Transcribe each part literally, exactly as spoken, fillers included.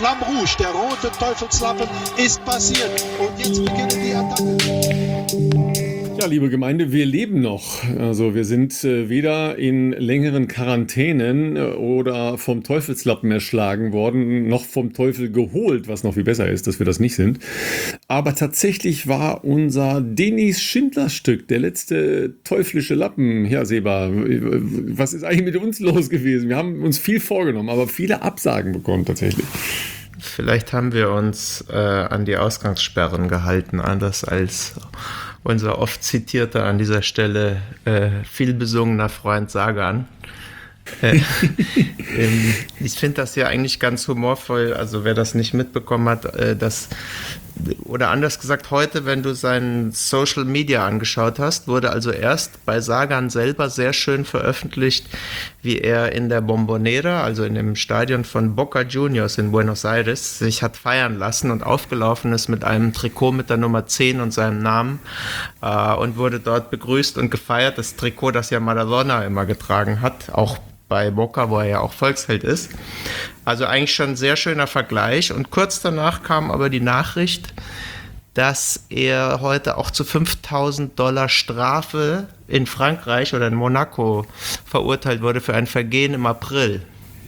Flamme Rouge, der rote Teufelslappen, ist passiert. Und jetzt beginnen die Attacken. Ja, liebe Gemeinde, wir leben noch. Also wir sind äh, weder in längeren Quarantänen äh, oder vom Teufelslappen erschlagen worden, noch vom Teufel geholt, was noch viel besser ist, dass wir das nicht sind. Aber tatsächlich war unser Denis Schindler-Stück, der letzte teuflische Lappen, ja Seba, was ist eigentlich mit uns los gewesen? Wir haben uns viel vorgenommen, aber viele Absagen bekommen tatsächlich. Vielleicht haben wir uns äh, an die Ausgangssperren gehalten, anders als unser oft zitierter an dieser Stelle äh, viel besungener Freund Sagan. Äh, ähm, ich finde das ja eigentlich ganz humorvoll, also wer das nicht mitbekommen hat, äh, dass, oder anders gesagt, heute, wenn du seinen Social Media angeschaut hast, wurde also erst bei Sagan selber sehr schön veröffentlicht, wie er in der Bombonera, also in dem Stadion von Boca Juniors in Buenos Aires, sich hat feiern lassen und aufgelaufen ist mit einem Trikot mit der Nummer zehn und seinem Namen äh, und wurde dort begrüßt und gefeiert. Das Trikot, das ja Maradona immer getragen hat, auch bei Boca, wo er ja auch Volksheld ist. Also eigentlich schon ein sehr schöner Vergleich. Und kurz danach kam aber die Nachricht, dass er heute auch zu fünftausend Dollar Strafe in Frankreich oder in Monaco verurteilt wurde für ein Vergehen im April.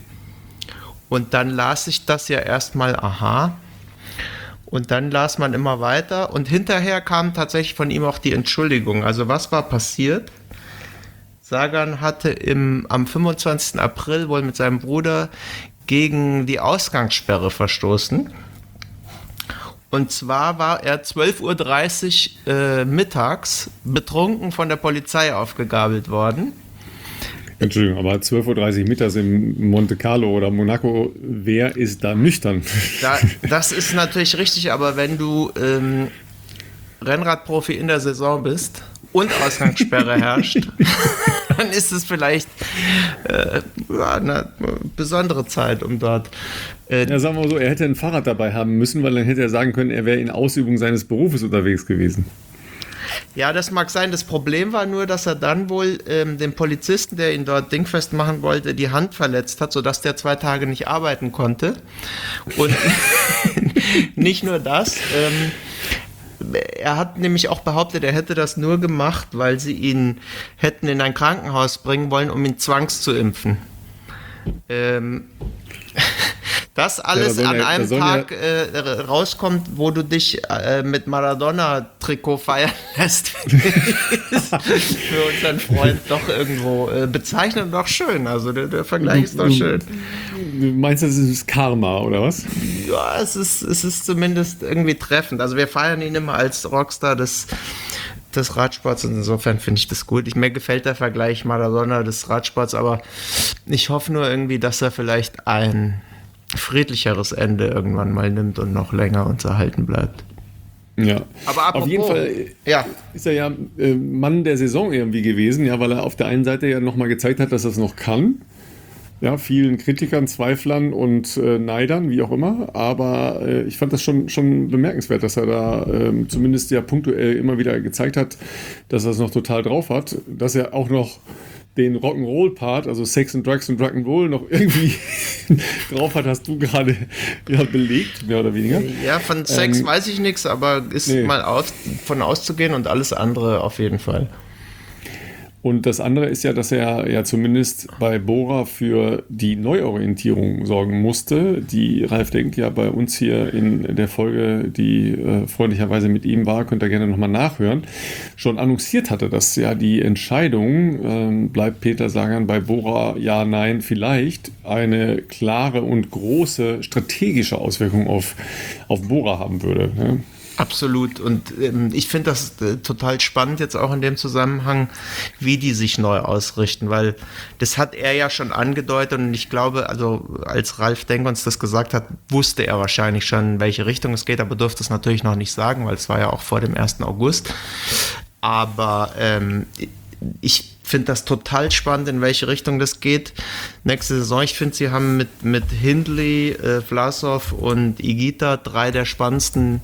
Und dann las ich das ja erstmal, aha. Und dann las man immer weiter. Und hinterher kam tatsächlich von ihm auch die Entschuldigung. Also was war passiert? Sagan hatte im, am fünfundzwanzigsten April wohl mit seinem Bruder gegen die Ausgangssperre verstoßen. Und zwar war er zwölf Uhr dreißig äh, mittags betrunken von der Polizei aufgegabelt worden. Entschuldigung, aber zwölf Uhr dreißig mittags in Monte Carlo oder Monaco, wer ist da nüchtern? Da, das ist natürlich richtig, aber wenn du ähm, Rennradprofi in der Saison bist und Ausgangssperre herrscht, dann ist es vielleicht äh, eine besondere Zeit, um dort... Äh, ja, sagen wir mal so, er hätte ein Fahrrad dabei haben müssen, weil dann hätte er sagen können, er wäre in Ausübung seines Berufes unterwegs gewesen. Ja, das mag sein. Das Problem war nur, dass er dann wohl ähm, den Polizisten, der ihn dort dingfest machen wollte, die Hand verletzt hat, sodass der zwei Tage nicht arbeiten konnte. Und nicht nur das... Ähm, Er hat nämlich auch behauptet, er hätte das nur gemacht, weil sie ihn hätten in ein Krankenhaus bringen wollen, um ihn zwangszuimpfen. Ähm, das alles ja, da an ja, einem Tag ja äh, rauskommt, wo du dich äh, mit Maradona-Trikot feiern lässt, ist für unseren Freund doch irgendwo äh, bezeichnend doch schön. Also der, der Vergleich ist doch schön. Du meinst, das ist Karma, oder was? Ja, es ist, es ist zumindest irgendwie treffend. Also wir feiern ihn immer als Rockstar des, des Radsports und insofern finde ich das gut. Ich, mir gefällt der Vergleich Maradona des Radsports, aber ich hoffe nur irgendwie, dass er vielleicht ein friedlicheres Ende irgendwann mal nimmt und noch länger uns erhalten bleibt. Ja, aber apropos, auf jeden Fall ja. ist er ja äh, Mann der Saison irgendwie gewesen, ja, weil er auf der einen Seite ja nochmal gezeigt hat, dass er es noch kann. Ja, vielen Kritikern, Zweiflern und äh, Neidern, wie auch immer. Aber äh, ich fand das schon, schon bemerkenswert, dass er da äh, zumindest ja punktuell immer wieder gezeigt hat, dass er es noch total drauf hat. Dass er auch noch den Rock'n'Roll-Part, also Sex and Drugs und Rock'n'Roll, noch irgendwie drauf hat, hast du gerade ja, belegt, mehr oder weniger. Ja, von Sex ähm, weiß ich nichts, aber ist nee. mal aus, von auszugehen und alles andere auf jeden Fall. Und das andere ist ja, dass er ja zumindest bei Bora für die Neuorientierung sorgen musste, die Ralf Denk ja bei uns hier in der Folge, die äh, freundlicherweise mit ihm war, könnt ihr gerne nochmal nachhören, schon annonciert hatte, dass ja die Entscheidung, ähm, bleibt Peter Sagan bei Bora, ja, nein, vielleicht, eine klare und große strategische Auswirkung auf, auf Bora haben würde. Ne? Absolut. Und ähm, ich finde das äh, total spannend jetzt auch in dem Zusammenhang, wie die sich neu ausrichten, weil das hat er ja schon angedeutet und ich glaube, also als Ralf Denk uns das gesagt hat, wusste er wahrscheinlich schon, in welche Richtung es geht, aber durfte es natürlich noch nicht sagen, weil es war ja auch vor dem ersten August. Aber ähm, ich finde das total spannend, in welche Richtung das geht. Nächste Saison, ich finde, sie haben mit, mit Hindley, äh, Vlasov und Higuita drei der spannendsten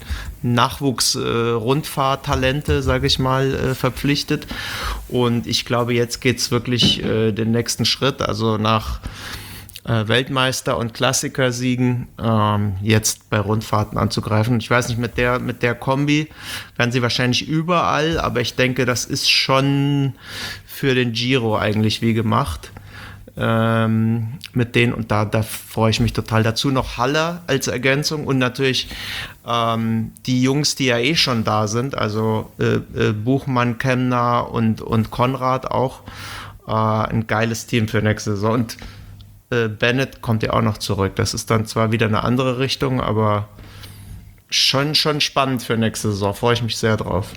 Nachwuchs-Rundfahrtalente, äh, sage ich mal, äh, verpflichtet. Und ich glaube, jetzt geht es wirklich äh, den nächsten Schritt. Also nach äh, Weltmeister und Klassikersiegen ähm, jetzt bei Rundfahrten anzugreifen. Ich weiß nicht, mit der, mit der Kombi werden sie wahrscheinlich überall, aber ich denke, das ist schon für den Giro eigentlich wie gemacht. Ähm, mit denen und da, da freue ich mich total. Dazu noch Haller als Ergänzung und natürlich ähm, die Jungs, die ja eh schon da sind, also äh, äh, Buchmann, Kemner und, und Konrad auch. Äh, ein geiles Team für nächste Saison. Und äh, Bennett kommt ja auch noch zurück. Das ist dann zwar wieder eine andere Richtung, aber schon, schon spannend für nächste Saison. Freue ich mich sehr drauf.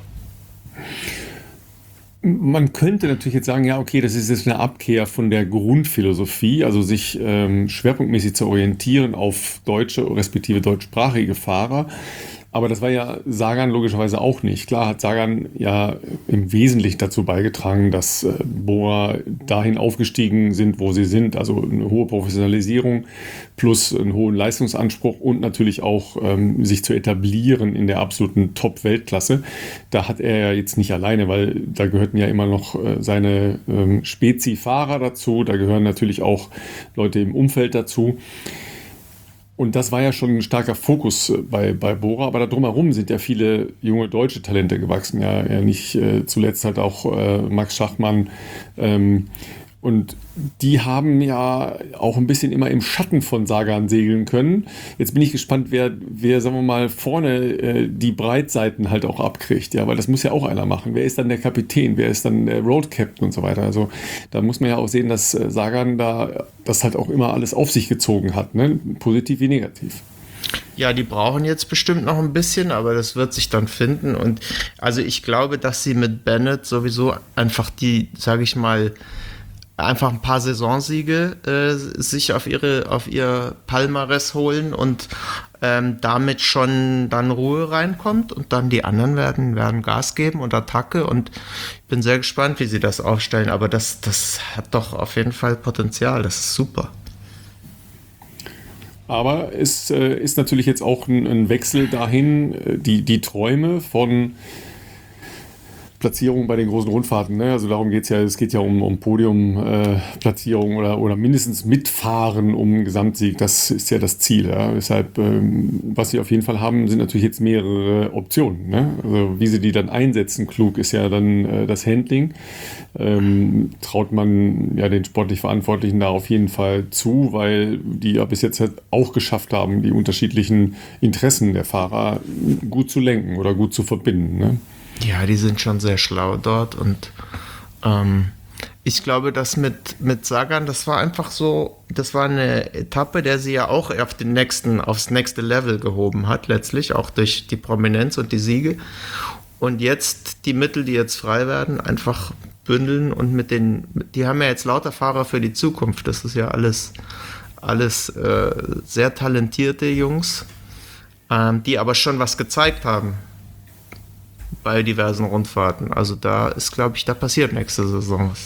Man könnte natürlich jetzt sagen, ja, okay, das ist jetzt eine Abkehr von der Grundphilosophie, also sich ähm, schwerpunktmäßig zu orientieren auf deutsche respektive deutschsprachige Fahrer. Aber das war ja Sagan logischerweise auch nicht. Klar hat Sagan ja im Wesentlichen dazu beigetragen, dass äh, Bora dahin aufgestiegen sind, wo sie sind. Also eine hohe Professionalisierung plus einen hohen Leistungsanspruch und natürlich auch ähm, sich zu etablieren in der absoluten Top-Weltklasse. Da hat er ja jetzt nicht alleine, weil da gehörten ja immer noch äh, seine ähm, Spezi-Fahrer dazu. Da gehören natürlich auch Leute im Umfeld dazu. Und das war ja schon ein starker Fokus bei, bei Bora, aber da drumherum sind ja viele junge deutsche Talente gewachsen. Ja, ja nicht äh, zuletzt halt auch äh, Max Schachmann. Ähm, und die haben ja auch ein bisschen immer im Schatten von Sagan segeln können. Jetzt bin ich gespannt, wer, wer sagen wir mal, vorne äh, die Breitseiten halt auch abkriegt. Ja, weil das muss ja auch einer machen. Wer ist dann der Kapitän? Wer ist dann der Road Captain und so weiter? Also da muss man ja auch sehen, dass äh, Sagan da das halt auch immer alles auf sich gezogen hat. Ne? Positiv wie negativ. Ja, die brauchen jetzt bestimmt noch ein bisschen, aber das wird sich dann finden. Und also ich glaube, dass sie mit Bennett sowieso einfach die, sage ich mal, einfach ein paar Saisonsiege äh, sich auf ihre auf ihr Palmares holen und ähm, damit schon dann Ruhe reinkommt und dann die anderen werden werden Gas geben und Attacke und ich bin sehr gespannt, wie sie das aufstellen, aber das, das hat doch auf jeden Fall Potenzial, das ist super. Aber es äh, ist natürlich jetzt auch ein, ein Wechsel dahin, äh, die, die Träume von Platzierung bei den großen Rundfahrten, ne? Also darum geht es ja, es geht ja um, um Podiumplatzierung äh, oder, oder mindestens mitfahren um einen Gesamtsieg, das ist ja das Ziel. Ja? Deshalb, ähm, was sie auf jeden Fall haben, sind natürlich jetzt mehrere Optionen. Ne? Also wie sie die dann einsetzen, klug ist ja dann äh, das Handling. Ähm, traut man ja den sportlich Verantwortlichen da auf jeden Fall zu, weil die ja bis jetzt halt auch geschafft haben, die unterschiedlichen Interessen der Fahrer gut zu lenken oder gut zu verbinden. Ne? Ja, die sind schon sehr schlau dort und ähm, ich glaube, dass mit, mit Sagan, das war einfach so, das war eine Etappe, der sie ja auch auf den nächsten, aufs nächste Level gehoben hat, letztlich, auch durch die Prominenz und die Siege. Und jetzt die Mittel, die jetzt frei werden, einfach bündeln und mit den, die haben ja jetzt lauter Fahrer für die Zukunft. Das ist ja alles, alles äh, sehr talentierte Jungs, ähm, die aber schon was gezeigt haben bei diversen Rundfahrten. Also da ist, glaube ich, da passiert nächste Saison was.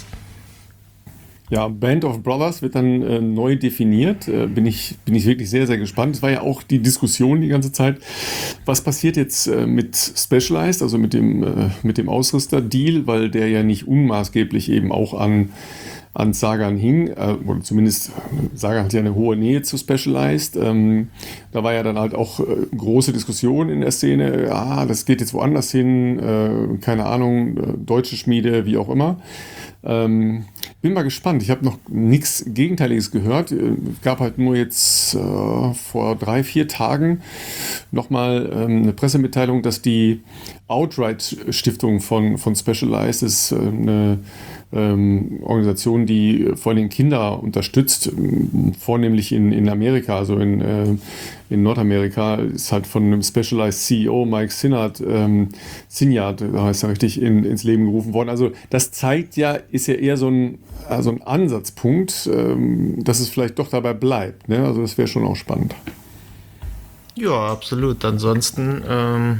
Ja, Band of Brothers wird dann äh, neu definiert. Äh, bin ich, bin ich wirklich sehr, sehr gespannt. Es war ja auch die Diskussion die ganze Zeit. Was passiert jetzt äh, mit Specialized, also mit dem, äh, mit dem Ausrüster-Deal, weil der ja nicht unmaßgeblich eben auch an an Sagan hing, äh, oder zumindest Sagan hat ja eine hohe Nähe zu Specialized. Ähm, da war ja dann halt auch äh, große Diskussion in der Szene, ah, das geht jetzt woanders hin, äh, keine Ahnung, äh, deutsche Schmiede, wie auch immer. Ähm, bin mal gespannt, ich habe noch nichts Gegenteiliges gehört. Es gab halt nur jetzt äh, vor drei, vier Tagen nochmal ähm, eine Pressemitteilung, dass die Outright-Stiftung von, von Specialized ist äh, eine Ähm, Organisation, die vor allem Kinder unterstützt, vornehmlich in, in Amerika, also in, äh, in Nordamerika, ist halt von einem Specialized C E O, Mike Sinyard, ähm, Sinyard, heißt er richtig, in, ins Leben gerufen worden. Also das zeigt ja, ist ja eher so ein, also ein Ansatzpunkt, ähm, dass es vielleicht doch dabei bleibt. Ne? Also das wäre schon auch spannend. Ja, absolut. Ansonsten ähm,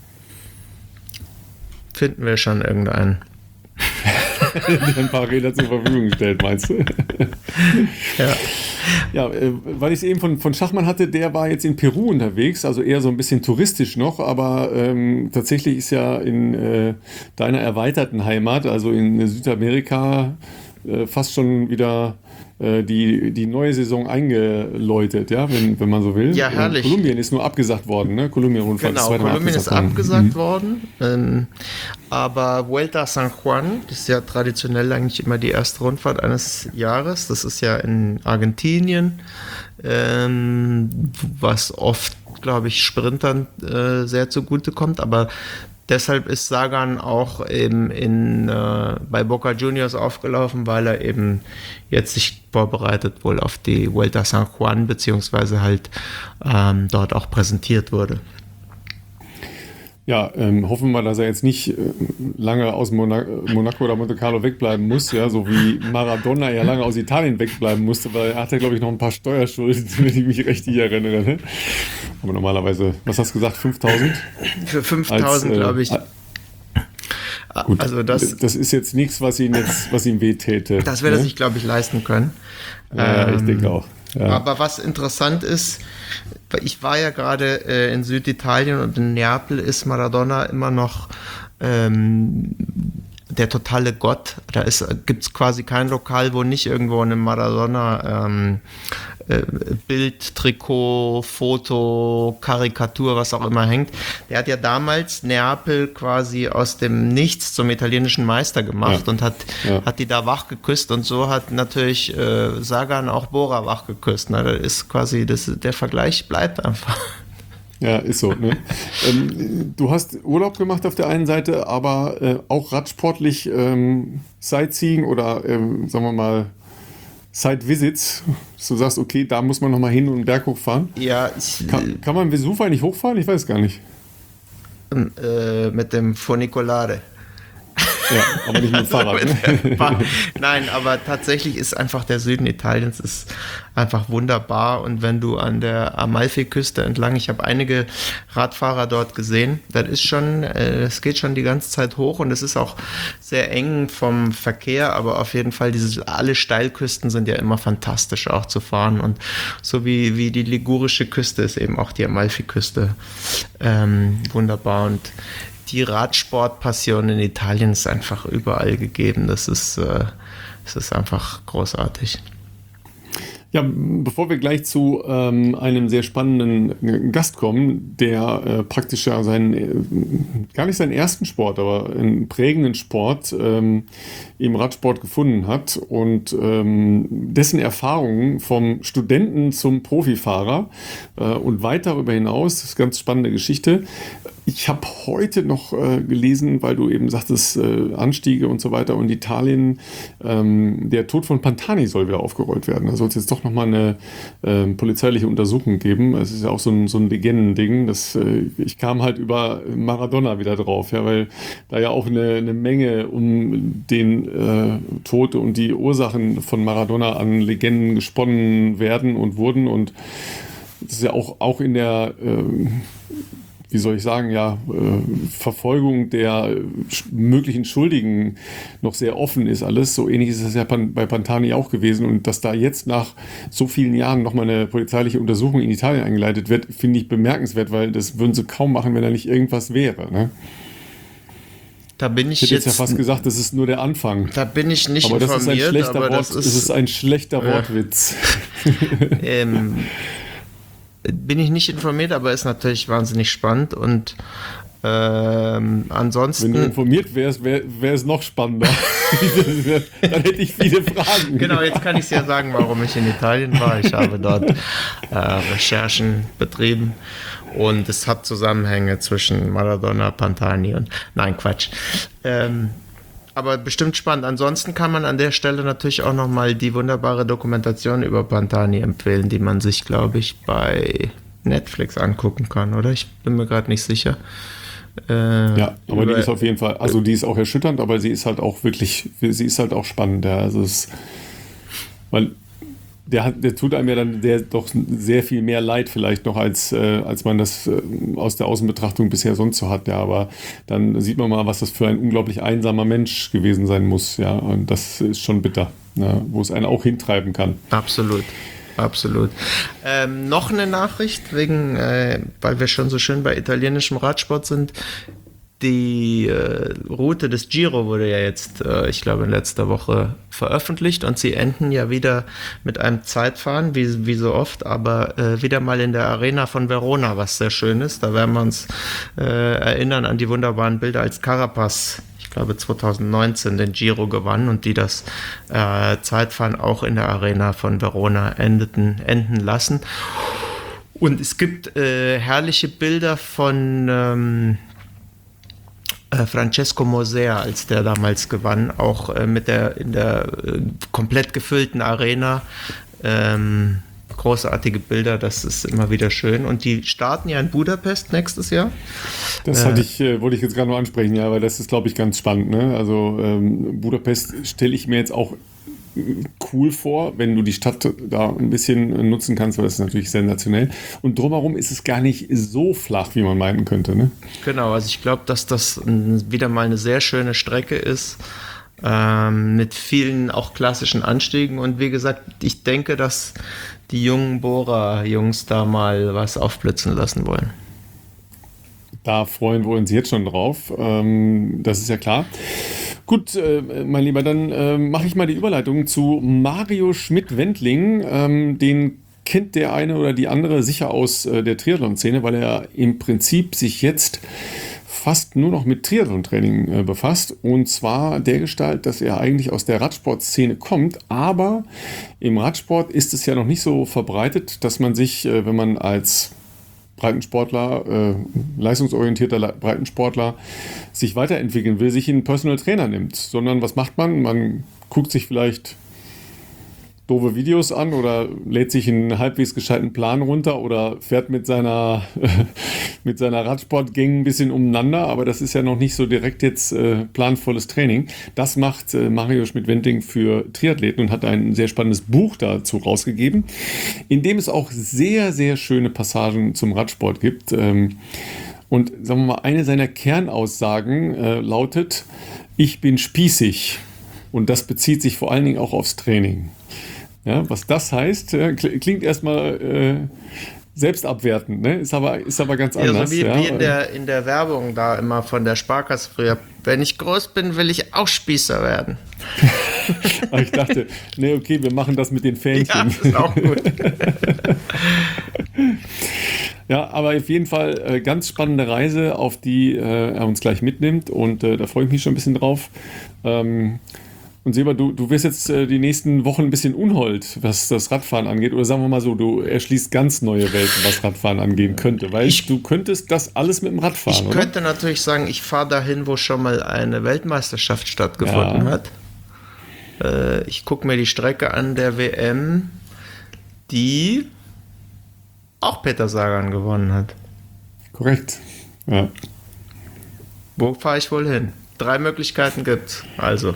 finden wir schon irgendeinen. ein paar Räder zur Verfügung stellt, meinst du? Ja. Ja, äh, weil ich es eben von, von Schachmann hatte, der war jetzt in Peru unterwegs, also eher so ein bisschen touristisch noch, aber ähm, tatsächlich ist ja in äh, deiner erweiterten Heimat, also in Südamerika, äh, fast schon wieder äh, die, die neue Saison eingeläutet, ja, wenn, wenn man so will. Ja, herrlich. Und Kolumbien ist nur abgesagt worden, ne? Kolumbien-Rundfahrt Genau, ist Kolumbien ist worden. abgesagt Mhm. worden. Ähm, aber Vuelta a San Juan, das ist ja traditionell eigentlich immer die erste Rundfahrt eines Jahres. Das ist ja in Argentinien, ähm, was oft, glaube ich, Sprintern äh, sehr zugutekommt. Aber deshalb ist Sagan auch eben in, äh, bei Boca Juniors aufgelaufen, weil er eben jetzt sich vorbereitet wohl auf die Vuelta a San Juan, beziehungsweise halt ähm, dort auch präsentiert wurde. Ja, ähm, hoffen wir, dass er jetzt nicht äh, lange aus Mona- Monaco oder Monte Carlo wegbleiben muss, ja, so wie Maradona ja lange aus Italien wegbleiben musste, weil er hatte, glaube ich, noch ein paar Steuerschulden, wenn ich mich richtig erinnere. Ne? Aber normalerweise, was hast du gesagt, fünftausend? Für fünftausend, Als, äh, glaube ich. Gut, Also das, das ist jetzt nichts, was ihn jetzt, was ihm wehtäte. das wird er ne? sich, glaube ich, leisten können. Ja, Ähm, ich denke auch. Ja. Aber was interessant ist, ich war ja gerade äh, in Süditalien und in Neapel ist Maradona immer noch ähm, der totale Gott. Da gibt es quasi kein Lokal, wo nicht irgendwo eine Maradona ähm, äh, Bild, Trikot, Foto, Karikatur, was auch immer hängt. Der hat ja damals Neapel quasi aus dem Nichts zum italienischen Meister gemacht Ja. und hat, Ja. hat die da wach geküsst, und so hat natürlich äh, Sagan auch Bora wach geküsst. Ne? Das ist quasi, das, der Vergleich bleibt einfach. Ja, ist so. Ne? ähm, du hast Urlaub gemacht auf der einen Seite, aber äh, auch radsportlich ähm, Sightseeing oder, ähm, sagen wir mal, Site-Visits. Du sagst, okay, da muss man nochmal hin und einen Berg hochfahren. Ja, ich, Kann, kann man Vesuv eigentlich hochfahren? Ich weiß gar nicht. äh, mit dem Funicolare. Ja, aber nicht mit dem Fahrrad. Ne? Nein, aber tatsächlich ist einfach der Süden Italiens ist einfach wunderbar, und wenn du an der Amalfiküste entlang, ich habe einige Radfahrer dort gesehen, das ist schon, es äh, geht schon die ganze Zeit hoch, und es ist auch sehr eng vom Verkehr, aber auf jeden Fall, diese, alle Steilküsten sind ja immer fantastisch auch zu fahren, und so wie, wie die ligurische Küste ist eben auch die Amalfiküste ähm, wunderbar, und die Radsportpassion in Italien ist einfach überall gegeben. Das ist, äh, das ist einfach großartig. Ja, bevor wir gleich zu ähm, einem sehr spannenden Gast kommen, der äh, praktisch ja seinen, äh, gar nicht seinen ersten Sport, aber einen prägenden Sport ähm, im Radsport gefunden hat und ähm, dessen Erfahrungen vom Studenten zum Profifahrer äh, und weit darüber hinaus, das ist eine ganz spannende Geschichte. Ich habe heute noch äh, gelesen, weil du eben sagtest, äh, Anstiege und so weiter, und Italien, ähm, der Tod von Pantani soll wieder aufgerollt werden. Da soll es jetzt doch nochmal eine äh, polizeiliche Untersuchung geben. Es ist ja auch so ein, so ein Legendending. Das, äh, ich kam halt über Maradona wieder drauf, ja, weil da ja auch eine, eine Menge um den äh, Tod und die Ursachen von Maradona an Legenden gesponnen werden und wurden. Und das ist ja auch, auch in der äh, wie soll ich sagen, ja, äh, Verfolgung der äh, möglichen Schuldigen noch sehr offen ist alles. So ähnlich ist es ja pan- bei Pantani auch gewesen. Und dass da jetzt nach so vielen Jahren nochmal eine polizeiliche Untersuchung in Italien eingeleitet wird, finde ich bemerkenswert, weil das würden sie kaum machen, wenn da nicht irgendwas wäre. Ne? Da bin ich, Ich hätte jetzt, jetzt ja fast gesagt, das ist nur der Anfang. Da bin ich nicht aber das ist ein informiert, schlechter aber Wort, das ist, es ist ein schlechter Ja. Wortwitz. ähm, bin ich nicht informiert, aber ist natürlich wahnsinnig spannend, und ähm, ansonsten... Wenn du informiert wärst, wäre wär es noch spannender. Dann hätte ich viele Fragen. Genau, jetzt kann ich es ja sagen, warum ich in Italien war. Ich habe dort äh, Recherchen betrieben, und es hat Zusammenhänge zwischen Maradona, Pantani und... Nein, Quatsch. Ähm, aber bestimmt spannend. Ansonsten kann man an der Stelle natürlich auch nochmal die wunderbare Dokumentation über Pantani empfehlen, die man sich, glaube ich, bei Netflix angucken kann, oder? Ich bin mir gerade nicht sicher. Äh, Ja, aber über, die ist auf jeden Fall, also die ist auch erschütternd, aber sie ist halt auch wirklich, sie ist halt auch spannend. Ja. Also es, weil der, hat, der tut einem ja dann der, doch sehr viel mehr leid vielleicht noch, als, äh, als man das äh, aus der Außenbetrachtung bisher sonst so hat. Ja, aber dann sieht man mal, was das für ein unglaublich einsamer Mensch gewesen sein muss. Ja, und das ist schon bitter, ja, wo es einen auch hintreiben kann. Absolut. Absolut. Ähm, noch eine Nachricht, wegen, äh, weil wir schon so schön bei italienischem Radsport sind. die äh, Route des Giro wurde ja jetzt, äh, ich glaube, in letzter Woche veröffentlicht und sie enden ja wieder mit einem Zeitfahren, wie, wie so oft, aber äh, wieder mal in der Arena von Verona, was sehr schön ist. Da werden wir uns äh, erinnern an die wunderbaren Bilder, als Carapaz, ich glaube zwanzig neunzehn, den Giro gewann und die das äh, Zeitfahren auch in der Arena von Verona endeten, enden lassen. Und es gibt äh, herrliche Bilder von ähm, Francesco Mosea, als der damals gewann, auch äh, mit der in der äh, komplett gefüllten Arena. Ähm, großartige Bilder, das ist immer wieder schön. Und die starten ja in Budapest nächstes Jahr. Das äh, hatte ich, äh, wollte ich jetzt gerade noch ansprechen, ja, weil das ist, glaube ich, ganz spannend. Ne? Also ähm, Budapest stelle ich mir jetzt auch cool vor, wenn du die Stadt da ein bisschen nutzen kannst, weil das ist natürlich sensationell. Und drumherum ist es gar nicht so flach, wie man meinen könnte. Ne? Genau, also ich glaube, dass das wieder mal eine sehr schöne Strecke ist, ähm, mit vielen auch klassischen Anstiegen. Und wie gesagt, ich denke, dass die jungen Bora-Jungs da mal was aufblitzen lassen wollen. Da freuen wir uns jetzt schon drauf. Ähm, das ist ja klar. Gut, äh, mein Lieber, dann äh, mache ich mal die Überleitung zu Mario Schmidt-Wendling. Ähm, den kennt der eine oder die andere sicher aus äh, der Triathlon-Szene, weil er im Prinzip sich jetzt fast nur noch mit Triathlon-Training äh, befasst. Und zwar dergestalt, dass er eigentlich aus der Radsportszene kommt. Aber im Radsport ist es ja noch nicht so verbreitet, dass man sich, äh, wenn man als Breitensportler, äh, leistungsorientierter Le- Breitensportler sich weiterentwickeln will, sich einen Personal Trainer nimmt. Sondern was macht man? Man guckt sich vielleicht doofe Videos an oder lädt sich einen halbwegs gescheiten Plan runter oder fährt mit seiner, mit seiner Radsportgang ein bisschen umeinander, aber das ist ja noch nicht so direkt jetzt äh, planvolles Training. Das macht äh, Mario Schmidt-Wendling für Triathleten und hat ein sehr spannendes Buch dazu rausgegeben, in dem es auch sehr, sehr schöne Passagen zum Radsport gibt. Ähm, und sagen wir mal, eine seiner Kernaussagen äh, lautet: Ich bin spießig. Und das bezieht sich vor allen Dingen auch aufs Training. Ja, was das heißt, äh, klingt erstmal äh, selbstabwertend, ne? Ist aber, ist aber ganz anders. Ja, so wie, ja. wie in, der, in der Werbung da immer von der Sparkasse früher. Wenn ich groß bin, will ich auch Spießer werden. Aber ich dachte, nee, okay, wir machen das mit den Fähnchen. Ja, das ist auch gut. Ja, aber auf jeden Fall äh, ganz spannende Reise, auf die äh, er uns gleich mitnimmt und äh, da freue ich mich schon ein bisschen drauf. Ähm, Und Seba, du, du wirst jetzt äh, die nächsten Wochen ein bisschen unhold, was das Radfahren angeht. Oder sagen wir mal so, du erschließt ganz neue Welten, was Radfahren angehen könnte. Weil ich, du könntest das alles mit dem Radfahren, Ich oder? könnte natürlich sagen, ich fahre dahin, wo schon mal eine Weltmeisterschaft stattgefunden Ja. hat. Äh, ich gucke mir die Strecke an der W M, die auch Peter Sagan gewonnen hat. Korrekt. Ja. Wo fahre ich wohl hin? Drei Möglichkeiten gibt's. Also.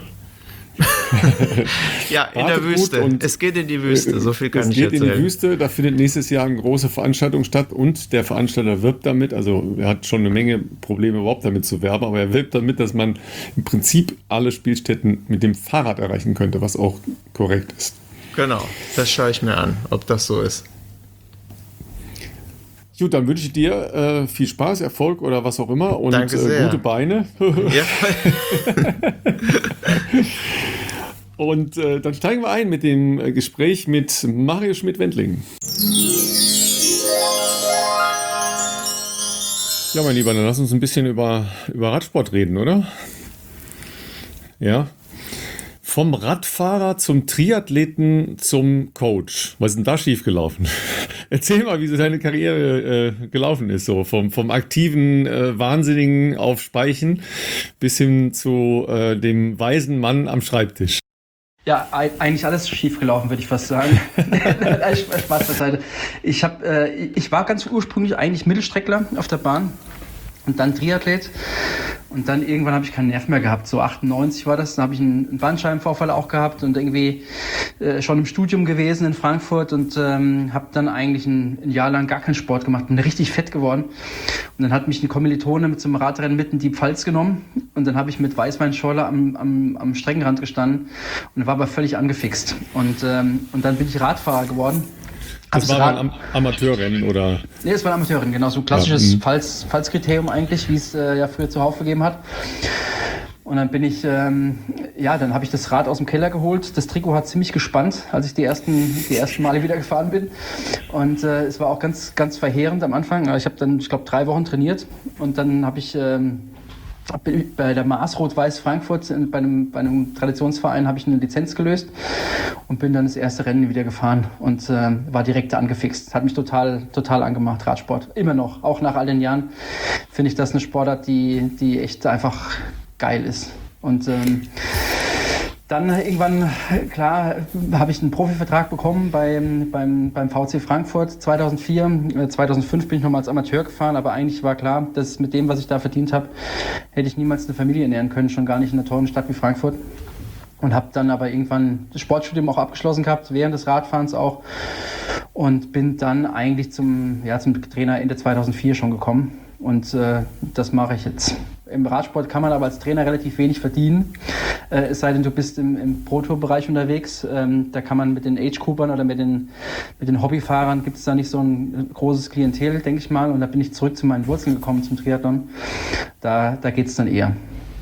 Ja, in Wartet der Wüste. gut und- Es geht in die Wüste, so viel kann es ich geht erzählen. in die Wüste, da findet nächstes Jahr eine große Veranstaltung statt und der Veranstalter wirbt damit, also er hat schon eine Menge Probleme überhaupt damit zu werben, aber er wirbt damit, dass man im Prinzip alle Spielstätten mit dem Fahrrad erreichen könnte, was auch korrekt ist. Genau, das schaue ich mir an, ob das so ist. Gut, dann wünsche ich dir äh, viel Spaß, Erfolg oder was auch immer und Danke äh, sehr. gute Beine. Ja. Und äh, dann steigen wir ein mit dem äh, Gespräch mit Mario Schmidt-Wendling. Ja, mein Lieber, dann lass uns ein bisschen über, über Radsport reden, oder? Ja. Vom Radfahrer zum Triathleten zum Coach. Was ist denn da schiefgelaufen? Erzähl mal, wie so deine Karriere äh, gelaufen ist. So vom, vom aktiven äh, Wahnsinnigen auf Speichen bis hin zu äh, dem weisen Mann am Schreibtisch. Ja, ei- eigentlich alles schief gelaufen, würde ich fast sagen. Spaß beiseite. Ich, hab, äh, ich war ganz ursprünglich eigentlich Mittelstreckler auf der Bahn und dann Triathlet. Und dann irgendwann habe ich keinen Nerv mehr gehabt. So achtundneunzig war das. Dann habe ich einen, einen Bandscheibenvorfall auch gehabt und irgendwie äh, schon im Studium gewesen in Frankfurt und ähm, habe dann eigentlich ein, ein Jahr lang gar keinen Sport gemacht. Bin richtig fett geworden. Und dann hat mich eine Kommilitone mit zum Radrennen mitten die Pfalz genommen. Und dann habe ich mit Weißweinschorle am, am, am Streckenrand gestanden und war aber völlig angefixt. Und, ähm, und dann bin ich Radfahrer geworden. Das war Rad- ein Am- Amateurrennen, oder? Nee, es war ein Amateurrennen, genau. So ein klassisches ja, Falls, Fallskriterium eigentlich, wie es äh, ja früher zuhauf gegeben hat. Und dann bin ich, ähm, ja, dann habe ich das Rad aus dem Keller geholt. Das Trikot hat ziemlich gespannt, als ich die ersten, die ersten Male wieder gefahren bin. Und äh, es war auch ganz, ganz verheerend am Anfang. Ich habe dann, ich glaube, drei Wochen trainiert. Und dann habe ich ähm, bei der Maas Rot-Weiß Frankfurt, bei einem, bei einem Traditionsverein, habe ich eine Lizenz gelöst und bin dann das erste Rennen wieder gefahren und äh, war direkt angefixt. Hat mich total, total angemacht, Radsport. Immer noch, auch nach all den Jahren, finde ich das eine Sportart, die, die echt einfach geil ist. Und ähm, dann irgendwann, klar, habe ich einen Profivertrag bekommen beim, beim, beim V C Frankfurt zweitausendvier. zweitausendfünf bin ich nochmal als Amateur gefahren, aber eigentlich war klar, dass mit dem, was ich da verdient habe, hätte ich niemals eine Familie ernähren können, schon gar nicht in einer tollen Stadt wie Frankfurt. Und habe dann aber irgendwann das Sportstudium auch abgeschlossen gehabt, während des Radfahrens auch. Und bin dann eigentlich zum, ja, zum Trainer Ende zweitausendvier schon gekommen. Und äh, das mache ich jetzt. Im Radsport kann man aber als Trainer relativ wenig verdienen, äh, es sei denn, du bist im, im Pro-Tour-Bereich unterwegs. Ähm, da kann man mit den Age-Groupern oder mit den, mit den Hobbyfahrern, gibt es da nicht so ein großes Klientel, denke ich mal. Und da bin ich zurück zu meinen Wurzeln gekommen, zum Triathlon. Da, da geht es dann eher.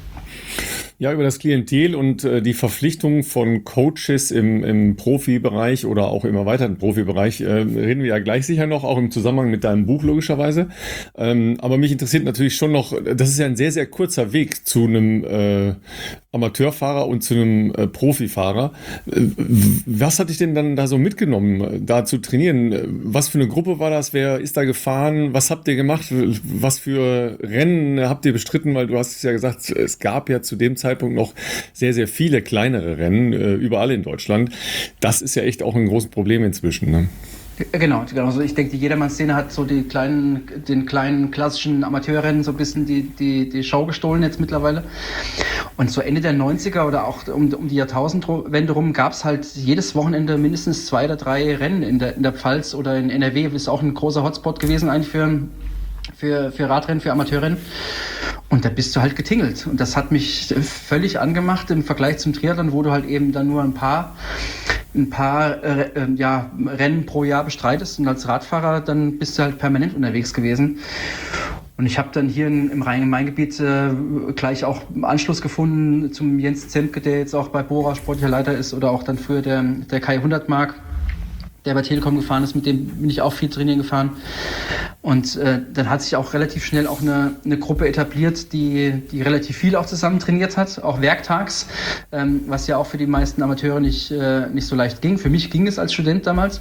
Ja, über das Klientel und äh, die Verpflichtung von Coaches im, im Profibereich oder auch im erweiterten Profibereich äh, reden wir ja gleich sicher noch, auch im Zusammenhang mit deinem Buch logischerweise. Ähm, aber mich interessiert natürlich schon noch, das ist ja ein sehr, sehr kurzer Weg zu einem äh, Amateurfahrer und zu einem äh, Profifahrer. Äh, was hat dich denn dann da so mitgenommen, da zu trainieren? Was für eine Gruppe war das? Wer ist da gefahren? Was habt ihr gemacht? Was für Rennen habt ihr bestritten? Weil du hast es ja gesagt, es gab ja zu dem Zeitpunkt noch sehr, sehr viele kleinere Rennen, äh, überall in Deutschland. Das ist ja echt auch ein großes Problem inzwischen, ne? Genau, genau. Also ich denke, die Jedermann-Szene hat so die kleinen, den kleinen klassischen Amateurrennen so ein bisschen die, die, die Show gestohlen jetzt mittlerweile. Und so Ende der neunziger oder auch um, um die Jahrtausendwende rum gab es halt jedes Wochenende mindestens zwei oder drei Rennen in der, in der Pfalz oder in N R W. Das ist auch ein großer Hotspot gewesen eigentlich für, für, für Radrennen, für Amateurrennen. Und da bist du halt getingelt. Und das hat mich völlig angemacht im Vergleich zum Triathlon, wo du halt eben dann nur ein paar, ein paar äh, äh, ja, Rennen pro Jahr bestreitest. Und als Radfahrer dann bist du halt permanent unterwegs gewesen. Und ich habe dann hier in, im Rhein-Main-Gebiet äh, gleich auch Anschluss gefunden zum Jens Zemke, der jetzt auch bei Bora sportlicher Leiter ist, oder auch dann früher der, der Kai Hundertmark, der bei Telekom gefahren ist, mit dem bin ich auch viel trainieren gefahren. Und äh, dann hat sich auch relativ schnell auch eine, eine Gruppe etabliert, die, die relativ viel auch zusammen trainiert hat, auch werktags, ähm, was ja auch für die meisten Amateure nicht, äh, nicht so leicht ging. Für mich ging es als Student damals.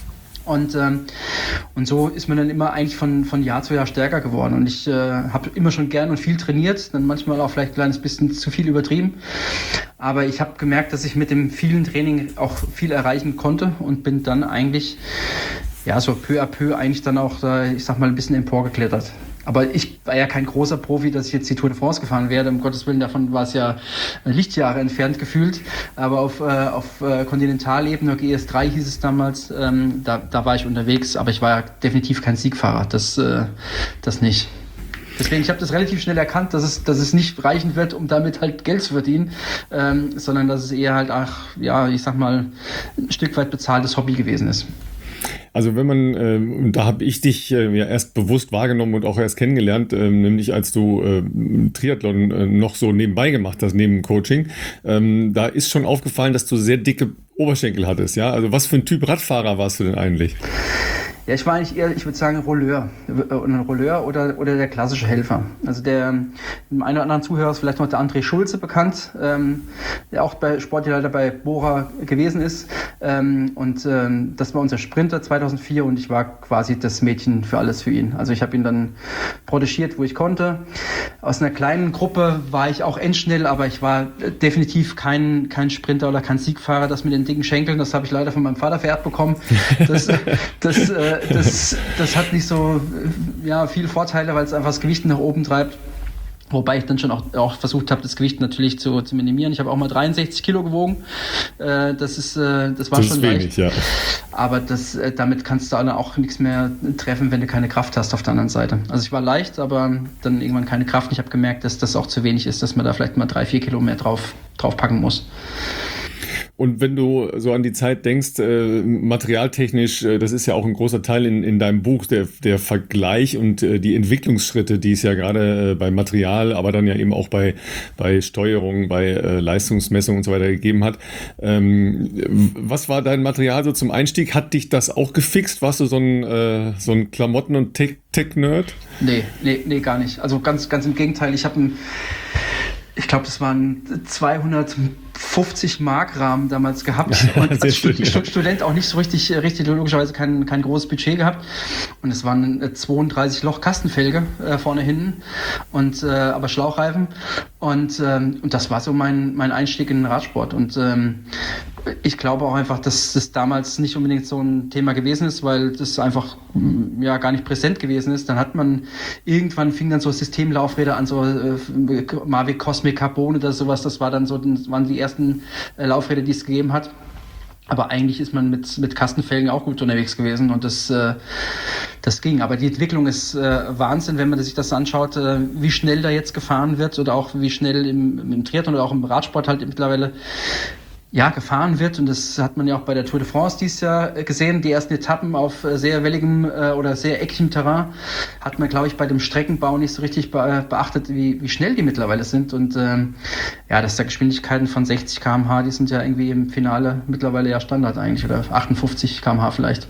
Und, ähm, und so ist man dann immer eigentlich von, von Jahr zu Jahr stärker geworden. Und ich äh, habe immer schon gern und viel trainiert, dann manchmal auch vielleicht ein kleines bisschen zu viel übertrieben. Aber ich habe gemerkt, dass ich mit dem vielen Training auch viel erreichen konnte und bin dann eigentlich, ja, so peu à peu eigentlich dann auch, ich sag mal, ein bisschen emporgeklettert. Aber ich war ja kein großer Profi, dass ich jetzt die Tour de France gefahren werde. Um Gottes Willen, davon war es ja Lichtjahre entfernt gefühlt. Aber auf, äh, auf äh, Kontinentalebene, G S drei hieß es damals, ähm, da, da war ich unterwegs. Aber ich war ja definitiv kein Siegfahrer, das, äh, das nicht. Deswegen, ich habe das relativ schnell erkannt, dass es, dass es nicht reichen wird, um damit halt Geld zu verdienen, ähm, sondern dass es eher halt, ach, ja, ich sag mal, ein Stück weit bezahltes Hobby gewesen ist. Also wenn man, äh, da habe ich dich äh, ja erst bewusst wahrgenommen und auch erst kennengelernt, äh, nämlich als du äh, Triathlon äh, noch so nebenbei gemacht hast, neben Coaching. Ähm, da ist schon aufgefallen, dass du sehr dicke Oberschenkel hattest, ja? Also was für ein Typ Radfahrer warst du denn eigentlich? Ja, ich war eigentlich eher, ich würde sagen, Rolleur. Ein Rolleur oder, oder der klassische Helfer. Also der, dem einen oder anderen Zuhörer ist vielleicht noch der André Schulze bekannt, ähm, der auch bei Sportleiter bei Bora gewesen ist. Ähm, und ähm, das war unser Sprinter zweitausendvier und ich war quasi das Mädchen für alles für ihn. Also ich habe ihn dann protegiert, wo ich konnte. Aus einer kleinen Gruppe war ich auch endschnell, aber ich war definitiv kein, kein Sprinter oder kein Siegfahrer. Das mit den dicken Schenkeln, das habe ich leider von meinem Vater vererbt bekommen. Das, das äh, Das, das hat nicht so ja, viele Vorteile, weil es einfach das Gewicht nach oben treibt. Wobei ich dann schon auch, auch versucht habe, das Gewicht natürlich zu, zu minimieren. Ich habe auch mal dreiundsechzig Kilo gewogen. Äh, das, ist, äh, das war das schon ist wenig, leicht. Ja. Aber das, äh, damit kannst du dann auch nichts mehr treffen, wenn du keine Kraft hast auf der anderen Seite. Also ich war leicht, aber dann irgendwann keine Kraft. Und ich habe gemerkt, dass das auch zu wenig ist, dass man da vielleicht mal drei, vier Kilo mehr drauf, drauf packen muss. Und wenn du so an die Zeit denkst, äh, materialtechnisch, äh, das ist ja auch ein großer Teil in, in deinem Buch, der, der Vergleich und äh, die Entwicklungsschritte, die es ja gerade äh, bei Material, aber dann ja eben auch bei, bei Steuerung, bei äh, Leistungsmessung und so weiter gegeben hat. Ähm, was war dein Material so zum Einstieg? Hat dich das auch gefixt? Warst du so ein, äh, so ein Klamotten- und Tech- Tech-Nerd? Nee, nee, nee, gar nicht. Also ganz, ganz im Gegenteil. Ich habe ein Ich glaube, das waren zweihundertfünfzig Mark Rahmen damals gehabt und als schön, Stud- ja. Student auch nicht so richtig, richtig logischerweise kein, kein großes Budget gehabt und es waren äh, zweiunddreißig Loch Kastenfelge äh, vorne hinten und äh, aber Schlauchreifen und, ähm, und das war so mein, mein Einstieg in den Radsport und ähm, ich glaube auch einfach, dass das damals nicht unbedingt so ein Thema gewesen ist, weil das einfach mm, ja gar nicht präsent gewesen ist. Dann hat man irgendwann fing dann so Systemlaufräder an, so äh, Mavic Cosmic Carbon oder sowas. Das war dann so, das waren die ersten äh, Laufräder, die es gegeben hat. Aber eigentlich ist man mit, mit Kastenfelgen auch gut unterwegs gewesen und das, äh, das ging. Aber die Entwicklung ist äh, Wahnsinn, wenn man sich das anschaut, äh, wie schnell da jetzt gefahren wird oder auch wie schnell im, im Triathlon oder auch im Radsport halt mittlerweile ja, gefahren wird. Und das hat man ja auch bei der Tour de France dieses Jahr gesehen. Die ersten Etappen auf sehr welligem äh, oder sehr eckigem Terrain hat man, glaube ich, bei dem Streckenbau nicht so richtig be- beachtet, wie, wie schnell die mittlerweile sind. Und ähm, ja, dass da Geschwindigkeiten von sechzig Kilometer pro Stunde, die sind ja irgendwie im Finale mittlerweile ja Standard eigentlich. Oder achtundfünfzig Kilometer pro Stunde vielleicht.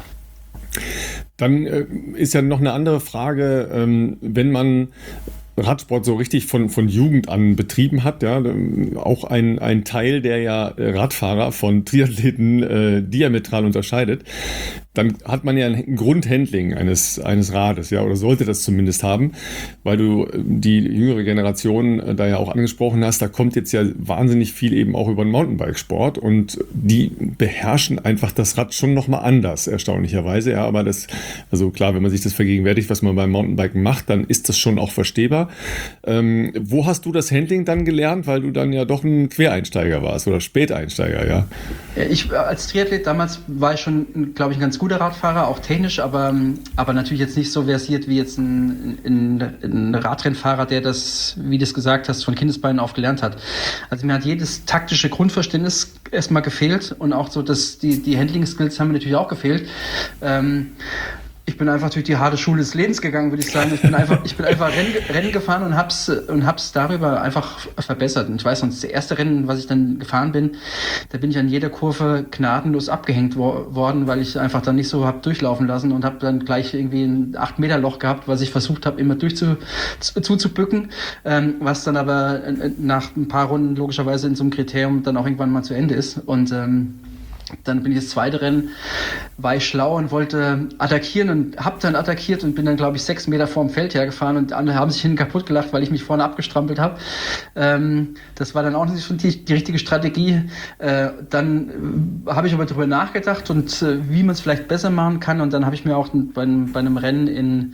Dann äh, ist ja noch eine andere Frage, ähm, wenn man Radsport so richtig von, von Jugend an betrieben hat, ja, auch ein, ein Teil, der ja Radfahrer von Triathleten äh, diametral unterscheidet, dann hat man ja ein Grundhandling eines, eines Rades, ja, oder sollte das zumindest haben, weil du die jüngere Generation äh, da ja auch angesprochen hast, da kommt jetzt ja wahnsinnig viel eben auch über den Mountainbikesport und die beherrschen einfach das Rad schon nochmal anders, erstaunlicherweise, ja, aber das, also klar, wenn man sich das vergegenwärtigt, was man beim Mountainbiken macht, dann ist das schon auch verstehbar. Ähm, wo hast du das Handling dann gelernt, weil du dann ja doch ein Quereinsteiger warst oder Späteinsteiger, ja? Ich als Triathlet damals war ich schon, glaube ich, ein ganz guter Radfahrer, auch technisch, aber, aber natürlich jetzt nicht so versiert wie jetzt ein, ein, ein Radrennfahrer, der das, wie du es gesagt hast, von Kindesbeinen auf gelernt hat. Also mir hat jedes taktische Grundverständnis erstmal gefehlt und auch so, dass die, die Handling-Skills haben mir natürlich auch gefehlt. Ähm, Ich bin einfach durch die harte Schule des Lebens gegangen, würde ich sagen. Ich bin einfach, ich bin einfach Rennen, Rennen gefahren und hab's, und hab's darüber einfach verbessert. Und ich weiß noch, das erste Rennen, was ich dann gefahren bin, da bin ich an jeder Kurve gnadenlos abgehängt wo- worden, weil ich einfach dann nicht so hab durchlaufen lassen und habe dann gleich irgendwie ein acht Meter Loch gehabt, was ich versucht habe, immer durchzubücken, ähm, was dann aber nach ein paar Runden logischerweise in so einem Kriterium dann auch irgendwann mal zu Ende ist. Und ähm, dann bin ich das zweite Rennen, war ich schlau und wollte attackieren und hab dann attackiert und bin dann, glaube ich, sechs Meter vorm Feld hergefahren und andere haben sich hinten kaputt gelacht, weil ich mich vorne abgestrampelt habe. Ähm, das war dann auch nicht die, die richtige Strategie. Äh, dann äh, habe ich aber darüber nachgedacht und äh, wie man es vielleicht besser machen kann und dann habe ich mir auch bei, bei einem Rennen in,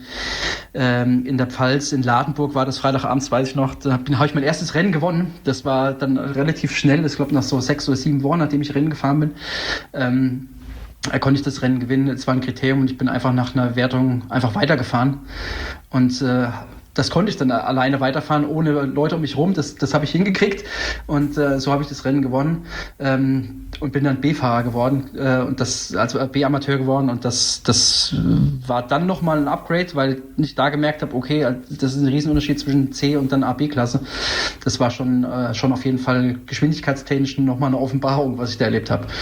ähm, in der Pfalz, in Ladenburg war das Freitagabends, weiß ich noch, da habe ich mein erstes Rennen gewonnen. Das war dann relativ schnell, das glaube ich nach so sechs oder sieben Wochen, nachdem ich Rennen gefahren bin. Ähm, konnte ich das Rennen gewinnen. Es war ein Kriterium und ich bin einfach nach einer Wertung einfach weitergefahren. Und äh, das konnte ich dann alleine weiterfahren, ohne Leute um mich rum. Das, das habe ich hingekriegt und äh, so habe ich das Rennen gewonnen ähm, und bin dann B-Fahrer geworden äh, und das also B-Amateur geworden und das, das war dann nochmal ein Upgrade, weil ich da gemerkt habe, okay, das ist ein Riesenunterschied zwischen C und dann A B-Klasse. Das war schon, äh, schon auf jeden Fall geschwindigkeitstechnisch nochmal eine Offenbarung, was ich da erlebt habe.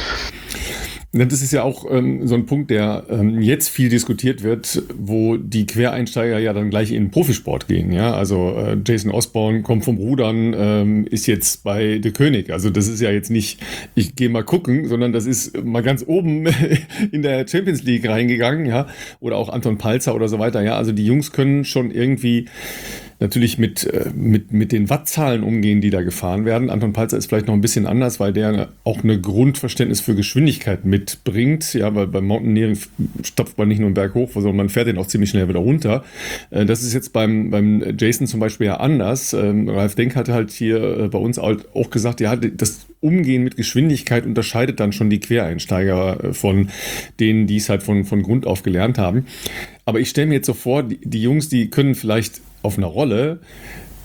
Das ist ja auch ähm, so ein Punkt, der ähm, jetzt viel diskutiert wird, wo die Quereinsteiger ja dann gleich in den Profisport gehen. Ja, also äh, Jason Osborne kommt vom Rudern, ähm, ist jetzt bei De König. Also das ist ja jetzt nicht, ich gehe mal gucken, sondern das ist mal ganz oben in der Champions League reingegangen, ja, oder auch Anton Palzer oder so weiter. Ja, also die Jungs können schon irgendwie natürlich mit, mit, mit den Wattzahlen umgehen, die da gefahren werden. Anton Palzer ist vielleicht noch ein bisschen anders, weil der auch eine Grundverständnis für Geschwindigkeit mitbringt. Ja, weil beim Mountaineering stopft man nicht nur einen Berg hoch, sondern man fährt den auch ziemlich schnell wieder runter. Das ist jetzt beim, beim Jason zum Beispiel ja anders. Ralf Denk hatte halt hier bei uns auch gesagt, ja, das Umgehen mit Geschwindigkeit unterscheidet dann schon die Quereinsteiger von denen, die es halt von, von Grund auf gelernt haben. Aber ich stelle mir jetzt so vor, die, die Jungs, die können vielleicht auf einer Rolle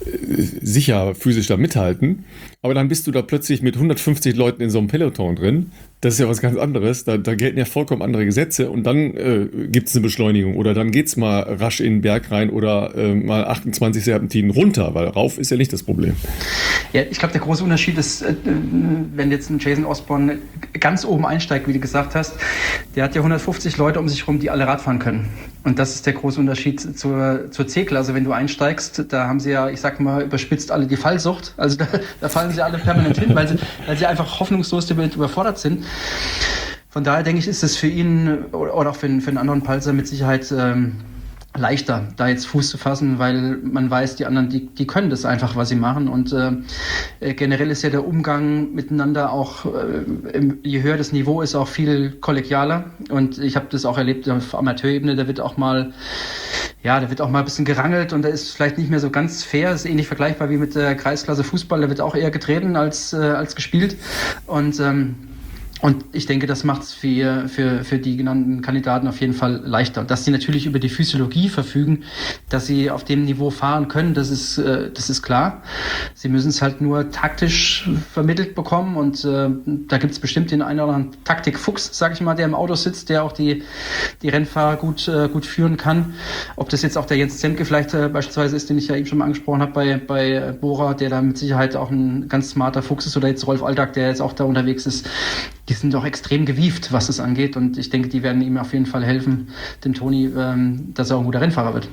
sicher physisch da mithalten. Aber dann bist du da plötzlich mit hundertfünfzig Leuten in so einem Peloton drin. Das ist ja was ganz anderes. Da, da gelten ja vollkommen andere Gesetze. Und dann äh, gibt es eine Beschleunigung. Oder dann geht es mal rasch in den Berg rein oder äh, mal achtundzwanzig Serpentinen runter. Weil rauf ist ja nicht das Problem. Ja, ich glaube, der große Unterschied ist, äh, wenn jetzt ein Jason Osborne ganz oben einsteigt, wie du gesagt hast, der hat ja hundertfünfzig Leute um sich herum, die alle Rad fahren können. Und das ist der große Unterschied zur, zur C-Klasse. Wenn du einsteigst, da haben sie ja, ich sag mal, überspitzt alle die Fallsucht. Also da, da fallen sie alle permanent hin, weil sie, weil sie einfach hoffnungslos damit überfordert sind. Von daher denke ich, ist es für ihn oder auch für, für einen anderen Palzer mit Sicherheit ähm, leichter, da jetzt Fuß zu fassen, weil man weiß, die anderen, die, die können das einfach, was sie machen. Und äh, generell ist ja der Umgang miteinander auch, äh, je höher das Niveau ist, auch viel kollegialer. Und ich habe das auch erlebt auf Amateurebene, da wird auch mal, ja, da wird auch mal ein bisschen gerangelt und da ist vielleicht nicht mehr so ganz fair. Das ist ähnlich vergleichbar wie mit der Kreisklasse Fußball, da wird auch eher getreten als, äh, als gespielt. Und ähm, Und ich denke, das macht es für, für, für die genannten Kandidaten auf jeden Fall leichter. Dass sie natürlich über die Physiologie verfügen, dass sie auf dem Niveau fahren können, das ist, äh, das ist klar. Sie müssen es halt nur taktisch vermittelt bekommen und äh, da gibt es bestimmt den einen oder anderen Taktikfuchs, sag ich mal, der im Auto sitzt, der auch die, die Rennfahrer gut, äh, gut führen kann. Ob das jetzt auch der Jens Zemke vielleicht äh, beispielsweise ist, den ich ja eben schon mal angesprochen habe bei, bei Bora, der da mit Sicherheit auch ein ganz smarter Fuchs ist, oder jetzt Rolf Aldag, der jetzt auch da unterwegs ist. Die sind doch extrem gewieft, was es angeht. Und ich denke, die werden ihm auf jeden Fall helfen, dem Toni, ähm, dass er auch ein guter Rennfahrer wird.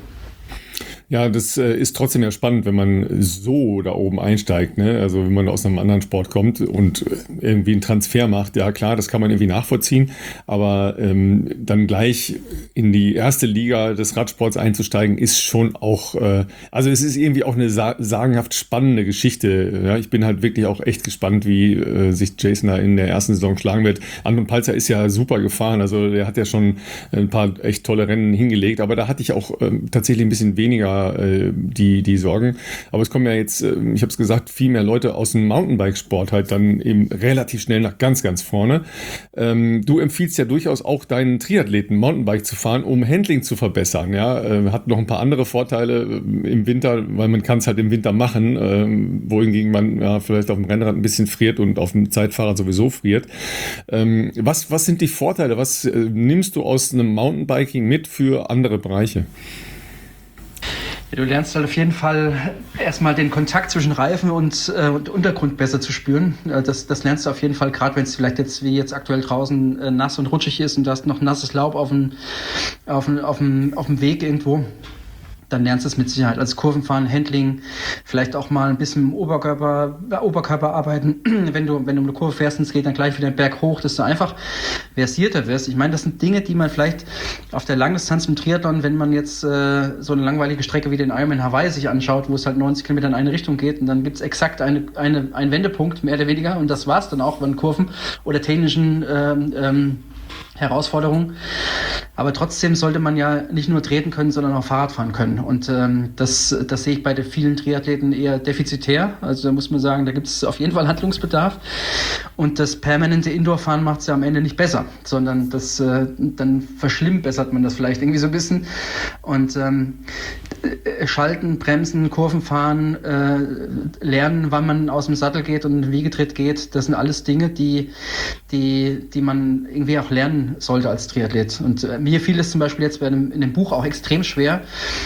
Ja, das äh, ist trotzdem ja spannend, wenn man so da oben einsteigt, ne? Also wenn man aus einem anderen Sport kommt und irgendwie einen Transfer macht, ja klar, das kann man irgendwie nachvollziehen, aber ähm, dann gleich in die erste Liga des Radsports einzusteigen, ist schon auch, äh, also es ist irgendwie auch eine sa- sagenhaft spannende Geschichte. Ja? Ich bin halt wirklich auch echt gespannt, wie äh, sich Jason da in der ersten Saison schlagen wird. Anton Palzer ist ja super gefahren, also der hat ja schon ein paar echt tolle Rennen hingelegt, aber da hatte ich auch äh, tatsächlich ein bisschen weniger die, die Sorgen. Aber es kommen ja jetzt, ich habe es gesagt, viel mehr Leute aus dem Mountainbike-Sport halt dann eben relativ schnell nach ganz, ganz vorne. Ähm, du empfiehlst ja durchaus auch deinen Triathleten Mountainbike zu fahren, um Handling zu verbessern. Ja, äh, hat noch ein paar andere Vorteile äh, im Winter, weil man kann es halt im Winter machen, äh, wohingegen man ja vielleicht auf dem Rennrad ein bisschen friert und auf dem Zeitfahrrad sowieso friert. Ähm, was, was sind die Vorteile? Was äh, nimmst du aus einem Mountainbiking mit für andere Bereiche? Du lernst halt auf jeden Fall erstmal den Kontakt zwischen Reifen und, äh, und Untergrund besser zu spüren. Das, das lernst du auf jeden Fall, gerade wenn es vielleicht jetzt wie jetzt aktuell draußen äh, nass und rutschig ist und du hast noch nasses Laub auf dem, auf dem, auf dem, auf dem Weg irgendwo. Dann lernst du es mit Sicherheit. Also Kurvenfahren, Handling, vielleicht auch mal ein bisschen im Oberkörper, Oberkörper arbeiten. Wenn du, wenn du eine Kurve fährst und es geht dann gleich wieder den Berg hoch, dass du einfach versierter wirst. Ich meine, das sind Dinge, die man vielleicht auf der Langdistanz im Triathlon, wenn man jetzt äh, so eine langweilige Strecke wie den Ironman Hawaii sich anschaut, wo es halt neunzig Kilometer in eine Richtung geht und dann gibt es exakt eine, eine, einen Wendepunkt, mehr oder weniger, und das war's dann auch bei den Kurven oder technischen ähm, ähm, Herausforderung. Aber trotzdem sollte man ja nicht nur treten können, sondern auch Fahrrad fahren können. Und ähm, das, das sehe ich bei den vielen Triathleten eher defizitär. Also da muss man sagen, da gibt es auf jeden Fall Handlungsbedarf. Und das permanente Indoor-Fahren macht es ja am Ende nicht besser, sondern das, äh, dann verschlimmbessert man das vielleicht irgendwie so ein bisschen. Und ähm, Schalten, Bremsen, Kurven fahren, äh, lernen, wann man aus dem Sattel geht und in den Wiegetritt geht, das sind alles Dinge, die, die, die man irgendwie auch lernen sollte als Triathlet. Und äh, mir fiel es zum Beispiel jetzt bei dem, in dem Buch auch extrem schwer,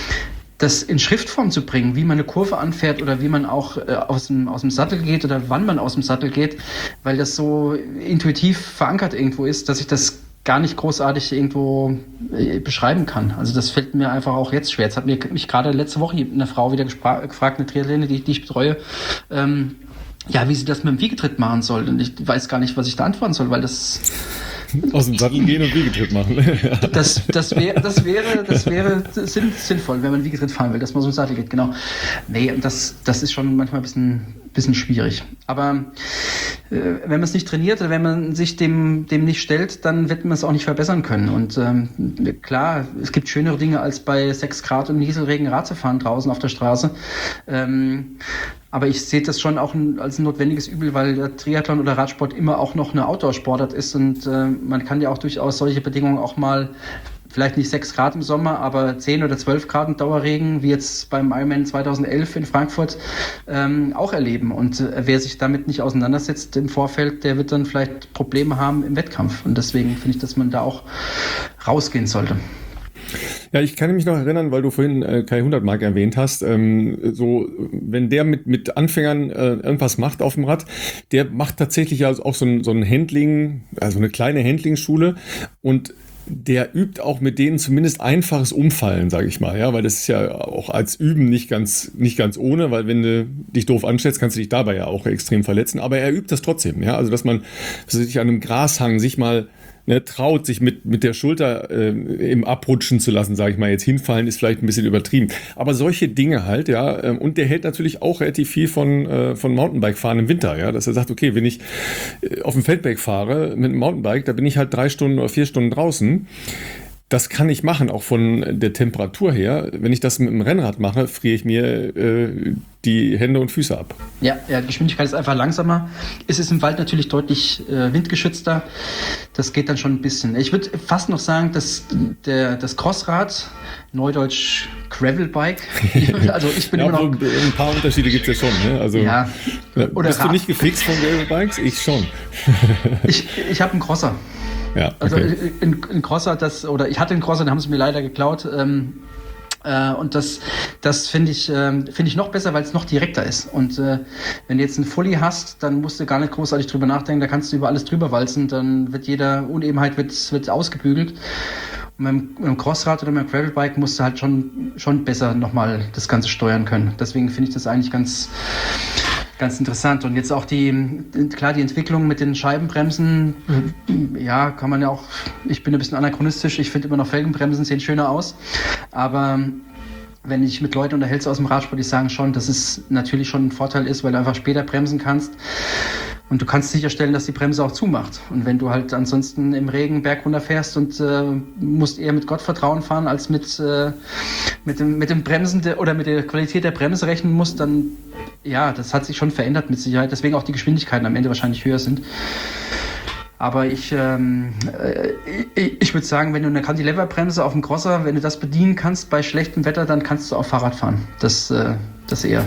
das in Schriftform zu bringen, wie man eine Kurve anfährt oder wie man auch äh, aus dem, aus dem Sattel geht oder wann man aus dem Sattel geht, weil das so intuitiv verankert irgendwo ist, dass ich das gar nicht großartig irgendwo äh, beschreiben kann. Also das fällt mir einfach auch jetzt schwer. Jetzt hat mir, mich gerade letzte Woche eine Frau wieder gespra- gefragt, eine Triathletin, die, die ich betreue, ähm, ja, wie sie das mit dem Wiegetritt machen soll. Und ich weiß gar nicht, was ich da antworten soll, weil das... Aus dem Sattel gehen und Wiegetritt machen. das, das, wär, das, wäre, das wäre sinn, sinnvoll, wenn man Wiegetritt fahren will, dass man so im Sattel geht, genau. Nee, das, das ist schon manchmal ein bisschen, bisschen schwierig. Aber äh, wenn man es nicht trainiert oder wenn man sich dem, dem nicht stellt, dann wird man es auch nicht verbessern können. Und ähm, klar, es gibt schönere Dinge, als bei sechs Grad und Nieselregen Rad zu fahren draußen auf der Straße. Ähm, Aber ich sehe das schon auch als ein notwendiges Übel, weil der Triathlon oder Radsport immer auch noch eine Outdoor-Sportart ist und äh, man kann ja auch durchaus solche Bedingungen auch mal vielleicht nicht sechs Grad im Sommer, aber zehn oder zwölf Grad Dauerregen, wie jetzt beim Ironman zweitausendelf in Frankfurt, ähm, auch erleben. Und äh, wer sich damit nicht auseinandersetzt im Vorfeld, der wird dann vielleicht Probleme haben im Wettkampf. Und deswegen finde ich, dass man da auch rausgehen sollte. Ja, ich kann mich noch erinnern, weil du vorhin äh, Kai Hundertmark erwähnt hast, ähm, so, wenn der mit, mit Anfängern äh, irgendwas macht auf dem Rad, der macht tatsächlich also auch so ein, so ein Handling, also eine kleine Handlingsschule, und der übt auch mit denen zumindest einfaches Umfallen, sage ich mal, ja, weil das ist ja auch als Üben nicht ganz, nicht ganz ohne, weil wenn du dich doof anstellst, kannst du dich dabei ja auch extrem verletzen, aber er übt das trotzdem, ja, also dass man dass sich an einem Grashang sich mal Ne, traut, sich mit, mit der Schulter äh, im Abrutschen zu lassen, sage ich mal. Jetzt hinfallen ist vielleicht ein bisschen übertrieben. Aber solche Dinge halt, ja. Ähm, und der hält natürlich auch relativ viel von, äh, von Mountainbike-Fahren im Winter, ja. Dass er sagt, okay, wenn ich äh, auf dem Feldberg fahre mit einem Mountainbike, da bin ich halt drei Stunden oder vier Stunden draußen. Das kann ich machen, auch von der Temperatur her. Wenn ich das mit dem Rennrad mache, friere ich mir äh, die Hände und Füße ab. Ja, ja, die Geschwindigkeit ist einfach langsamer. Es ist im Wald natürlich deutlich äh, windgeschützter. Das geht dann schon ein bisschen. Ich würde fast noch sagen, dass der, das Crossrad, Neudeutsch Gravelbike, also ich bin ja, immer noch... Ein paar Unterschiede gibt es ja schon. Ne? Also, ja. Oder bist Rad- du nicht gefixt von Gravelbikes? Ich schon. ich ich habe einen Crosser. Ja, okay. Also ein, ein Crosser, das, oder ich hatte einen Crosser, den haben sie mir leider geklaut. Ähm, äh, und das, das finde ich, ähm, finde ich noch besser, weil es noch direkter ist. Und äh, wenn du jetzt einen Fully hast, dann musst du gar nicht großartig drüber nachdenken, da kannst du über alles drüber walzen, dann wird jede Unebenheit wird, wird ausgebügelt. Und mit dem, mit dem Crossrad oder mit dem Gravelbike musst du halt schon, schon besser nochmal das Ganze steuern können. Deswegen finde ich das eigentlich ganz... Ganz interessant. Und jetzt auch die, klar, die Entwicklung mit den Scheibenbremsen, ja, kann man ja auch, ich bin ein bisschen anachronistisch, ich finde immer noch Felgenbremsen sehen schöner aus, aber wenn ich mit Leuten unterhältst aus dem Radsport, die sagen schon, dass es natürlich schon ein Vorteil ist, weil du einfach später bremsen kannst. Und du kannst sicherstellen, dass die Bremse auch zumacht. Und wenn du halt ansonsten im Regen berg runterfährst und äh, musst eher mit Gottvertrauen fahren, als mit, äh, mit, dem, mit dem Bremsen de, oder mit der Qualität der Bremse rechnen musst, dann, ja, das hat sich schon verändert mit Sicherheit. Deswegen auch die Geschwindigkeiten am Ende wahrscheinlich höher sind. Aber ich, ähm, äh, ich, ich würde sagen, wenn du eine Cantilever-Bremse auf dem Crosser, wenn du das bedienen kannst bei schlechtem Wetter, dann kannst du auch Fahrrad fahren. Das, äh, das eher.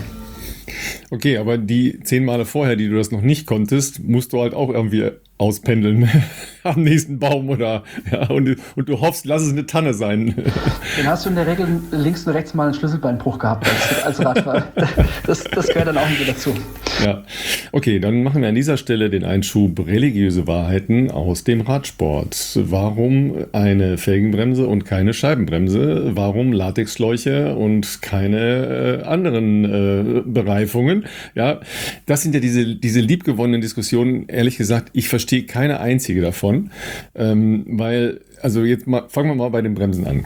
Okay, aber die zehn Male vorher, die du das noch nicht konntest, musst du halt auch irgendwie auspendeln am nächsten Baum oder ja, und, und du hoffst, lass es eine Tanne sein. Dann hast du in der Regel links und rechts mal einen Schlüsselbeinbruch gehabt als, als Radfahrer. Das, das gehört dann auch nicht dazu. Ja, okay, dann machen wir an dieser Stelle den Einschub religiöse Wahrheiten aus dem Radsport. Warum eine Felgenbremse und keine Scheibenbremse? Warum Latexschläuche und keine äh, anderen äh, Bereifungen? Ja, das sind ja diese, diese liebgewonnenen Diskussionen. Ehrlich gesagt, ich verstehe keine einzige davon, ähm, weil, also jetzt mal, fangen wir mal bei den Bremsen an.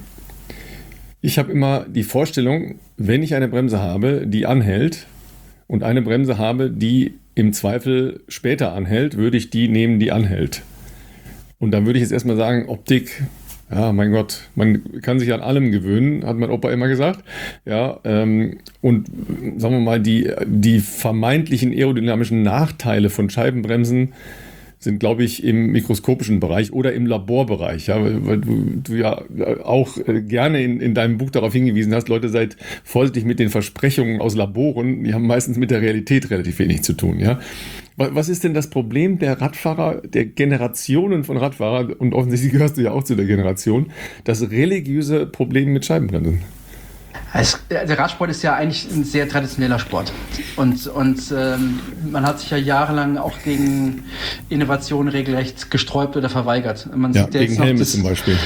Ich habe immer die Vorstellung, wenn ich eine Bremse habe, die anhält und eine Bremse habe, die im Zweifel später anhält, würde ich die nehmen, die anhält. Und dann würde ich jetzt erstmal sagen, Optik, ja, mein Gott, man kann sich an allem gewöhnen, hat mein Opa immer gesagt. Ja, ähm, und sagen wir mal, die, die vermeintlichen aerodynamischen Nachteile von Scheibenbremsen sind, glaube ich, im mikroskopischen Bereich oder im Laborbereich, ja, weil, weil du, du ja auch gerne in, in deinem Buch darauf hingewiesen hast, Leute, seid vorsichtig mit den Versprechungen aus Laboren, die haben meistens mit der Realität relativ wenig zu tun, ja. Was ist denn das Problem der Radfahrer, der Generationen von Radfahrern, und offensichtlich gehörst du ja auch zu der Generation, das religiöse Problem mit Scheibenbremsen? Es, der Radsport ist ja eigentlich ein sehr traditioneller Sport und, und ähm, man hat sich ja jahrelang auch gegen Innovationen regelrecht gesträubt oder verweigert. Man ja, sieht ja gegen jetzt noch Helme das, zum Beispiel.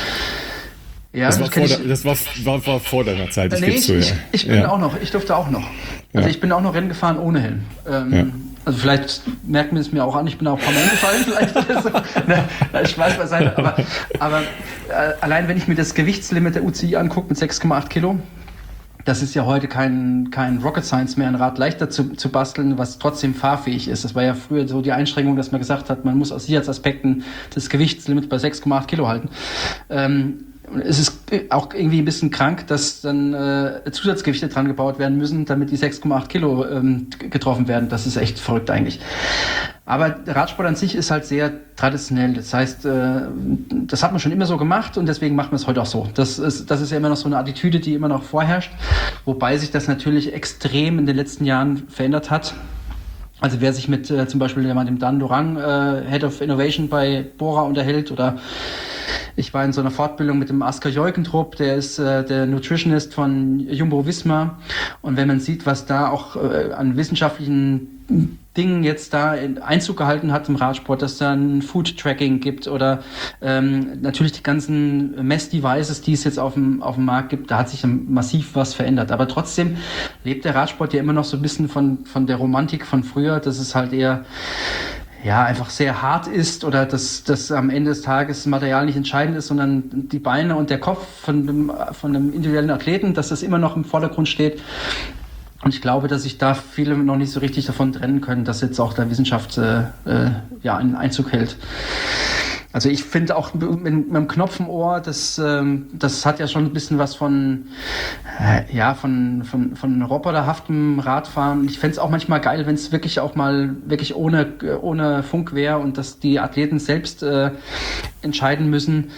Ja, das, das, war vor, ich, der, das war, war, war vor deiner Zeit, das nee, gibt's so, ich, ja. ich, ich bin ja. auch noch, ich durfte auch noch. Also ja. ich bin auch noch Rennen gefahren ohne Helm. Ähm, ja. Also vielleicht merkt man es mir auch an, ich bin auch ein paar Mal hingefallen vielleicht oder so. Na, na, Spaß beiseite. Aber, aber äh, allein wenn ich mir das Gewichtslimit der U C I angucke mit sechs Komma acht Kilo, das ist ja heute kein, kein Rocket Science mehr, ein Rad leichter zu, zu basteln, was trotzdem fahrfähig ist. Das war ja früher so die Einschränkung, dass man gesagt hat, man muss aus Sicherheitsaspekten das Gewichtslimit bei sechs Komma acht Kilo halten. Ähm, es ist auch irgendwie ein bisschen krank, dass dann äh, Zusatzgewichte dran gebaut werden müssen, damit die sechs Komma acht Kilo ähm, getroffen werden. Das ist echt verrückt eigentlich. Aber der Radsport an sich ist halt sehr traditionell. Das heißt, äh, das hat man schon immer so gemacht und deswegen macht man es heute auch so. Das ist, das ist ja immer noch so eine Attitüde, die immer noch vorherrscht, wobei sich das natürlich extrem in den letzten Jahren verändert hat. Also wer sich mit äh, zum Beispiel dem Dan Dorang, äh, Head of Innovation bei Bora unterhält, oder ich war in so einer Fortbildung mit dem Asker Jeukentrup, der ist äh, der Nutritionist von Jumbo-Visma, und wenn man sieht, was da auch äh, an wissenschaftlichen Dingen jetzt da in Einzug gehalten hat im Radsport, dass da ein Food-Tracking gibt oder ähm, natürlich die ganzen Mess-Devices, die es jetzt auf dem, auf dem Markt gibt, da hat sich massiv was verändert. Aber trotzdem lebt der Radsport ja immer noch so ein bisschen von, von der Romantik von früher, dass es halt eher ja, einfach sehr hart ist oder dass, dass am Ende des Tages das Material nicht entscheidend ist, sondern die Beine und der Kopf von dem, von dem individuellen Athleten, dass das immer noch im Vordergrund steht. Und ich glaube, dass sich da viele noch nicht so richtig davon trennen können, dass jetzt auch der Wissenschaft äh, äh, ja, einen Einzug hält. Also ich finde auch mit, mit dem Knopf im Ohr, das, ähm, das hat ja schon ein bisschen was von, äh, ja, von, von, von roboterhaftem Radfahren. Ich fände es auch manchmal geil, wenn es wirklich auch mal wirklich ohne, ohne Funk wäre und dass die Athleten selbst äh, entscheiden müssen,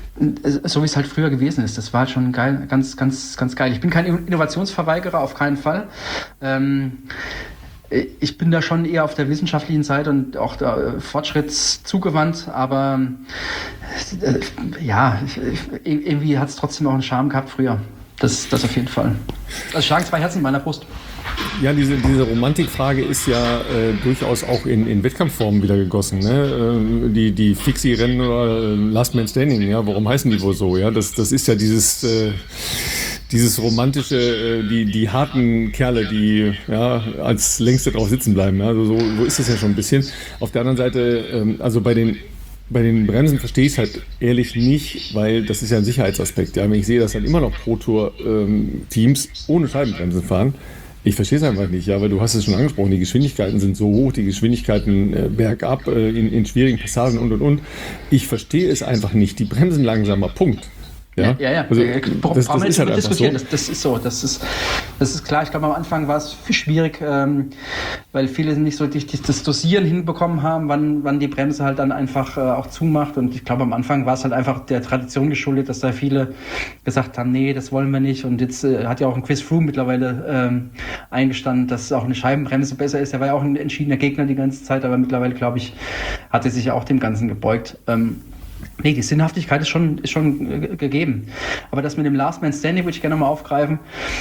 so wie es halt früher gewesen ist. Das war halt schon geil, ganz, ganz, ganz geil. Ich bin kein Innovationsverweigerer, auf keinen Fall. Ähm, Ich bin da schon eher auf der wissenschaftlichen Seite und auch der fortschrittszugewandt, aber äh, ja, ich, ich, irgendwie hat es trotzdem auch einen Charme gehabt früher. Das, das auf jeden Fall. Also schlagen zwei Herzen in meiner Brust. Ja, diese, diese Romantikfrage ist ja äh, durchaus auch in, in Wettkampfformen wieder gegossen. Ne? Äh, die die Fixie-Rennen oder äh, Last Man Standing, ja, warum heißen die wohl so? Ja, das, das ist ja dieses... Äh, Dieses romantische, die, die harten Kerle, die ja als längste drauf sitzen bleiben. Also so, so ist es ja schon ein bisschen. Auf der anderen Seite, also bei den, bei den Bremsen verstehe ich es halt ehrlich nicht, weil das ist ja ein Sicherheitsaspekt. Ja, wenn ich sehe, dass dann immer noch Pro-Tour-Teams ohne Scheibenbremsen fahren, ich verstehe es einfach nicht, ja, weil du hast es schon angesprochen, die Geschwindigkeiten sind so hoch, die Geschwindigkeiten äh, bergab, äh, in, in schwierigen Passagen und und und. Ich verstehe es einfach nicht. Die bremsen langsamer, Punkt. Ja, ja, ja. Also, das, das das ist halt einfach so. Das, das ist so, das ist, das ist klar. Ich glaube, am Anfang war es schwierig, ähm, weil viele nicht so richtig das Dosieren hinbekommen haben, wann, wann die Bremse halt dann einfach äh, auch zumacht. Und ich glaube, am Anfang war es halt einfach der Tradition geschuldet, dass da viele gesagt haben, nee, das wollen wir nicht. Und jetzt äh, hat ja auch ein Chris Froome mittlerweile ähm, eingestanden, dass auch eine Scheibenbremse besser ist. Er war ja auch ein entschiedener Gegner die ganze Zeit, aber mittlerweile, glaube ich, hat er sich ja auch dem Ganzen gebeugt. Ähm, Nee, die Sinnhaftigkeit ist schon, ist schon äh, gegeben. Aber das mit dem Last Man Standing würde ich gerne mal aufgreifen.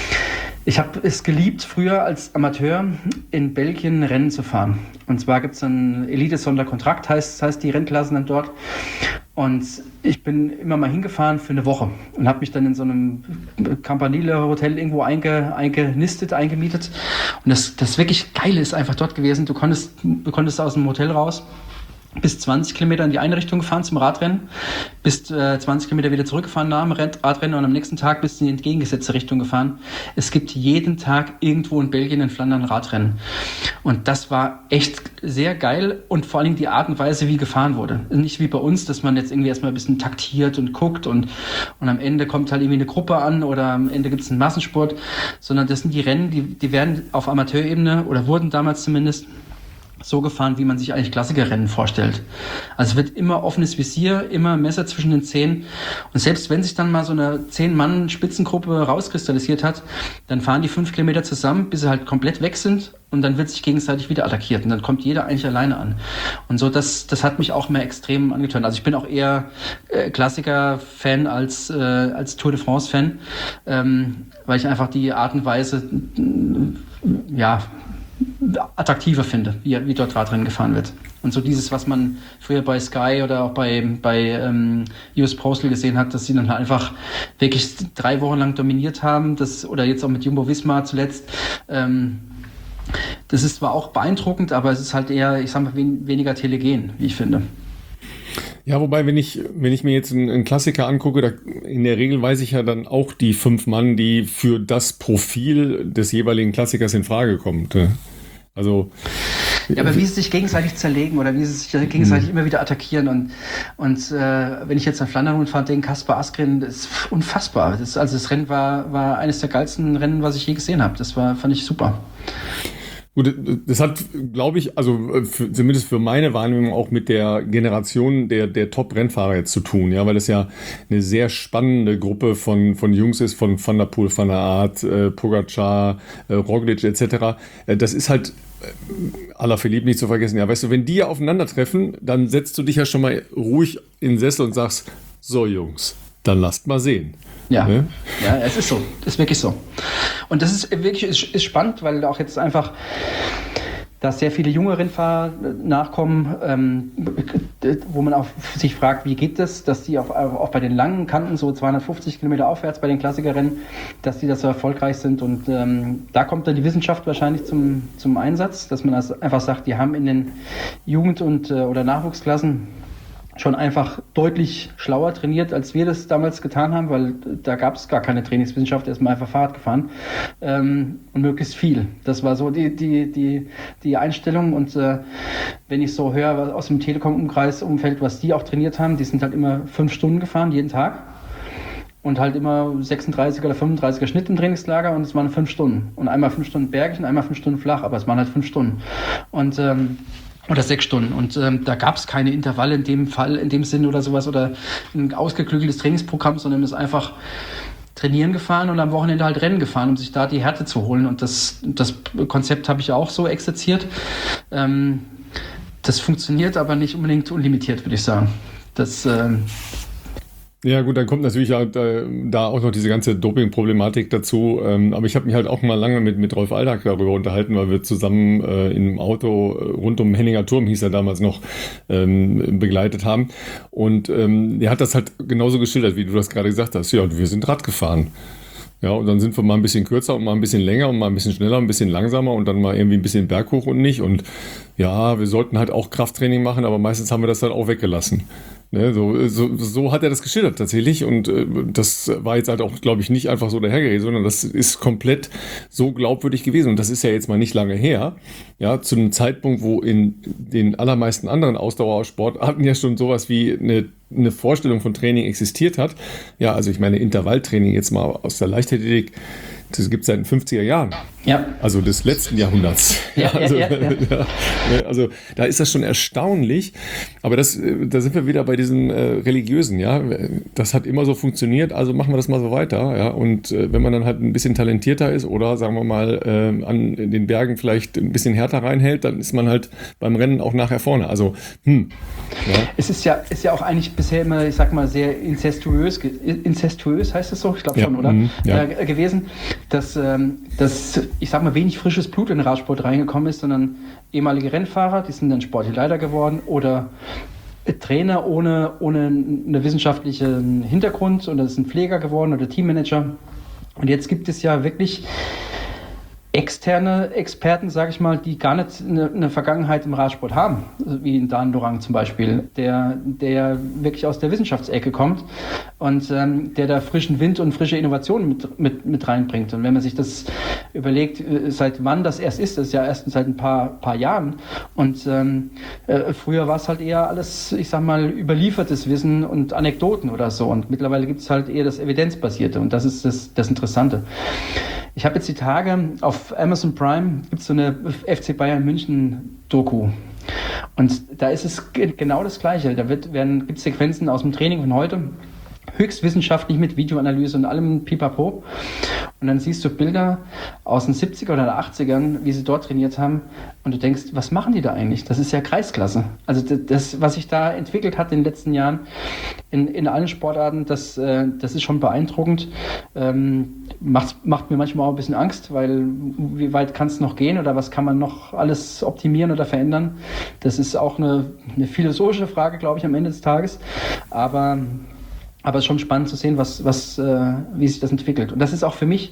Ich habe es geliebt, früher als Amateur in Belgien Rennen zu fahren. Und zwar gibt es einen Elite-Sonderkontrakt, heißt, heißt die Rennklassen dann dort. Und ich bin immer mal hingefahren für eine Woche und habe mich dann in so einem Campanile-Hotel irgendwo einge, eingenistet, eingemietet. Und das, das wirklich Geile ist einfach dort gewesen. Du konntest, du konntest aus dem Hotel raus bis zwanzig Kilometer in die eine Richtung gefahren zum Radrennen, bis äh, zwanzig Kilometer wieder zurückgefahren nach dem Radrennen und am nächsten Tag bist du in die entgegengesetzte Richtung gefahren. Es gibt jeden Tag irgendwo in Belgien, in Flandern ein Radrennen. Und das war echt sehr geil und vor allem die Art und Weise, wie gefahren wurde. Nicht wie bei uns, dass man jetzt irgendwie erstmal ein bisschen taktiert und guckt und, und am Ende kommt halt irgendwie eine Gruppe an oder am Ende gibt es einen Massensport, sondern das sind die Rennen, die, die werden auf Amateurebene oder wurden damals zumindest so gefahren, wie man sich eigentlich Klassikerrennen vorstellt. Also es wird immer offenes Visier, immer Messer zwischen den Zähnen. Und selbst wenn sich dann mal so eine zehn-Mann-Spitzengruppe rauskristallisiert hat, dann fahren die fünf Kilometer zusammen, bis sie halt komplett weg sind und dann wird sich gegenseitig wieder attackiert und dann kommt jeder eigentlich alleine an. Und so, das, das hat mich auch mehr extrem angetan. Also ich bin auch eher äh, Klassiker-Fan als, äh, als Tour de France-Fan, ähm, weil ich einfach die Art und Weise, äh, ja, attraktiver finde, wie, wie dort Radrennen gefahren wird. Und so dieses, was man früher bei Sky oder auch bei, bei ähm, U S Postal gesehen hat, dass sie dann halt einfach wirklich drei Wochen lang dominiert haben, das, oder jetzt auch mit Jumbo-Visma zuletzt. Ähm, das ist zwar auch beeindruckend, aber es ist halt eher, ich sag mal, wen, weniger telegen, wie ich finde. Ja, wobei, wenn ich, wenn ich mir jetzt einen, einen Klassiker angucke, da, in der Regel weiß ich ja dann auch die fünf Mann, die für das Profil des jeweiligen Klassikers in Frage kommt. Also Ja, aber wie sie sich gegenseitig zerlegen oder wie sie sich gegenseitig mhm. immer wieder attackieren. Und, und äh, wenn ich jetzt an Flandern fahre, den Kaspar Asgreen, das ist unfassbar. Das, also das Rennen war, war eines der geilsten Rennen, was ich je gesehen habe. Das war, fand ich super. Gut, das hat, glaube ich, also für, zumindest für meine Wahrnehmung auch mit der Generation der, der Top-Rennfahrer jetzt zu tun, ja, weil das ja eine sehr spannende Gruppe von, von Jungs ist, von Van der Poel, Van der Aert, äh, Pogacar, äh, Roglic et cetera. Äh, das ist halt äh, Alaphilippe nicht zu vergessen. Ja, weißt du, wenn die ja aufeinandertreffen, dann setzt du dich ja schon mal ruhig in den Sessel und sagst, so Jungs, dann lasst mal sehen. Ja, ne? Ja, es ist so. Es ist wirklich so. Und das ist wirklich ist, ist spannend, weil auch jetzt einfach, dass sehr viele junge Rennfahrer nachkommen, ähm, wo man auch sich fragt, wie geht das, dass die auch, auch bei den langen Kanten, so zweihundertfünfzig Kilometer aufwärts bei den Klassikerrennen, dass die da so erfolgreich sind. Und ähm, da kommt dann die Wissenschaft wahrscheinlich zum, zum Einsatz, dass man also einfach sagt, die haben in den Jugend- und äh, oder Nachwuchsklassen schon einfach deutlich schlauer trainiert, als wir das damals getan haben, weil da gab es gar keine Trainingswissenschaft, erstmal einfach Fahrrad gefahren ähm, und möglichst viel. Das war so die, die, die, die Einstellung und äh, wenn ich so höre aus dem Telekom-Umkreis-Umfeld, was die auch trainiert haben, die sind halt immer fünf Stunden gefahren, jeden Tag und halt immer sechsunddreißiger oder fünfunddreißiger Schnitt im Trainingslager und es waren fünf Stunden und einmal fünf Stunden bergig und einmal fünf Stunden flach, aber es waren halt fünf Stunden und ähm, oder sechs Stunden. Und ähm, da gab es keine Intervalle in dem Fall, in dem Sinn oder sowas oder ein ausgeklügeltes Trainingsprogramm, sondern es ist einfach trainieren gefahren und am Wochenende halt Rennen gefahren, um sich da die Härte zu holen. Und das, das Konzept habe ich auch so exerziert. Ähm, das funktioniert aber nicht unbedingt unlimitiert, würde ich sagen. Das... Ähm, Ja gut, dann kommt natürlich halt, äh, da auch noch diese ganze Doping-Problematik dazu. Ähm, aber ich habe mich halt auch mal lange mit, mit Rolf Aldag darüber unterhalten, weil wir zusammen äh, im Auto äh, rund um Henninger Turm, hieß er damals noch, ähm, begleitet haben. Und ähm, er hat das halt genauso geschildert, wie du das gerade gesagt hast. Ja, wir sind Rad gefahren. Ja, und dann sind wir mal ein bisschen kürzer und mal ein bisschen länger und mal ein bisschen schneller, ein bisschen langsamer und dann mal irgendwie ein bisschen berghoch und nicht. Und ja, wir sollten halt auch Krafttraining machen, aber meistens haben wir das halt auch weggelassen. Ne, so, so, so hat er das geschildert tatsächlich und äh, das war jetzt halt auch, glaube ich, nicht einfach so dahergeredet, sondern das ist komplett so glaubwürdig gewesen und das ist ja jetzt mal nicht lange her, ja, zu einem Zeitpunkt, wo in den allermeisten anderen Ausdauersportarten ja schon sowas wie eine, eine Vorstellung von Training existiert hat. Ja, also ich meine Intervalltraining jetzt mal aus der Leichtathletik, das gibt es seit den fünfziger Jahren. Ja. Also des letzten Jahrhunderts. Ja, also, ja, ja, ja. also da ist das schon erstaunlich. Aber das, da sind wir wieder bei diesen äh, religiösen, ja. Das hat immer so funktioniert, also machen wir das mal so weiter. Ja. Und äh, wenn man dann halt ein bisschen talentierter ist oder sagen wir mal äh, an den Bergen vielleicht ein bisschen härter reinhält, dann ist man halt beim Rennen auch nachher vorne. Also hm. Ja. Es ist ja, ist ja auch eigentlich bisher immer, ich sag mal, sehr inzestuös, inzestuös heißt es so, ich glaube ja. schon, oder? Mhm. Ja. Äh, gewesen, dass, ähm, dass, ich sag mal, wenig frisches Blut in den Radsport reingekommen ist, sondern ehemalige Rennfahrer, die sind dann sportliche Leiter geworden oder Trainer ohne, ohne einen wissenschaftlichen Hintergrund und das sind Pfleger geworden oder Teammanager. Und jetzt gibt es ja wirklich externe Experten, sage ich mal, die gar nicht eine, eine Vergangenheit im Radsport haben, wie in Dan Lorang zum Beispiel, der, der wirklich aus der Wissenschaftsecke kommt und ähm, der da frischen Wind und frische Innovationen mit, mit, mit reinbringt. Und wenn man sich das überlegt, seit wann das erst ist, das ist ja erst seit ein paar, paar Jahren und ähm, äh, früher war es halt eher alles, ich sag mal, überliefertes Wissen und Anekdoten oder so und mittlerweile gibt es halt eher das Evidenzbasierte und das ist das, das Interessante. Ich habe jetzt die Tage auf Amazon Prime, gibt es so eine F C Bayern München Doku. Und da ist es genau das Gleiche. Da wird, werden, gibt es Sequenzen aus dem Training von heute, höchst wissenschaftlich mit Videoanalyse und allem Pipapo. Und dann siehst du Bilder aus den siebziger oder achtzigern, wie sie dort trainiert haben. Und du denkst, was machen die da eigentlich? Das ist ja Kreisklasse. Also das, was sich da entwickelt hat in den letzten Jahren in, in allen Sportarten, das, das ist schon beeindruckend. Ähm, macht, macht mir manchmal auch ein bisschen Angst, weil wie weit kann es noch gehen oder was kann man noch alles optimieren oder verändern? Das ist auch eine, eine philosophische Frage, glaube ich, am Ende des Tages. Aber Aber es ist schon spannend zu sehen, was, was, äh, wie sich das entwickelt. Und das ist auch für mich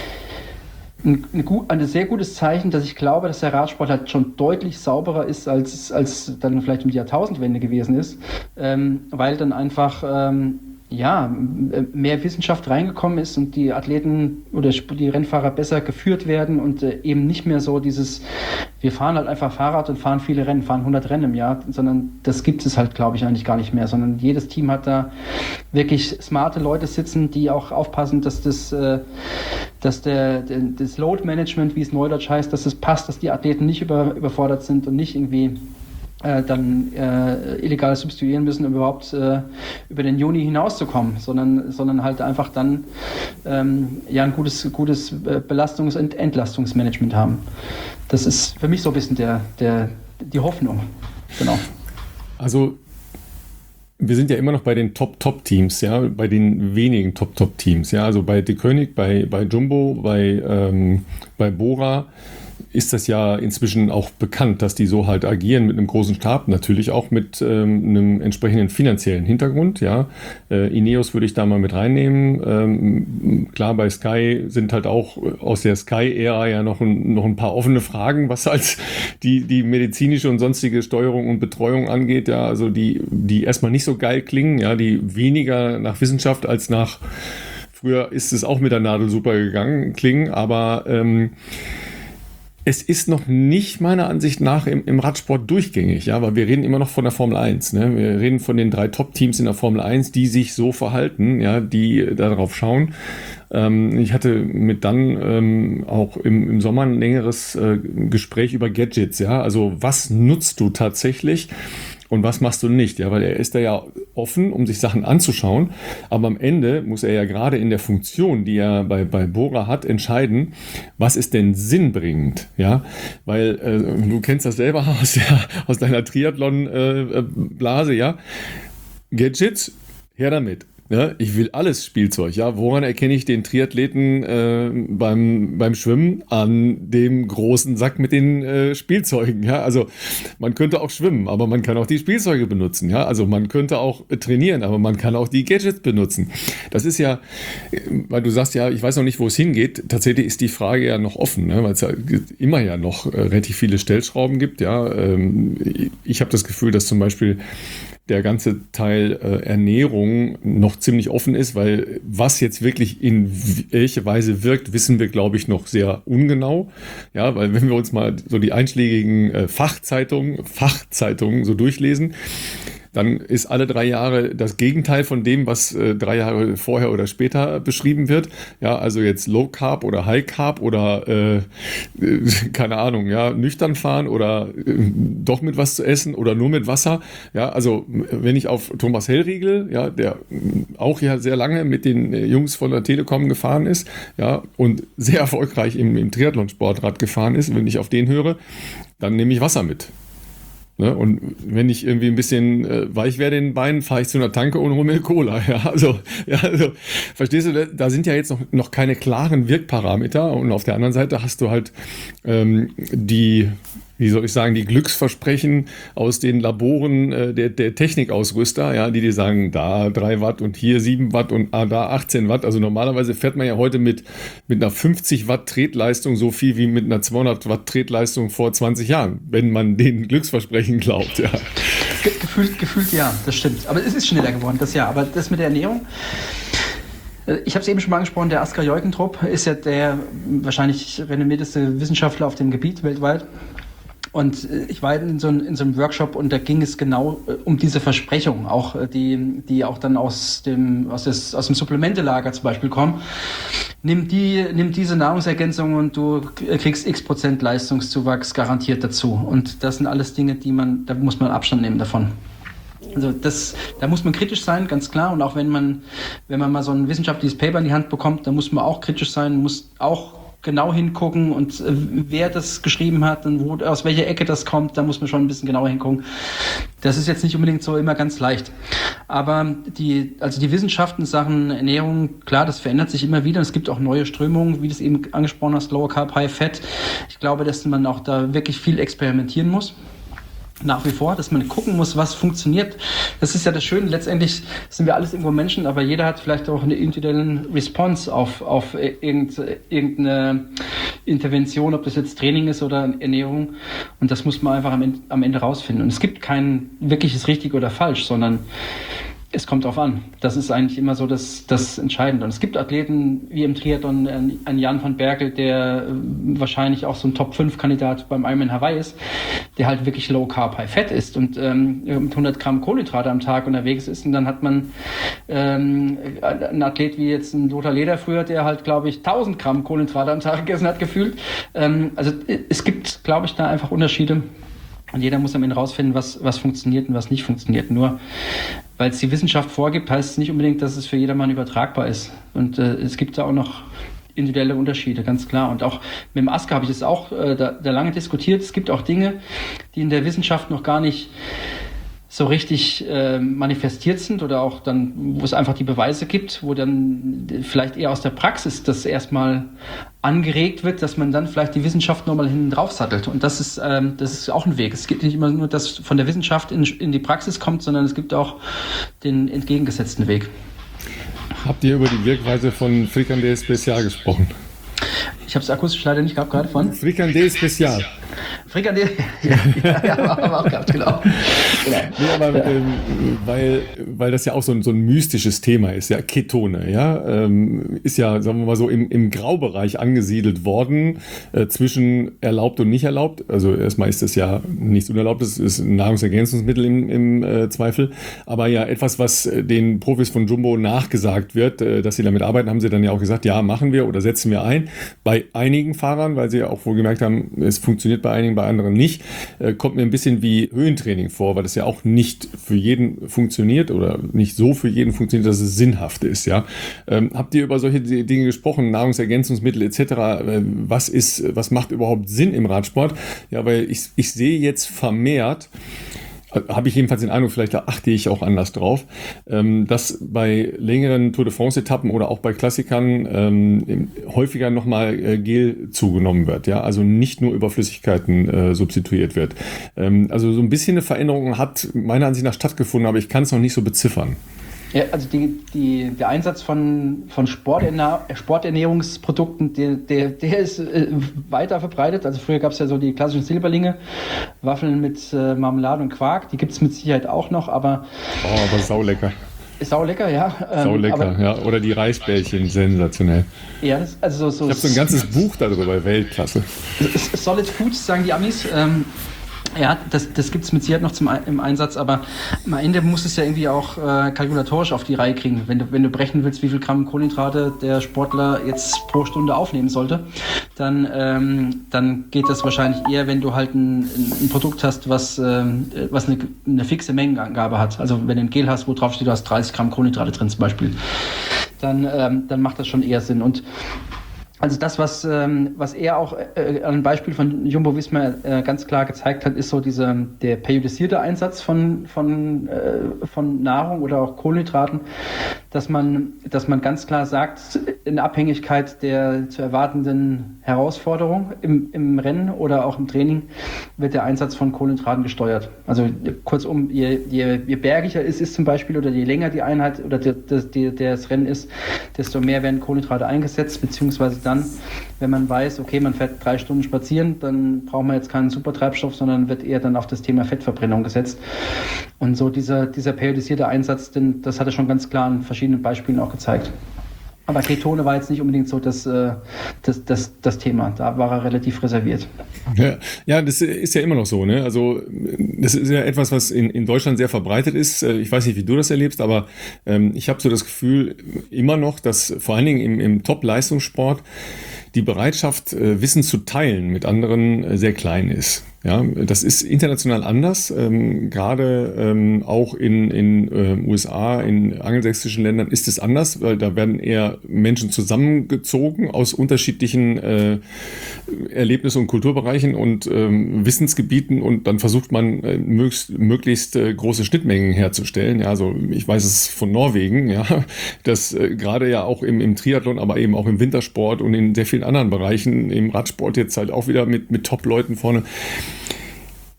ein, ein, gut, ein sehr gutes Zeichen, dass ich glaube, dass der Radsport halt schon deutlich sauberer ist, als, als dann vielleicht um die Jahrtausendwende gewesen ist. Ähm, weil dann einfach ähm, ja, mehr Wissenschaft reingekommen ist und die Athleten oder die Rennfahrer besser geführt werden und äh, eben nicht mehr so dieses, wir fahren halt einfach Fahrrad und fahren viele Rennen, fahren hundert Rennen im Jahr, sondern das gibt es halt, glaube ich, eigentlich gar nicht mehr, sondern jedes Team hat da wirklich smarte Leute sitzen, die auch aufpassen, dass das, äh, dass der, der das Load Management, wie es neudeutsch heißt, dass es passt, dass die Athleten nicht über, überfordert sind und nicht irgendwie Äh, dann äh, illegal substituieren müssen, um überhaupt äh, über den Juni hinauszukommen, sondern, sondern halt einfach dann ähm, ja ein gutes, gutes Belastungs- und Entlastungsmanagement haben. Das ist für mich so ein bisschen der, der, die Hoffnung. Genau. Also wir sind ja immer noch bei den Top-Top-Teams, ja, bei den wenigen Top-Top-Teams, ja, also bei De König, bei, bei Jumbo, bei, ähm, bei Bora ist das ja inzwischen auch bekannt, dass die so halt agieren mit einem großen Stab, natürlich auch mit ähm, einem entsprechenden finanziellen Hintergrund, ja. Äh, Ineos würde ich da mal mit reinnehmen. Ähm, klar, bei Sky sind halt auch aus der Sky-Ära ja noch ein, noch ein paar offene Fragen, was halt die, die medizinische und sonstige Steuerung und Betreuung angeht, ja, also die, die erstmal nicht so geil klingen, ja, die weniger nach Wissenschaft als nach, früher ist es auch mit der Nadel super gegangen, klingen, aber ähm, es ist noch nicht meiner Ansicht nach im, im Radsport durchgängig, ja, weil wir reden immer noch von der Formel eins, ne? Wir reden von den drei Top-Teams in der Formel eins, die sich so verhalten, ja, die darauf schauen. Ähm, ich hatte mit dann ähm, auch im, im Sommer ein längeres äh, Gespräch über Gadgets, ja, also was nutzt du tatsächlich und was machst du nicht, ja, weil er ist da ja offen, um sich Sachen anzuschauen, aber am Ende muss er ja gerade in der Funktion, die er bei, bei Bora hat, entscheiden, was ist denn sinnbringend, ja, weil äh, du kennst das selber aus, der, aus deiner Triathlon-Blase, äh, ja, Gadgets, her damit. Ja, ich will alles Spielzeug. Ja, woran erkenne ich den Triathleten äh, beim, beim Schwimmen? An dem großen Sack mit den äh, Spielzeugen. Ja, also man könnte auch schwimmen, aber man kann auch die Spielzeuge benutzen. Ja, also man könnte auch trainieren, aber man kann auch die Gadgets benutzen. Das ist ja, weil du sagst ja, ich weiß noch nicht, wo es hingeht. Tatsächlich ist die Frage ja noch offen, ne? Weil es ja immer ja noch äh, relativ viele Stellschrauben gibt. Ja, ähm, ich habe das Gefühl, dass zum Beispiel der ganze Teil äh, Ernährung noch ziemlich offen ist, weil was jetzt wirklich in welche Weise wirkt, wissen wir, glaube ich, noch sehr ungenau. Ja, weil wenn wir uns mal so die einschlägigen äh, Fachzeitungen, Fachzeitungen so durchlesen, dann ist alle drei Jahre das Gegenteil von dem, was äh, drei Jahre vorher oder später beschrieben wird. Ja, also jetzt Low Carb oder High Carb oder äh, äh, keine Ahnung, ja, nüchtern fahren oder äh, doch mit was zu essen oder nur mit Wasser. Ja, also wenn ich auf Thomas Hellriegel, ja, der auch ja sehr lange mit den äh, Jungs von der Telekom gefahren ist, ja, und sehr erfolgreich im, im Triathlon-Sportrad gefahren ist, wenn ich auf den höre, dann nehme ich Wasser mit. Ne? Und wenn ich irgendwie ein bisschen äh, weich werde in den Beinen, fahre ich zu einer Tanke und hole mir Cola. Ja, also, ja, also, verstehst du, da sind ja jetzt noch, noch keine klaren Wirkparameter. Und auf der anderen Seite hast du halt ähm, die, wie soll ich sagen, die Glücksversprechen aus den Laboren äh, der, der Technikausrüster, ja, die dir sagen, da drei Watt und hier sieben Watt und ah, da achtzehn Watt. Also normalerweise fährt man ja heute mit, mit einer fünfzig Watt Tretleistung so viel wie mit einer zweihundert Watt Tretleistung vor zwanzig Jahren, wenn man den Glücksversprechen glaubt, ja. Ge- gefühlt, gefühlt ja, das stimmt. Aber es ist schneller geworden, das ja. Aber das mit der Ernährung, ich habe es eben schon mal angesprochen, der Askar Jeukentrup ist ja der wahrscheinlich renommierteste Wissenschaftler auf dem Gebiet weltweit. Und ich war in so, einem, in so einem Workshop und da ging es genau um diese Versprechungen, auch die, die auch dann aus dem, aus, des, aus dem Supplementelager zum Beispiel kommen. Nimm, die, nimm diese Nahrungsergänzung und du kriegst x Prozent Leistungszuwachs garantiert dazu. Und das sind alles Dinge, die man, da muss man Abstand nehmen davon. Also das, da muss man kritisch sein, ganz klar. Und auch wenn man, wenn man mal so ein wissenschaftliches Paper in die Hand bekommt, da muss man auch kritisch sein, muss auch genau hingucken und äh, wer das geschrieben hat und wo, aus welcher Ecke das kommt, da muss man schon ein bisschen genauer hingucken. Das ist jetzt nicht unbedingt so immer ganz leicht. Aber die, also die Wissenschaften, Sachen Ernährung, klar, das verändert sich immer wieder. Es gibt auch neue Strömungen, wie du es eben angesprochen hast, Lower Carb, High Fat. Ich glaube, dass man auch da wirklich viel experimentieren muss. Nach wie vor, dass man gucken muss, was funktioniert. Das ist ja das Schöne. Letztendlich sind wir alles irgendwo Menschen, aber jeder hat vielleicht auch eine individuelle Response auf, auf irgendeine Intervention, ob das jetzt Training ist oder Ernährung. Und das muss man einfach am Ende, am Ende rausfinden. Und es gibt kein wirkliches richtig oder falsch, sondern es kommt drauf an. Das ist eigentlich immer so das, das Entscheidende. Und es gibt Athleten wie im Triathlon, ein Jan van Berkel, der wahrscheinlich auch so ein Top fünf Kandidat beim Ironman Hawaii ist, der halt wirklich Low Carb, High Fat ist und ähm, mit hundert Gramm Kohlenhydrate am Tag unterwegs ist. Und dann hat man ähm, einen Athlet wie jetzt ein Lothar Leder früher, der halt, glaube ich, tausend Gramm Kohlenhydrate am Tag gegessen hat, gefühlt. Ähm, also es gibt, glaube ich, da einfach Unterschiede. Und jeder muss am Ende rausfinden, was, was funktioniert und was nicht funktioniert. Nur weil es die Wissenschaft vorgibt, heißt es nicht unbedingt, dass es für jedermann übertragbar ist. Und äh, es gibt da auch noch individuelle Unterschiede, ganz klar. Und auch mit dem Asker habe ich das auch äh, da, da lange diskutiert. Es gibt auch Dinge, die in der Wissenschaft noch gar nicht so richtig äh, manifestiert sind oder auch dann, wo es einfach die Beweise gibt, wo dann vielleicht eher aus der Praxis das erstmal angeregt wird, dass man dann vielleicht die Wissenschaft nochmal hinten drauf sattelt. Und das ist, ähm, das ist auch ein Weg. Es gibt nicht immer nur, dass von der Wissenschaft in, in die Praxis kommt, sondern es gibt auch den entgegengesetzten Weg. Habt ihr über die Wirkweise von Frikandel Spezial gesprochen? Ich habe es akustisch leider nicht gehabt, gerade von Frikandel Spezial. Frikandel, ja, ja, ja, haben wir auch gehabt, genau. genau. Nee, aber ähm, weil, weil das ja auch so ein, so ein mystisches Thema ist, ja, Ketone, ja, ähm, ist ja, sagen wir mal so, im, im Graubereich angesiedelt worden, äh, zwischen erlaubt und nicht erlaubt. Also erstmal ist das ja nichts Unerlaubtes, ist ein Nahrungsergänzungsmittel im, im äh, Zweifel, aber ja etwas, was äh, den Profis von Jumbo nachgesagt wird, äh, dass sie damit arbeiten, haben sie dann ja auch gesagt, ja, machen wir oder setzen wir ein. Bei einigen Fahrern, weil sie ja auch wohl gemerkt haben, es funktioniert bei einigen, bei anderen nicht, äh, kommt mir ein bisschen wie Höhentraining vor, weil das ja auch nicht für jeden funktioniert oder nicht so für jeden funktioniert, dass es sinnhaft ist. Ja? Ähm, habt ihr über solche Dinge gesprochen, Nahrungsergänzungsmittel et cetera? Äh, was ist, was macht überhaupt Sinn im Radsport? Ja, weil ich, ich sehe jetzt vermehrt, habe ich jedenfalls den Eindruck, vielleicht achte ich auch anders drauf, ähm, dass bei längeren Tour de France-Etappen oder auch bei Klassikern ähm, häufiger nochmal äh, Gel zugenommen wird, ja, also nicht nur über Flüssigkeiten äh, substituiert wird. Ähm, also so ein bisschen eine Veränderung hat meiner Ansicht nach stattgefunden, aber ich kann es noch nicht so beziffern. Ja, also die, die, der Einsatz von, von Sporternähr- Sporternährungsprodukten, der, der, der ist äh, weiter verbreitet. Also früher gab es ja so die klassischen Silberlinge, Waffeln mit äh, Marmelade und Quark, die gibt es mit Sicherheit auch noch, aber... Oh, aber saulecker. Ist saulecker, ja. Ähm, saulecker, aber, ja. Oder die Reisbällchen, sensationell. Ja, das, also so... Ich habe so ein ganzes Buch darüber, Weltklasse. Solid Foods, sagen die Amis. Ähm, Ja, das, das gibt es mit Sicherheit noch zum, im Einsatz, aber am Ende musst du es ja irgendwie auch äh, kalkulatorisch auf die Reihe kriegen. Wenn du, wenn du berechnen willst, wie viel Gramm Kohlenhydrate der Sportler jetzt pro Stunde aufnehmen sollte, dann, ähm, dann geht das wahrscheinlich eher, wenn du halt ein, ein Produkt hast, was, ähm, was eine, eine fixe Mengenangabe hat. Also wenn du ein Gel hast, wo drauf steht, du hast dreißig Gramm Kohlenhydrate drin zum Beispiel, dann, ähm, dann macht das schon eher Sinn. Und also das, was, ähm, was er auch äh, an einem Beispiel von Jumbo-Visma äh, ganz klar gezeigt hat, ist so diese, der periodisierte Einsatz von, von, äh, von Nahrung oder auch Kohlenhydraten, dass man, dass man ganz klar sagt, in Abhängigkeit der zu erwartenden Herausforderung im, im Rennen oder auch im Training wird der Einsatz von Kohlenhydraten gesteuert. Also kurzum, je, je, je bergiger es ist zum Beispiel oder je länger die Einheit oder der, der, der, das Rennen ist, desto mehr werden Kohlenhydrate eingesetzt, beziehungsweise dann, wenn man weiß, okay, man fährt drei Stunden spazieren, dann braucht man jetzt keinen Supertreibstoff, sondern wird eher dann auf das Thema Fettverbrennung gesetzt. Und so dieser, dieser periodisierte Einsatz, den, das hat er schon ganz klar an verschiedenen Beispielen auch gezeigt. Aber Ketone war jetzt nicht unbedingt so das, das, das, das Thema. Da war er relativ reserviert. Ja, ja, das ist ja immer noch so, ne? Also das ist ja etwas, was in, in Deutschland sehr verbreitet ist. Ich weiß nicht, wie du das erlebst, aber ähm, ich habe so das Gefühl immer noch, dass vor allen Dingen im, im Top-Leistungssport die Bereitschaft, äh, Wissen zu teilen mit anderen äh, sehr klein ist. Ja, das ist international anders, ähm, gerade ähm, auch in in äh, U S A, in angelsächsischen Ländern ist es anders, weil da werden eher Menschen zusammengezogen aus unterschiedlichen äh, Erlebnis- und Kulturbereichen und ähm, Wissensgebieten und dann versucht man äh, möglichst, möglichst äh, große Schnittmengen herzustellen. Ja, also ich weiß es von Norwegen, ja, dass äh, gerade ja auch im, im Triathlon, aber eben auch im Wintersport und in sehr vielen anderen Bereichen, im Radsport jetzt halt auch wieder mit, mit Top-Leuten vorne.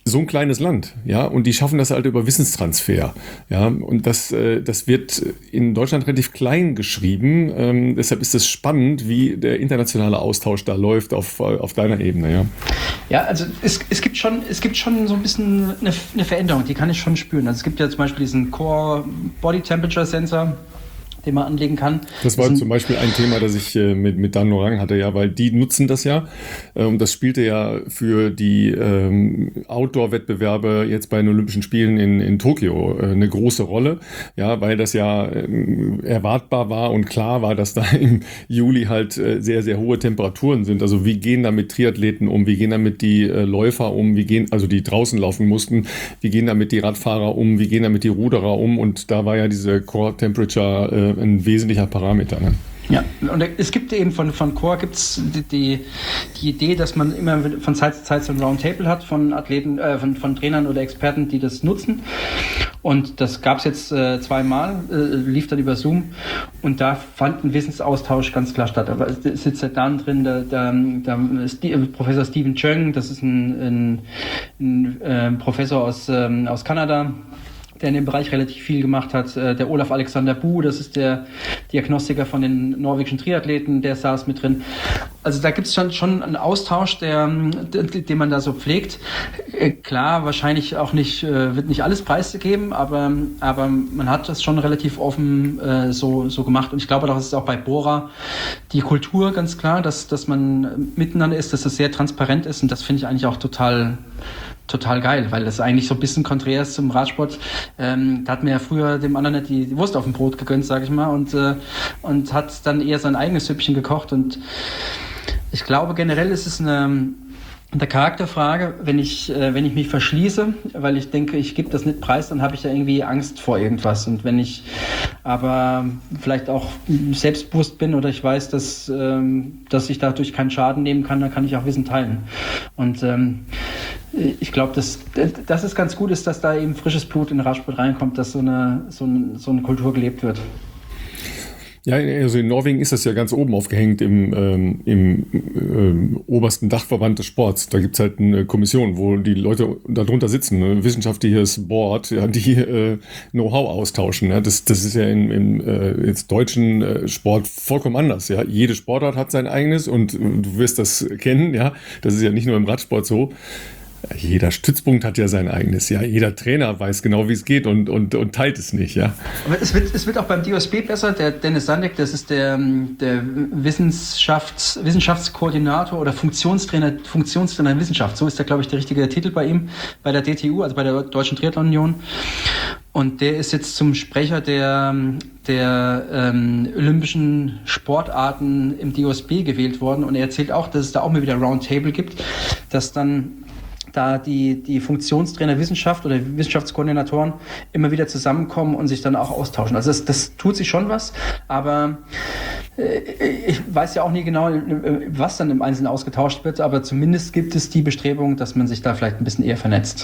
so ein kleines Land, ja, und die schaffen das halt über Wissenstransfer, ja, und das, äh, das wird in Deutschland relativ klein geschrieben, ähm, deshalb ist es spannend, wie der internationale Austausch da läuft auf, auf deiner Ebene, ja. Ja, also es, es gibt schon, es gibt schon so ein bisschen eine, eine Veränderung, die kann ich schon spüren. Also es gibt ja zum Beispiel diesen Core Body Temperature Sensor, den man anlegen kann. Das war das zum Beispiel ein Thema, das ich äh, mit, mit Dan Orang hatte, ja, weil die nutzen das ja. Ähm, das spielte ja für die ähm, Outdoor-Wettbewerbe jetzt bei den Olympischen Spielen in, in Tokio äh, eine große Rolle, ja, weil das ja äh, erwartbar war und klar war, dass da im Juli halt äh, sehr, sehr hohe Temperaturen sind. Also wie gehen da mit Triathleten um, wie gehen damit die äh, Läufer um, wie gehen, also die draußen laufen mussten, wie gehen damit die Radfahrer um, wie gehen damit die Ruderer um, und da war ja diese Core Temperature äh, ein wesentlicher Parameter. Ne? Ja, und es gibt eben von, von Core gibt's die, die, die Idee, dass man immer von Zeit zu Zeit so ein Roundtable hat von Athleten, äh, von, von Trainern oder Experten, die das nutzen. Und das gab es jetzt äh, zweimal, äh, lief dann über Zoom, und da fand ein Wissensaustausch ganz klar statt. Aber es sitzt halt dann drin, da, da, da ist die, Professor Stephen Cheung, das ist ein, ein, ein äh, Professor aus, ähm, aus Kanada, der in dem Bereich relativ viel gemacht hat. Der Olaf Alexander Bu, das ist der Diagnostiker von den norwegischen Triathleten, der saß mit drin. Also da gibt es schon, schon einen Austausch, der, den man da so pflegt. Klar, wahrscheinlich auch nicht, wird nicht alles preisgegeben, aber, aber man hat das schon relativ offen äh, so, so gemacht. Und ich glaube, das ist auch bei Bora die Kultur ganz klar, dass, dass man miteinander ist, dass das sehr transparent ist, und das finde ich eigentlich auch total total geil, weil das eigentlich so ein bisschen konträr ist zum Radsport. Ähm, da hat mir ja früher dem anderen nicht die, die Wurst auf dem Brot gegönnt, sage ich mal, und, äh, und hat dann eher sein eigenes Süppchen gekocht. Und ich glaube, generell ist es eine, eine Charakterfrage, wenn ich, äh, wenn ich mich verschließe, weil ich denke, ich gebe das nicht preis, dann habe ich ja irgendwie Angst vor irgendwas. Und wenn ich aber vielleicht auch selbstbewusst bin oder ich weiß, dass, ähm, dass ich dadurch keinen Schaden nehmen kann, dann kann ich auch Wissen teilen. Und ähm, ich glaube, dass, dass es ganz gut ist, dass da eben frisches Blut in den Radsport reinkommt, dass so eine, so eine, so eine Kultur gelebt wird. Ja, also in Norwegen ist das ja ganz oben aufgehängt im, ähm, im ähm, obersten Dachverband des Sports. Da gibt's halt eine Kommission, wo die Leute darunter sitzen, ein wissenschaftliches Board, ja, die äh, Know-how austauschen. Ja. Das, das ist ja im, im äh, jetzt deutschen äh, Sport vollkommen anders. Ja. Jede Sportart hat sein eigenes, und du wirst das kennen. Ja. Das ist ja nicht nur im Radsport so. Jeder Stützpunkt hat ja sein eigenes, ja. Jeder Trainer weiß genau, wie es geht, und, und, und teilt es nicht, ja. Aber es wird, es wird auch beim D O S B besser. Der Dennis Sandek, das ist der, der Wissenschafts, Wissenschaftskoordinator oder Funktionstrainer, Funktionstrainer Wissenschaft. So ist der, glaube ich, der richtige Titel bei ihm, bei der D T U, also bei der Deutschen Triathlon Union. Und der ist jetzt zum Sprecher der, der ähm, olympischen Sportarten im D O S B gewählt worden. Und er erzählt auch, dass es da auch mal wieder Roundtable gibt, dass dann da die, die Funktionstrainer Wissenschaft oder Wissenschaftskoordinatoren immer wieder zusammenkommen und sich dann auch austauschen. Also das, das tut sich schon was, aber äh, ich weiß ja auch nie genau, was dann im Einzelnen ausgetauscht wird, aber zumindest gibt es die Bestrebung, dass man sich da vielleicht ein bisschen eher vernetzt.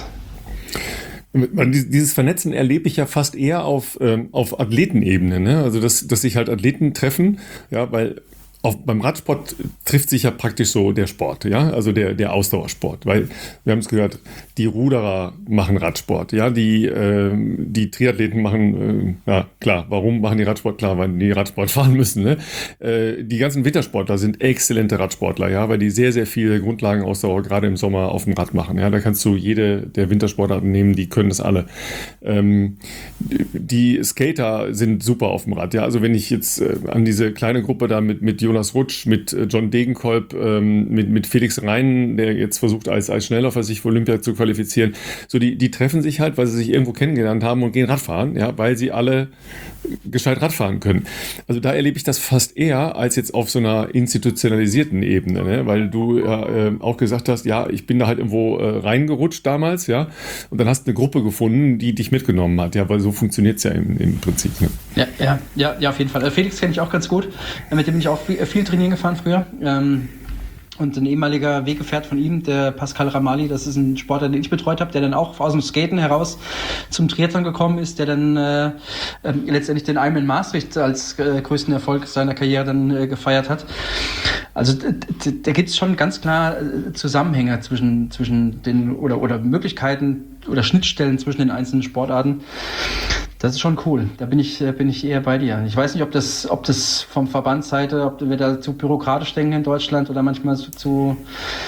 Dieses Vernetzen erlebe ich ja fast eher auf, ähm, auf Athletenebene, ne? Also dass, dass sich halt Athleten treffen, ja, weil Auf, beim Radsport trifft sich ja praktisch so der Sport, ja, also der, der Ausdauersport, weil wir haben es gehört, die Ruderer machen Radsport, ja, die, äh, die Triathleten machen, äh, ja klar, warum machen die Radsport? Klar, weil die Radsport fahren müssen, ne? Äh, die ganzen Wintersportler sind exzellente Radsportler, ja, weil die sehr, sehr viel Grundlagenausdauer gerade im Sommer auf dem Rad machen, ja, da kannst du jede der Wintersportarten nehmen, die können das alle. Ähm, die Skater sind super auf dem Rad, ja, also wenn ich jetzt äh, an diese kleine Gruppe da mit, mit Jonas Rutsch, mit John Degenkolb, ähm, mit, mit Felix Reinen, der jetzt versucht, als, als Schnellläufer sich für Olympia zu qualifizieren. So, die, die treffen sich halt, weil sie sich irgendwo kennengelernt haben und gehen Radfahren, ja, weil sie alle gescheit Radfahren können. Also da erlebe ich das fast eher als jetzt auf so einer institutionalisierten Ebene, ne? Weil du ja äh, auch gesagt hast, ja, ich bin da halt irgendwo äh, reingerutscht damals, ja, und dann hast du eine Gruppe gefunden, die dich mitgenommen hat, ja, weil so funktioniert es ja im, im Prinzip. Ne? Ja, ja, ja, ja, auf jeden Fall. Felix kenne ich auch ganz gut, mit dem bin ich auch viel, viel trainieren gefahren früher. Ähm, Und ein ehemaliger Weggefährt von ihm, der Pascal Ramali, das ist ein Sportler, den ich betreut habe, der dann auch aus dem Skaten heraus zum Triathlon gekommen ist, der dann äh, äh, letztendlich den Ironman Maastricht als äh, größten Erfolg seiner Karriere dann äh, gefeiert hat. Also d- d- da gibt es schon ganz klar äh, Zusammenhänge zwischen, zwischen den oder, oder Möglichkeiten oder Schnittstellen zwischen den einzelnen Sportarten. Das ist schon cool. Da bin ich, äh, bin ich eher bei dir. Ich weiß nicht, ob das, ob das vom Verbandsseite, ob wir da zu bürokratisch denken in Deutschland oder manchmal zu, zu,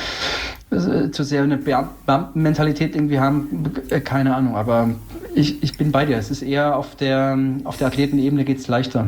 äh, zu sehr eine Beamtenmentalität irgendwie haben. Äh, keine Ahnung. Aber ich, ich bin bei dir. Es ist eher auf der, auf der Athletenebene geht es leichter.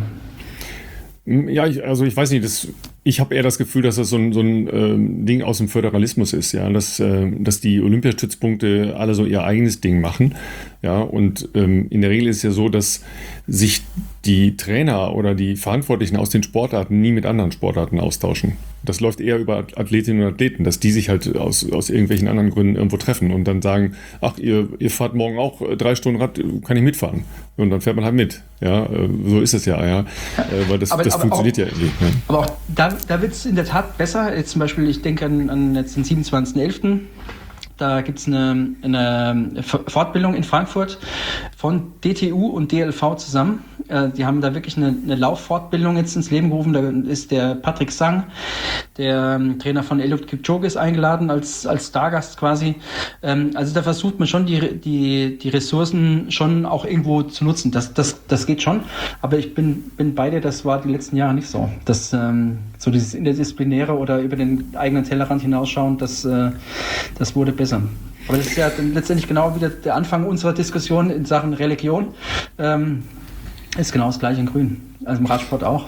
Ja, ich, also ich weiß nicht, das, ich habe eher das Gefühl, dass das so ein, so ein ähm, Ding aus dem Föderalismus ist, ja, dass, äh, dass die Olympiastützpunkte alle so ihr eigenes Ding machen, ja, und ähm, in der Regel ist es ja so, dass sich die Trainer oder die Verantwortlichen aus den Sportarten nie mit anderen Sportarten austauschen. Das läuft eher über Athletinnen und Athleten, dass die sich halt aus, aus irgendwelchen anderen Gründen irgendwo treffen und dann sagen, ach, ihr, ihr fahrt morgen auch drei Stunden Rad, kann ich mitfahren? Und dann fährt man halt mit. Ja, so ist es ja, ja. Weil das, aber, das aber funktioniert auch, ja irgendwie. Ja. Aber auch da, da wird es in der Tat besser. Jetzt zum Beispiel, ich denke an, an jetzt den siebenundzwanzigsten elften Da gibt es eine, eine Fortbildung in Frankfurt von D T U und D L V zusammen. Äh, die haben da wirklich eine, eine Lauffortbildung jetzt ins Leben gerufen. Da ist der Patrick Sang, der ähm, Trainer von Eliud Kipchoge, ist eingeladen als, als Stargast quasi. Ähm, also da versucht man schon die, die, die Ressourcen schon auch irgendwo zu nutzen. Das, das, das geht schon. Aber ich bin, bin bei dir, das war die letzten Jahre nicht so. Das, ähm, so dieses Interdisziplinäre oder über den eigenen Tellerrand hinausschauen, das, äh, das wurde besser. Aber das ist ja dann letztendlich genau wieder der Anfang unserer Diskussion in Sachen Religion. Ähm, ist genau das gleiche in Grün. Also im Radsport auch.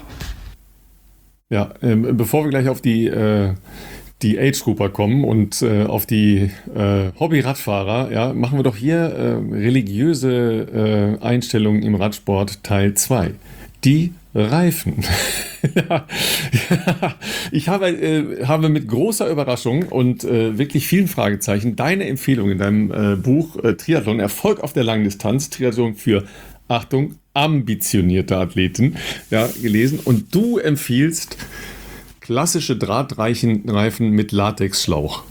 Ja, ähm, bevor wir gleich auf die, äh, die Age-Grouper kommen und äh, auf die äh, Hobby-Radfahrer, ja, machen wir doch hier äh, religiöse äh, Einstellungen im Radsport Teil zwei. Die Reifen. ja, ja, ich habe, äh, habe mit großer Überraschung und äh, wirklich vielen Fragezeichen deine Empfehlung in deinem äh, Buch äh, Triathlon, Erfolg auf der Langdistanz, Triathlon für, Achtung, ambitionierte Athleten, ja, gelesen. Und du empfiehlst klassische drahtreichen Reifen mit Latexschlauch.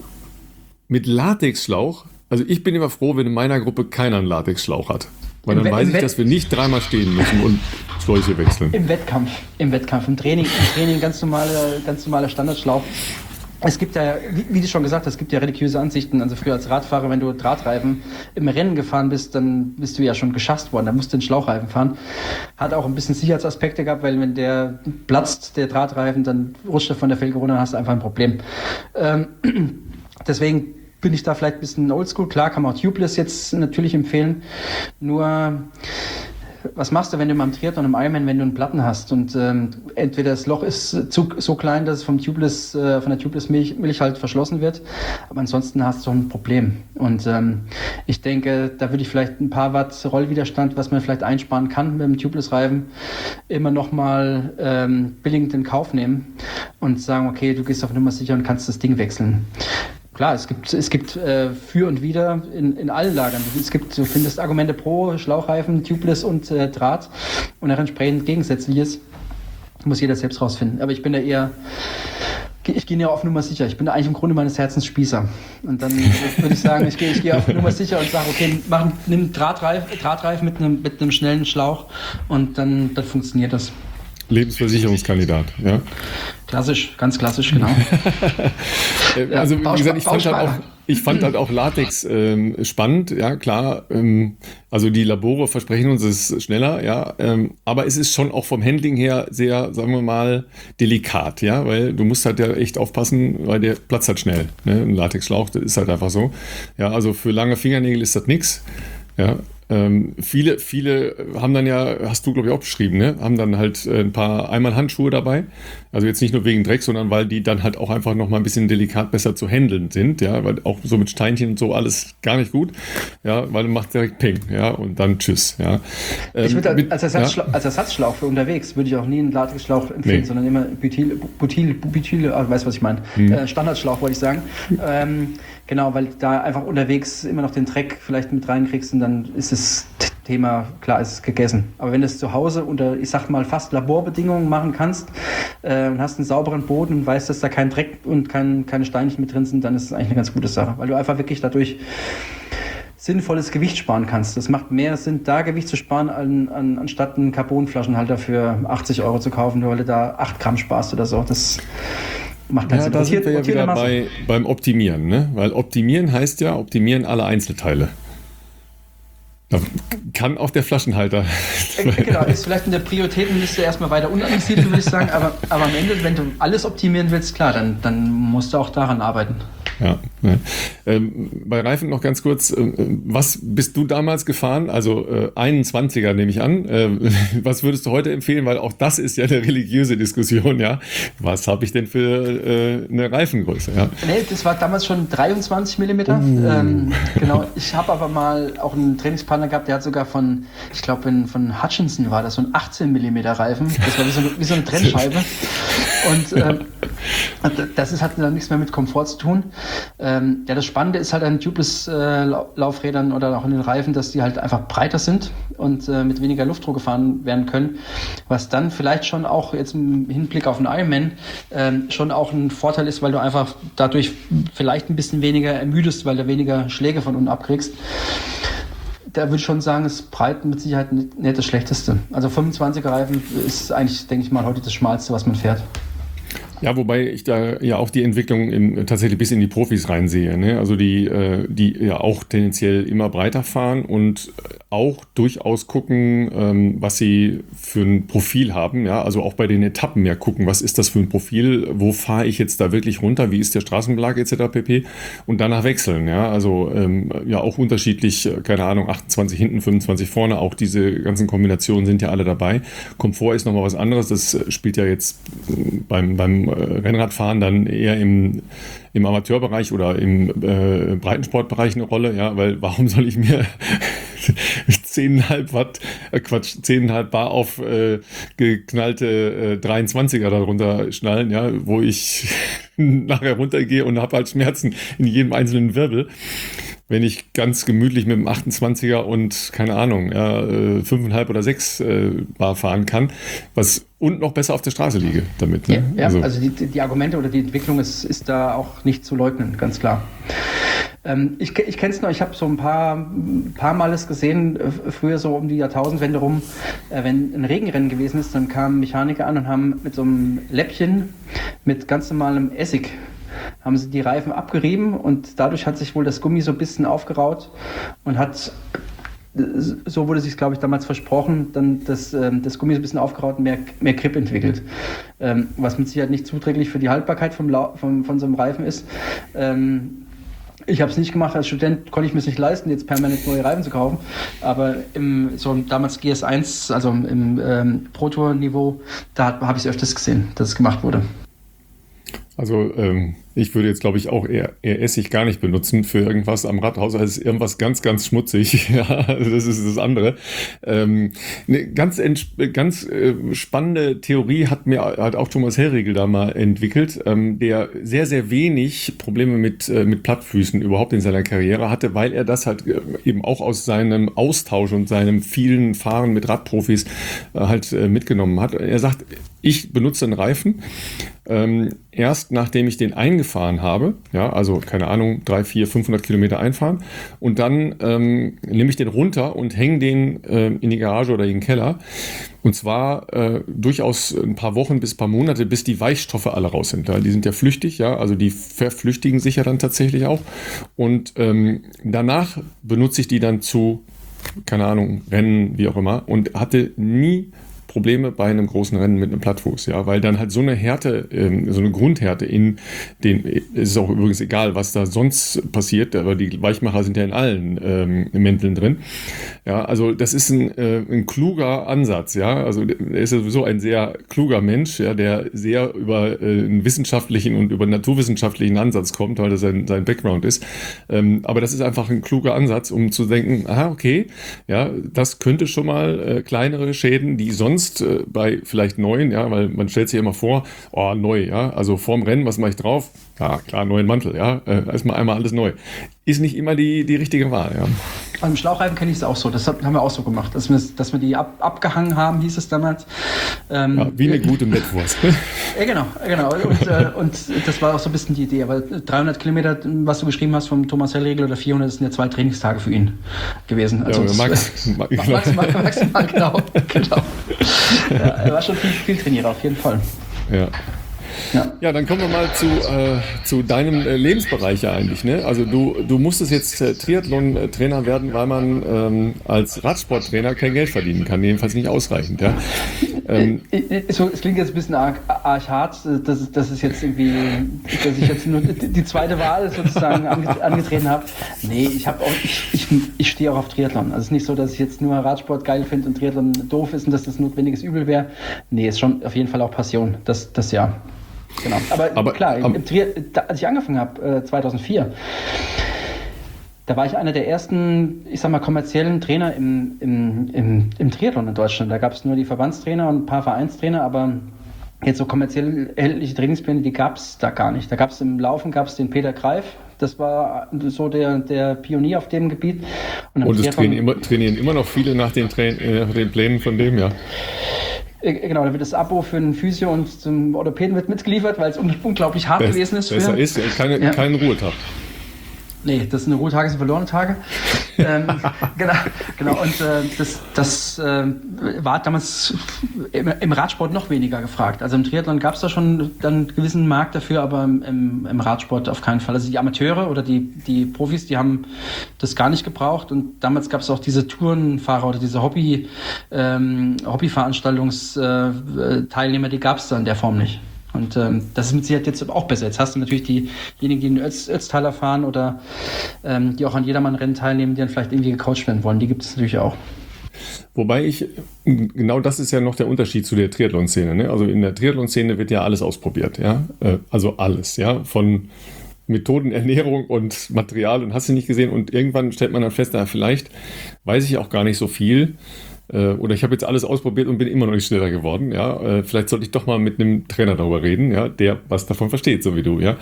Mit Latexschlauch? Also ich bin immer froh, wenn in meiner Gruppe keiner einen Latexschlauch hat. Weil dann Im weiß Wett- ich, dass wir nicht dreimal stehen müssen und Schläuche wechseln. Im Wettkampf, im Wettkampf, im Training, im Training ganz normale, ganz normaler Standardschlauch. Es gibt ja, wie, wie du schon gesagt hast, es gibt ja religiöse Ansichten. Also früher als Radfahrer, wenn du Drahtreifen im Rennen gefahren bist, dann bist du ja schon geschasst worden. Da musst du den Schlauchreifen fahren. Hat auch ein bisschen Sicherheitsaspekte gehabt, weil wenn der platzt, der Drahtreifen, dann rutscht er von der Felge runter, dann hast du einfach ein Problem. Ähm, deswegen bin ich da vielleicht ein bisschen oldschool. Klar, kann man auch Tubeless jetzt natürlich empfehlen. Nur, was machst du, wenn du mal im Triathlon, im Ironman, wenn du einen Platten hast und ähm, entweder das Loch ist zu, so klein, dass es vom Tubeless, äh, von der Tubeless-Milch Milch halt verschlossen wird, aber ansonsten hast du ein Problem. Und ähm, ich denke, da würde ich vielleicht ein paar Watt Rollwiderstand, was man vielleicht einsparen kann mit dem Tubeless-Reifen, immer nochmal ähm, billigend in Kauf nehmen und sagen, okay, du gehst auf Nummer sicher und kannst das Ding wechseln. Klar, es gibt, es gibt äh, für und wider in, in allen Lagern. Es gibt, du findest Argumente pro Schlauchreifen, Tubeless und äh, Draht und auch entsprechend Gegensätzliches. Muss jeder selbst rausfinden. Aber ich bin da eher, ich gehe ja auf Nummer sicher. Ich bin da eigentlich im Grunde meines Herzens Spießer. Und dann würde ich sagen, ich gehe, ich gehe auf Nummer sicher und sage, okay, mach, nimm Drahtreif, Drahtreif mit einem, mit einem schnellen Schlauch und dann, dann funktioniert das. Lebensversicherungskandidat, ja. Klassisch, ganz klassisch, genau. Also wie ja, gesagt, ich fand, halt auch, ich fand halt auch Latex ähm, spannend, ja klar. Ähm, also die Labore versprechen uns, es ist schneller, ja. Ähm, aber es ist schon auch vom Handling her sehr, sagen wir mal, delikat, ja, weil du musst halt ja echt aufpassen, weil der platzt halt schnell. Ne? Ein Latexschlauch, das ist halt einfach so. Ja, also für lange Fingernägel ist das nix. Ja. Ähm, viele, viele haben dann ja, hast du glaube ich auch beschrieben, ne? Haben dann halt äh, ein paar Einmalhandschuhe dabei. Also jetzt nicht nur wegen Dreck, sondern weil die dann halt auch einfach noch mal ein bisschen delikat besser zu handeln sind, ja, weil auch so mit Steinchen und so alles gar nicht gut, ja, weil du machst direkt Ping, ja, und dann Tschüss, ja. Ähm, ich würde mit, als, Ersatzschlauch, ja? als Ersatzschlauch für unterwegs würde ich auch nie einen Latexschlauch empfehlen, Nee. sondern immer Butyl, Butyl, Butyl, ah, weißt was ich meine, Hm. äh, Standardschlauch wollte ich sagen. Ähm, genau, weil da einfach unterwegs immer noch den Dreck vielleicht mit reinkriegst und dann ist das Thema, klar, ist gegessen. Aber wenn du es zu Hause unter, ich sag mal, fast Laborbedingungen machen kannst äh, und hast einen sauberen Boden und weißt, dass da kein Dreck und kein, keine Steinchen mit drin sind, dann ist es eigentlich eine ganz gute Sache, weil du einfach wirklich dadurch sinnvolles Gewicht sparen kannst. Das macht mehr Sinn, da Gewicht zu sparen, an, an, anstatt einen Carbonflaschenhalter für achtzig Euro zu kaufen, weil du da acht Gramm sparst oder so. Das macht keinen Ja, Sinn. da sind wir ja wieder Masse. bei, beim Optimieren, ne? Weil Optimieren heißt ja, optimieren alle Einzelteile. Da kann auch der Flaschenhalter. Äh, Genau, ist vielleicht in der Prioritätenliste erstmal weiter unten angesiedelt, würde ich sagen, aber, aber am Ende, wenn du alles optimieren willst, klar, dann, dann musst du auch daran arbeiten. Ja, ne. ähm, bei Reifen noch ganz kurz, äh, was bist du damals gefahren? Also äh, einundzwanziger nehme ich an. Äh, was würdest du heute empfehlen? Weil auch das ist ja eine religiöse Diskussion, ja. Was habe ich denn für äh, eine Reifengröße? Ja? Nee, das war damals schon dreiundzwanzig Millimeter. Uh. Ähm, genau, ich habe aber mal auch einen Trainingspartner gehabt, der hat sogar von, ich glaube von Hutchinson war das, so ein achtzehn Millimeter Reifen. Das war wie so eine, wie so eine Trennscheibe. Und ähm, das ist, hat dann nichts mehr mit Komfort zu tun. Ähm, ja, das Spannende ist halt an Tubeless-Laufrädern äh, oder auch in den Reifen, dass die halt einfach breiter sind und äh, mit weniger Luftdruck gefahren werden können, was dann vielleicht schon auch jetzt im Hinblick auf einen Ironman ähm, schon auch ein Vorteil ist, weil du einfach dadurch vielleicht ein bisschen weniger ermüdest, weil du weniger Schläge von unten abkriegst. Da würde ich schon sagen, ist breit mit Sicherheit nicht das Schlechteste. Also fünfundzwanziger Reifen ist eigentlich, denke ich mal, heute das Schmalste, was man fährt. Ja, wobei ich da ja auch die Entwicklung in, tatsächlich bis in die Profis reinsehe. Ne? Also die, äh, die ja auch tendenziell immer breiter fahren und auch durchaus gucken, ähm, was sie für ein Profil haben. Ja? Also auch bei den Etappen ja gucken, was ist das für ein Profil, wo fahre ich jetzt da wirklich runter, wie ist der Straßenbelag et cetera pp. Und danach wechseln. Ja? Also ähm, ja auch unterschiedlich, keine Ahnung, achtundzwanzig hinten, fünfundzwanzig vorne. Auch diese ganzen Kombinationen sind ja alle dabei. Komfort ist nochmal was anderes. Das spielt ja jetzt beim, beim Rennradfahren dann eher im, im Amateurbereich oder im äh, Breitensportbereich eine Rolle, ja, weil warum soll ich mir zehn Komma fünf Watt, äh Quatsch, zehn Komma fünf Bar auf äh, geknallte äh, dreiundzwanziger darunter schnallen, ja, wo ich nachher runtergehe und habe halt Schmerzen in jedem einzelnen Wirbel. Wenn ich ganz gemütlich mit dem achtundzwanziger und, keine Ahnung, ja, fünf Komma fünf oder sechs äh, Bar fahren kann, was und noch besser auf der Straße liege damit. Ne? Ja, ja, also, also die, die Argumente oder die Entwicklung ist, ist da auch nicht zu leugnen, ganz klar. Ähm, ich ich kenne es noch, ich habe so ein paar, ein paar Mal es gesehen, äh, früher so um die Jahrtausendwende rum, äh, wenn ein Regenrennen gewesen ist, dann kamen Mechaniker an und haben mit so einem Läppchen mit ganz normalem Essig haben sie die Reifen abgerieben und dadurch hat sich wohl das Gummi so ein bisschen aufgeraut und hat, so wurde sich, glaube ich, damals versprochen, dann das, ähm, das Gummi so ein bisschen aufgeraut und mehr, mehr Grip entwickelt. Ähm, was mit Sicherheit nicht zuträglich für die Haltbarkeit vom, vom, von so einem Reifen ist. Ähm, Ich habe es nicht gemacht, als Student konnte ich mir es nicht leisten, jetzt permanent neue Reifen zu kaufen. Aber im so damals G S eins, also im ähm, Pro-Tour-Niveau, da habe ich es öfters gesehen, dass es gemacht wurde. Also ähm, ich würde jetzt, glaube ich, auch eher, eher Essig gar nicht benutzen für irgendwas am Rathaus, als irgendwas ganz, ganz schmutzig. Ja, also das ist das andere. Ähm, eine ganz, ganz äh, spannende Theorie hat mir hat auch Thomas Hellriegel da mal entwickelt, ähm, der sehr, sehr wenig Probleme mit, äh, mit Plattfüßen überhaupt in seiner Karriere hatte, weil er das halt äh, eben auch aus seinem Austausch und seinem vielen Fahren mit Radprofis äh, halt äh, mitgenommen hat. Er sagt, ich benutze einen Reifen, ähm, erst nachdem ich den eingefahren habe, ja, also keine Ahnung, drei, vier, fünfhundert Kilometer einfahren und dann ähm, nehme ich den runter und hänge den äh, in die Garage oder in den Keller und zwar äh, durchaus ein paar Wochen bis ein paar Monate, bis die Weichstoffe alle raus sind. Die sind ja flüchtig, ja, also die verflüchtigen sich ja dann tatsächlich auch und ähm, danach benutze ich die dann zu, keine Ahnung, Rennen, wie auch immer und hatte nie Probleme bei einem großen Rennen mit einem Plattfuß, ja, weil dann halt so eine Härte, ähm, so eine Grundhärte in den, es ist auch übrigens egal, was da sonst passiert, aber die Weichmacher sind ja in allen ähm, Mänteln drin, ja, also das ist ein, äh, ein kluger Ansatz, ja, also er ist ja sowieso ein sehr kluger Mensch, ja, der sehr über äh, einen wissenschaftlichen und über einen naturwissenschaftlichen Ansatz kommt, weil das sein, sein Background ist, ähm, aber das ist einfach ein kluger Ansatz, um zu denken, aha, okay, ja, das könnte schon mal äh, kleinere Schäden, die sonst sonst äh, bei vielleicht neuen, ja, weil man stellt sich immer vor, oh, neu, ja, also vorm Rennen, was mache ich drauf? Ja, klar, neuen Mantel, ja, äh, erstmal einmal alles neu. Ist nicht immer die, die richtige Wahl, ja. Beim Schlauchreifen kenne ich es auch so, das haben wir auch so gemacht, dass wir, dass wir die ab, abgehangen haben, hieß es damals. Ähm, ja, wie eine gute Mettwurst. Ja, genau, genau. Und, äh, und das war auch so ein bisschen die Idee. Aber dreihundert Kilometer, was du geschrieben hast vom Thomas Hellriegel, oder vierhundert, sind ja zwei Trainingstage für ihn gewesen. Also ja, Max, das, Max, maximal, maximal, genau. genau. Ja, er war schon viel, viel Trainierer, auf jeden Fall. Ja. Ja. ja, dann kommen wir mal zu, äh, zu deinem äh, Lebensbereich ja eigentlich. Ne? Also du, du musstest jetzt äh, Triathlon-Trainer werden, weil man ähm, als Radsporttrainer kein Geld verdienen kann, jedenfalls nicht ausreichend. Ja? Ähm, so, es klingt jetzt ein bisschen arg, arg hart, dass, dass es jetzt irgendwie, dass ich jetzt nur die zweite Wahl sozusagen ange, angetreten habe. Nee, ich habe auch, ich, ich, ich stehe auch auf Triathlon. Also es ist nicht so, dass ich jetzt nur Radsport geil finde und Triathlon doof ist und dass das notwendiges Übel wäre. Nee, ist schon auf jeden Fall auch Passion, das, das ja. Genau. Aber, aber klar, aber, im Tri- da, als ich angefangen habe, äh, zweitausendvier, da war ich einer der ersten, ich sag mal, kommerziellen Trainer im, im, im, im Triathlon in Deutschland. Da gab es nur die Verbandstrainer und ein paar Vereinstrainer, aber jetzt so kommerziell erhältliche Trainingspläne, die gab es da gar nicht. Da gab es im Laufen gab es den Peter Greif, das war so der, der Pionier auf dem Gebiet. Und, und es trainieren immer, trainieren immer noch viele nach den, Tra- nach den Plänen von dem, ja. Genau, da wird das Abo für einen Physio und zum Orthopäden wird mitgeliefert, weil es unglaublich hart Best, gewesen ist. Besser für, ist, keine, ja. keinen Ruhetag. Nee, das sind Ruhetage, sind verlorene Tage. ähm, genau, genau. Und äh, das, das äh, war damals im, im Radsport noch weniger gefragt. Also im Triathlon gab es da schon dann einen gewissen Markt dafür, aber im, im Radsport auf keinen Fall. Also die Amateure oder die, die Profis, die haben das gar nicht gebraucht. Und damals gab es auch diese Tourenfahrer oder diese Hobby, ähm, Hobbyveranstaltungsteilnehmer, die gab es da in der Form nicht. Und ähm, das ist mit Sicherheit jetzt auch besser. Jetzt hast du natürlich diejenigen, die in den Ötz, Ötztaler fahren oder ähm, die auch an Jedermann-Rennen teilnehmen, die dann vielleicht irgendwie gecoacht werden wollen. Die gibt es natürlich auch. Wobei ich, genau das ist ja noch der Unterschied zu der Triathlon-Szene. Ne? Also in der Triathlon-Szene wird ja alles ausprobiert. Ja? Also alles, ja, von Methoden, Ernährung und Material und hast du nicht gesehen. Und irgendwann stellt man dann fest, da vielleicht weiß ich auch gar nicht so viel. Oder ich habe jetzt alles ausprobiert und bin immer noch nicht schneller geworden. Ja, vielleicht sollte ich doch mal mit einem Trainer darüber reden, ja, der was davon versteht, so wie du. Ja,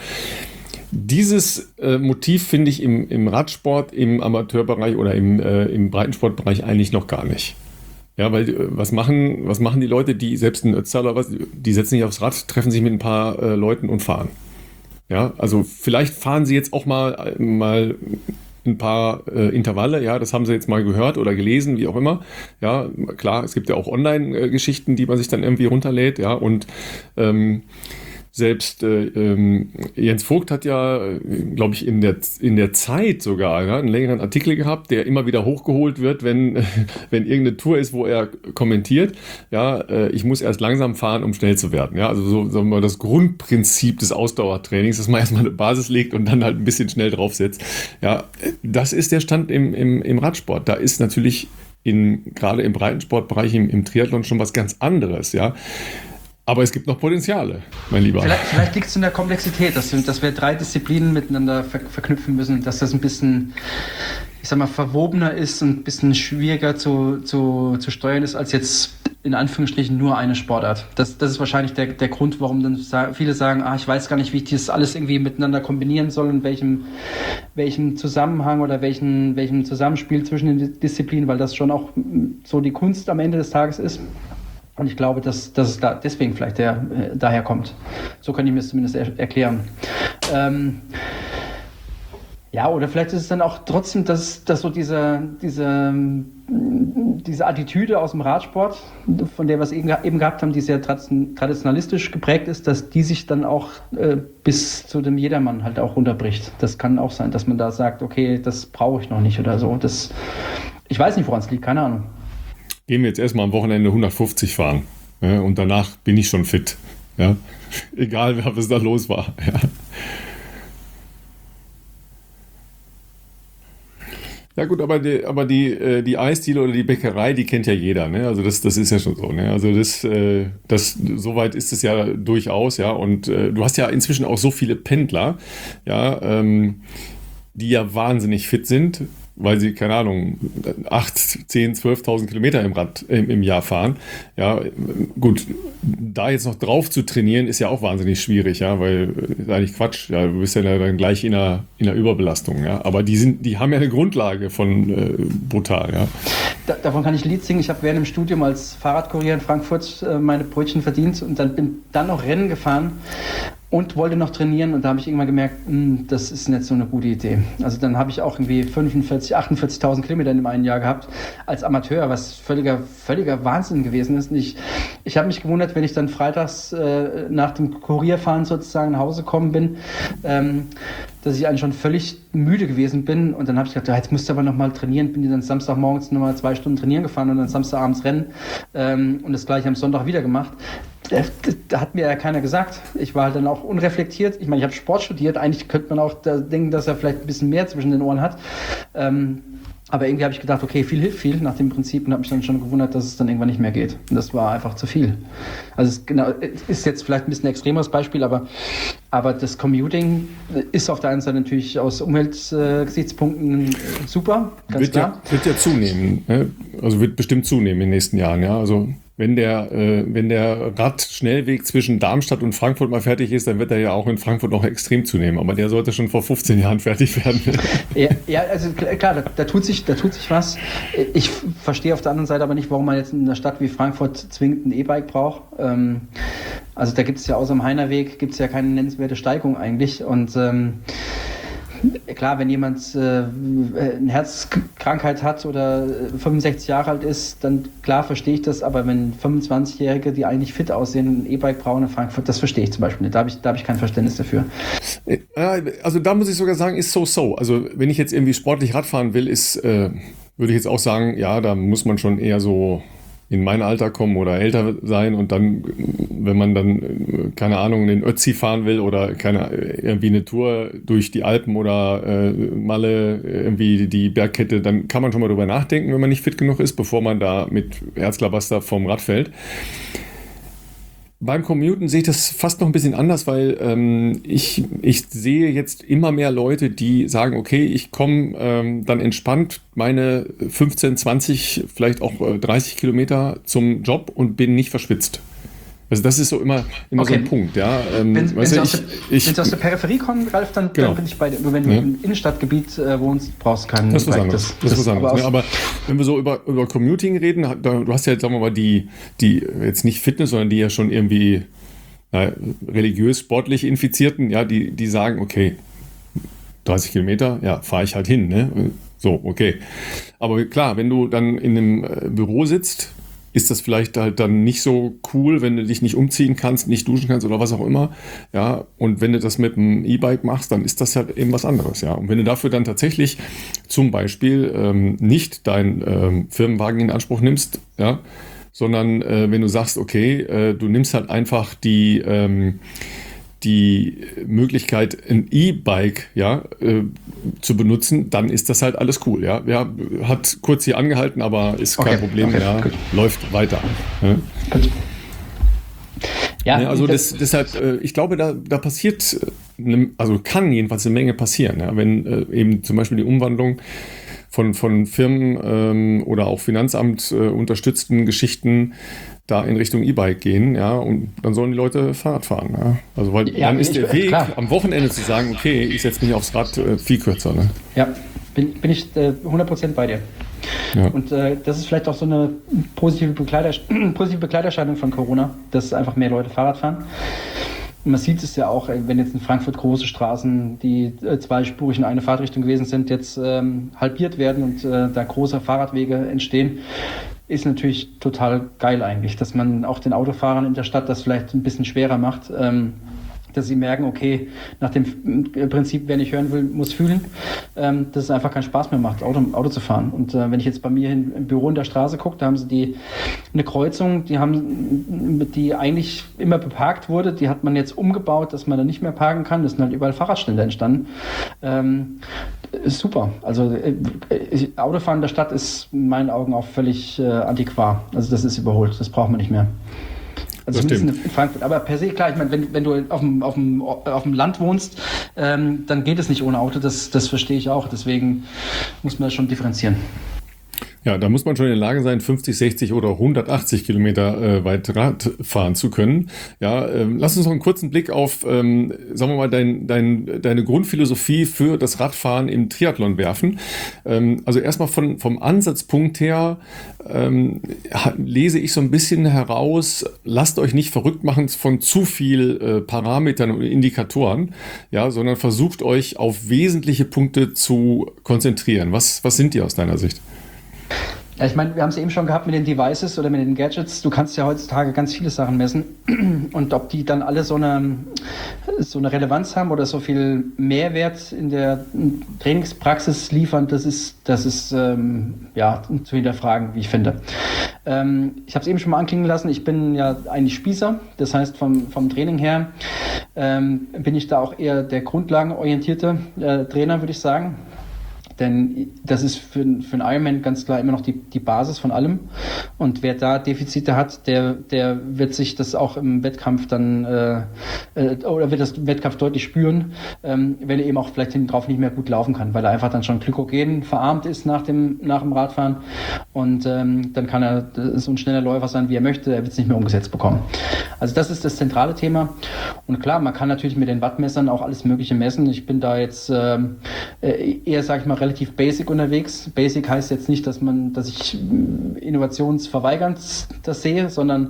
dieses äh, Motiv finde ich im, im Radsport, im Amateurbereich oder im, äh, im Breitensportbereich eigentlich noch gar nicht. Ja, weil äh, was machen, was machen die Leute, die selbst ein Ötztaler was, die setzen sich aufs Rad, treffen sich mit ein paar äh, Leuten und fahren. Ja, also vielleicht fahren sie jetzt auch mal mal ein paar äh, Intervalle, ja, das haben sie jetzt mal gehört oder gelesen, wie auch immer. Ja, klar, es gibt ja auch Online-Geschichten, die man sich dann irgendwie runterlädt, ja, und ähm, selbst äh, ähm, Jens Vogt hat ja, äh, glaube ich, in der, in der Zeit sogar ja, einen längeren Artikel gehabt, der immer wieder hochgeholt wird, wenn, äh, wenn irgendeine Tour ist, wo er kommentiert, ja, äh, ich muss erst langsam fahren, um schnell zu werden. Ja, also so sagen wir, das Grundprinzip des Ausdauertrainings, dass man erstmal eine Basis legt und dann halt ein bisschen schnell draufsetzt. Ja, das ist der Stand im, im, im Radsport. Da ist natürlich in, gerade im Breitensportbereich, im, im Triathlon schon was ganz anderes, ja. Aber es gibt noch Potenziale, mein Lieber. Vielleicht, vielleicht liegt es in der Komplexität, dass, dass wir drei Disziplinen miteinander ver- verknüpfen müssen, dass das ein bisschen, ich sag mal, verwobener ist und ein bisschen schwieriger zu, zu, zu steuern ist, als jetzt in Anführungsstrichen nur eine Sportart. Das, das ist wahrscheinlich der, der Grund, warum dann sa- viele sagen, ah, ich weiß gar nicht, wie ich das alles irgendwie miteinander kombinieren soll und welchem, welchem Zusammenhang oder welchen, welchem Zusammenspiel zwischen den Disziplinen, weil das schon auch so die Kunst am Ende des Tages ist. Und ich glaube, dass, dass es da deswegen vielleicht der, äh, daher kommt. So kann ich mir es zumindest er- erklären. Ähm, ja, oder vielleicht ist es dann auch trotzdem, dass, dass so diese, diese, diese Attitüde aus dem Radsport, von der wir es eben, eben gehabt haben, die sehr traditionalistisch geprägt ist, dass die sich dann auch äh, bis zu dem Jedermann halt auch runterbricht. Das kann auch sein, dass man da sagt, okay, das brauche ich noch nicht oder so. Das, ich weiß nicht, woran es liegt, keine Ahnung. Gehen wir jetzt erstmal am Wochenende hundertfünfzig fahren. Ja, und danach bin ich schon fit. Ja? Egal, was da los war. Ja, ja gut, aber die, aber die, die Eisdiele oder die Bäckerei, die kennt ja jeder. Ne? Also das, das ist ja schon so. Ne? Also das, das, soweit ist es ja durchaus. Ja? Und äh, du hast ja inzwischen auch so viele Pendler, ja, ähm, die ja wahnsinnig fit sind. weil sie, keine Ahnung, acht, zehn, zwölftausend Kilometer im Rad im, im Jahr fahren. Ja, gut, da jetzt noch drauf zu trainieren, ist ja auch wahnsinnig schwierig, ja, weil ist eigentlich Quatsch. Ja, du bist ja dann gleich in einer, in einer Überbelastung, ja. Aber die sind, die haben ja eine Grundlage von äh, brutal, ja. Da, davon kann ich ein Lied singen. Ich habe während dem Studium als Fahrradkurier in Frankfurt äh, meine Brötchen verdient und dann bin dann noch Rennen gefahren und wollte noch trainieren und da habe ich irgendwann gemerkt, mh, das ist nicht so eine gute Idee. Also dann habe ich auch irgendwie fünfundvierzig, achtundvierzigtausend Kilometer in dem einen Jahr gehabt als Amateur, was völliger, völliger Wahnsinn gewesen ist. Und ich, ich habe mich gewundert, wenn ich dann freitags äh, nach dem Kurierfahren sozusagen nach Hause gekommen bin, ähm, dass ich eigentlich schon völlig müde gewesen bin und dann habe ich gedacht, ja, jetzt musst du aber nochmal trainieren, bin dann Samstagmorgens nochmal zwei Stunden trainieren gefahren und dann Samstagabends rennen ähm, und das gleiche am Sonntag wieder gemacht. Da hat mir ja keiner gesagt. Ich war halt dann auch unreflektiert. Ich meine, ich habe Sport studiert. Eigentlich könnte man auch da denken, dass er vielleicht ein bisschen mehr zwischen den Ohren hat. Ähm, aber irgendwie habe ich gedacht, okay, viel hilft viel nach dem Prinzip und habe mich dann schon gewundert, dass es dann irgendwann nicht mehr geht. Und das war einfach zu viel. Also es genau, ist jetzt vielleicht ein bisschen ein extremes Beispiel, aber, aber das Commuting ist auf der einen Seite natürlich aus Umweltgesichtspunkten äh, super, ganz wird klar. Ja, wird ja zunehmen. Ne? Also wird bestimmt zunehmen in den nächsten Jahren. Ja, also Wenn der, äh, wenn der Radschnellweg zwischen Darmstadt und Frankfurt mal fertig ist, dann wird er ja auch in Frankfurt noch extrem zunehmen. Aber der sollte schon vor fünfzehn Jahren fertig werden. Ja, ja, also klar, da, da, tut sich, da tut sich was. Ich verstehe auf der anderen Seite aber nicht, warum man jetzt in einer Stadt wie Frankfurt zwingend ein E-Bike braucht. Ähm, also da gibt es ja außer dem Heinerweg gibt es ja keine nennenswerte Steigung eigentlich. Und ähm, klar, wenn jemand äh, eine Herzkrankheit hat oder fünfundsechzig Jahre alt ist, dann klar verstehe ich das, aber wenn fünfundzwanzigjährige, die eigentlich fit aussehen, ein E-Bike brauchen in Frankfurt, das verstehe ich zum Beispiel nicht. Da habe ich, da habe ich kein Verständnis dafür. Also da muss ich sogar sagen, ist so-so. Also wenn ich jetzt irgendwie sportlich Radfahren will, ist, äh, würde ich jetzt auch sagen, ja, da muss man schon eher so in mein Alter kommen oder älter sein und dann, wenn man dann, keine Ahnung, den Ötzi fahren will oder keine, irgendwie eine Tour durch die Alpen oder äh, Malle, irgendwie die Bergkette, dann kann man schon mal drüber nachdenken, wenn man nicht fit genug ist, bevor man da mit Herzklabaster vom Rad fällt. Beim Commuten sehe ich das fast noch ein bisschen anders, weil ähm, ich, ich sehe jetzt immer mehr Leute, die sagen, okay, ich komme ähm, dann entspannt meine fünfzehn, zwanzig, vielleicht auch äh, dreißig Kilometer zum Job und bin nicht verschwitzt. Also das ist so immer, immer okay. so ein Punkt, ja. Ähm, wenn wenn Sie aus, aus der ich, Peripherie kommen, Ralf, dann, genau. dann bin ich bei dir. Nur wenn du ja. im Innenstadtgebiet äh, wohnst, brauchst du keinen. Das ist was anderes. Das, das, das ist was anderes. Aber, ne? aber wenn wir so über, über Commuting reden, da, du hast ja jetzt, sagen wir mal, die, die jetzt nicht Fitness, sondern die ja schon irgendwie na, religiös, sportlich Infizierten, ja, die, die sagen, okay, dreißig Kilometer, ja, fahre ich halt hin, ne? So, okay. Aber klar, wenn du dann in einem äh, Büro sitzt, ist das vielleicht halt dann nicht so cool, wenn du dich nicht umziehen kannst, nicht duschen kannst oder was auch immer. Ja, und wenn du das mit einem E-Bike machst, dann ist das halt eben was anderes. Ja, und wenn du dafür dann tatsächlich zum Beispiel ähm, nicht deinen ähm, Firmenwagen in Anspruch nimmst, ja, sondern äh, wenn du sagst, okay, äh, du nimmst halt einfach die ähm, die Möglichkeit, ein E-Bike ja, äh, zu benutzen, dann ist das halt alles cool. Ja, ja hat kurz hier angehalten, aber ist kein okay, Problem, okay, ja, gut. läuft weiter. Ja. Ja, ja, also das, das, deshalb, äh, ich glaube, da, da passiert, eine, also kann jedenfalls eine Menge passieren, ja, wenn äh, eben zum Beispiel die Umwandlung von, von Firmen ähm, oder auch Finanzamt äh, unterstützten Geschichten da in Richtung E-Bike gehen, ja, und dann sollen die Leute Fahrrad fahren, ja. Also weil ja, dann ist ich, der Weg klar. am Wochenende zu sagen, okay, ich setze mich aufs Rad, äh, viel kürzer, ne? Ja, bin, bin ich äh, hundert Prozent bei dir. Ja. Und äh, das ist vielleicht auch so eine positive, Begleitersch- positive Begleiterscheinung von Corona, dass einfach mehr Leute Fahrrad fahren. Und man sieht es ja auch, wenn jetzt in Frankfurt große Straßen, die äh, zweispurig in eine Fahrtrichtung gewesen sind, jetzt ähm, halbiert werden und äh, da große Fahrradwege entstehen. Ist natürlich total geil eigentlich, dass man auch den Autofahrern in der Stadt das vielleicht ein bisschen schwerer macht, ähm, dass sie merken, okay, nach dem Prinzip, wer nicht hören will, muss fühlen, ähm, dass es einfach keinen Spaß mehr macht, Auto, Auto zu fahren. Und äh, wenn ich jetzt bei mir in, im Büro in der Straße gucke, da haben sie die eine Kreuzung, die haben, die eigentlich immer beparkt wurde, die hat man jetzt umgebaut, dass man da nicht mehr parken kann. Das sind halt überall Fahrradständer entstanden. Ähm, ist super. Also äh, Autofahren in der Stadt ist in meinen Augen auch völlig äh, antiquar. Also das ist überholt, das braucht man nicht mehr. Also das zumindest stimmt. in Frankfurt. Aber per se, klar, ich meine, wenn, wenn du auf dem, auf dem, auf dem Land wohnst, ähm, dann geht es nicht ohne Auto, das, das verstehe ich auch. Deswegen muss man das schon differenzieren. Ja, da muss man schon in der Lage sein, fünfzig, sechzig oder hundertachtzig Kilometer äh, weit Rad fahren zu können. Ja, ähm, lass uns noch einen kurzen Blick auf, ähm, sagen wir mal, dein, dein, deine Grundphilosophie für das Radfahren im Triathlon werfen. Ähm, also erstmal von, vom Ansatzpunkt her ähm, lese ich so ein bisschen heraus, lasst euch nicht verrückt machen von zu viel äh, Parametern und Indikatoren, ja, sondern versucht euch auf wesentliche Punkte zu konzentrieren. Was, was sind die aus deiner Sicht? Ja, ich meine, wir haben es eben schon gehabt mit den Devices oder mit den Gadgets. Du kannst ja heutzutage ganz viele Sachen messen. Und ob die dann alle so eine, so eine Relevanz haben oder so viel Mehrwert in der Trainingspraxis liefern, das ist, das ist ähm, ja, zu hinterfragen, wie ich finde. Ähm, ich habe es eben schon mal anklingen lassen. Ich bin ja eigentlich Spießer. Das heißt, vom, vom Training her ähm, bin ich da auch eher der grundlagenorientierte äh, Trainer, würde ich sagen. Denn das ist für, für einen Ironman ganz klar immer noch die, die Basis von allem. Und wer da Defizite hat, der, der wird sich das auch im Wettkampf dann, äh, äh, oder wird das im Wettkampf deutlich spüren, ähm, wenn er eben auch vielleicht hinten drauf nicht mehr gut laufen kann, weil er einfach dann schon Glykogen verarmt ist nach dem, nach dem Radfahren. Und ähm, dann kann er so ein schneller Läufer sein, wie er möchte, er wird es nicht mehr umgesetzt bekommen. Also das ist das zentrale Thema. Und klar, man kann natürlich mit den Wattmessern auch alles Mögliche messen. Ich bin da jetzt äh, eher, sag ich mal, relativ basic unterwegs. Basic heißt jetzt nicht, dass man, dass ich innovationsverweigernd das sehe, sondern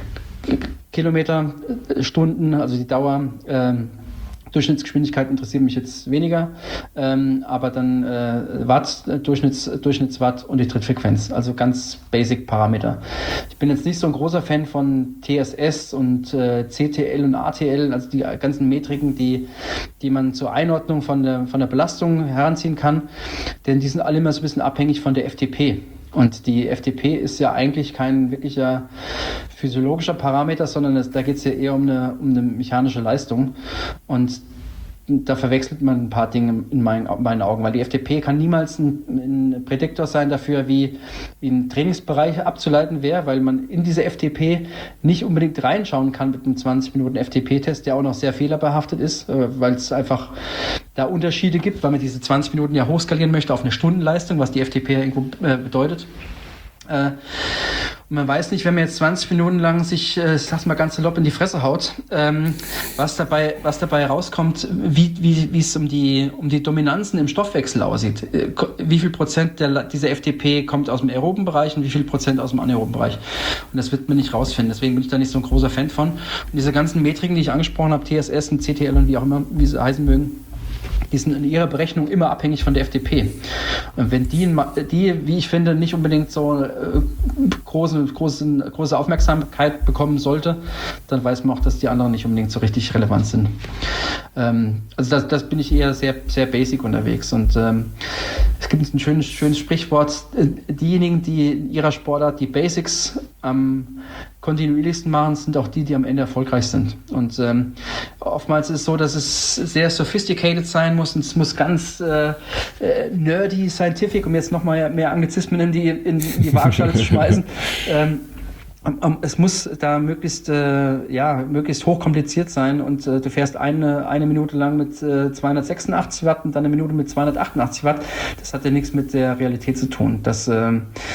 Kilometer, Stunden, also die Dauer, ähm, Durchschnittsgeschwindigkeit interessiert mich jetzt weniger, ähm, aber dann äh, Watt, Durchschnitts, Durchschnittswatt und die Trittfrequenz, also ganz basic Parameter. Ich bin jetzt nicht so ein großer Fan von T S S und äh, C T L und A T L, also die ganzen Metriken, die, die man zur Einordnung von der, von der Belastung heranziehen kann, denn die sind alle immer so ein bisschen abhängig von der F T P. Und die F T P ist ja eigentlich kein wirklicher physiologischer Parameter, sondern es, da geht es ja eher um eine, um eine mechanische Leistung. Und da verwechselt man ein paar Dinge in meinen, in meinen Augen, weil die F T P kann niemals ein, ein Prädiktor sein dafür, wie, wie ein Trainingsbereich abzuleiten wäre, weil man in diese F T P nicht unbedingt reinschauen kann mit einem zwanzig Minuten F T P-Test, der auch noch sehr fehlerbehaftet ist, weil es einfach da Unterschiede gibt, weil man diese zwanzig Minuten ja hochskalieren möchte auf eine Stundenleistung, was die F T P ja irgendwo äh, bedeutet. Äh, und man weiß nicht, wenn man jetzt zwanzig Minuten lang sich, äh, ich sag's mal ganz salopp, in die Fresse haut, ähm, was dabei, was dabei rauskommt, wie, wie, wie es um die, um die Dominanzen im Stoffwechsel aussieht. Äh, wie viel Prozent der, dieser F T P kommt aus dem aeroben Bereich und wie viel Prozent aus dem anaeroben Bereich. Und das wird man nicht rausfinden. Deswegen bin ich da nicht so ein großer Fan von. Und diese ganzen Metriken, die ich angesprochen habe, T S S und C T L und wie auch immer, wie sie heißen mögen, die sind in ihrer Berechnung immer abhängig von der F T P. Und wenn die, die wie ich finde, nicht unbedingt so äh, große, große, große Aufmerksamkeit bekommen sollte, dann weiß man auch, dass die anderen nicht unbedingt so richtig relevant sind. Ähm, also das, das bin ich eher sehr, sehr basic unterwegs. Und ähm, es gibt ein schönes, schönes Sprichwort, diejenigen, die in ihrer Sportart die Basics am kontinuierlichsten machen, sind auch die, die am Ende erfolgreich sind. Und ähm, oftmals ist es so, dass es sehr sophisticated sein muss und es muss ganz äh, äh, nerdy, scientific, um jetzt nochmal mehr Anglizismen in die, in die Waagschale zu schmeißen. Ähm, Es muss da möglichst, äh, ja, möglichst hochkompliziert sein und äh, du fährst eine, eine Minute lang mit äh, zweihundertsechsundachtzig Watt und dann eine Minute mit zweihundertachtundachtzig Watt. Das hat ja nichts mit der Realität zu tun. Das, äh,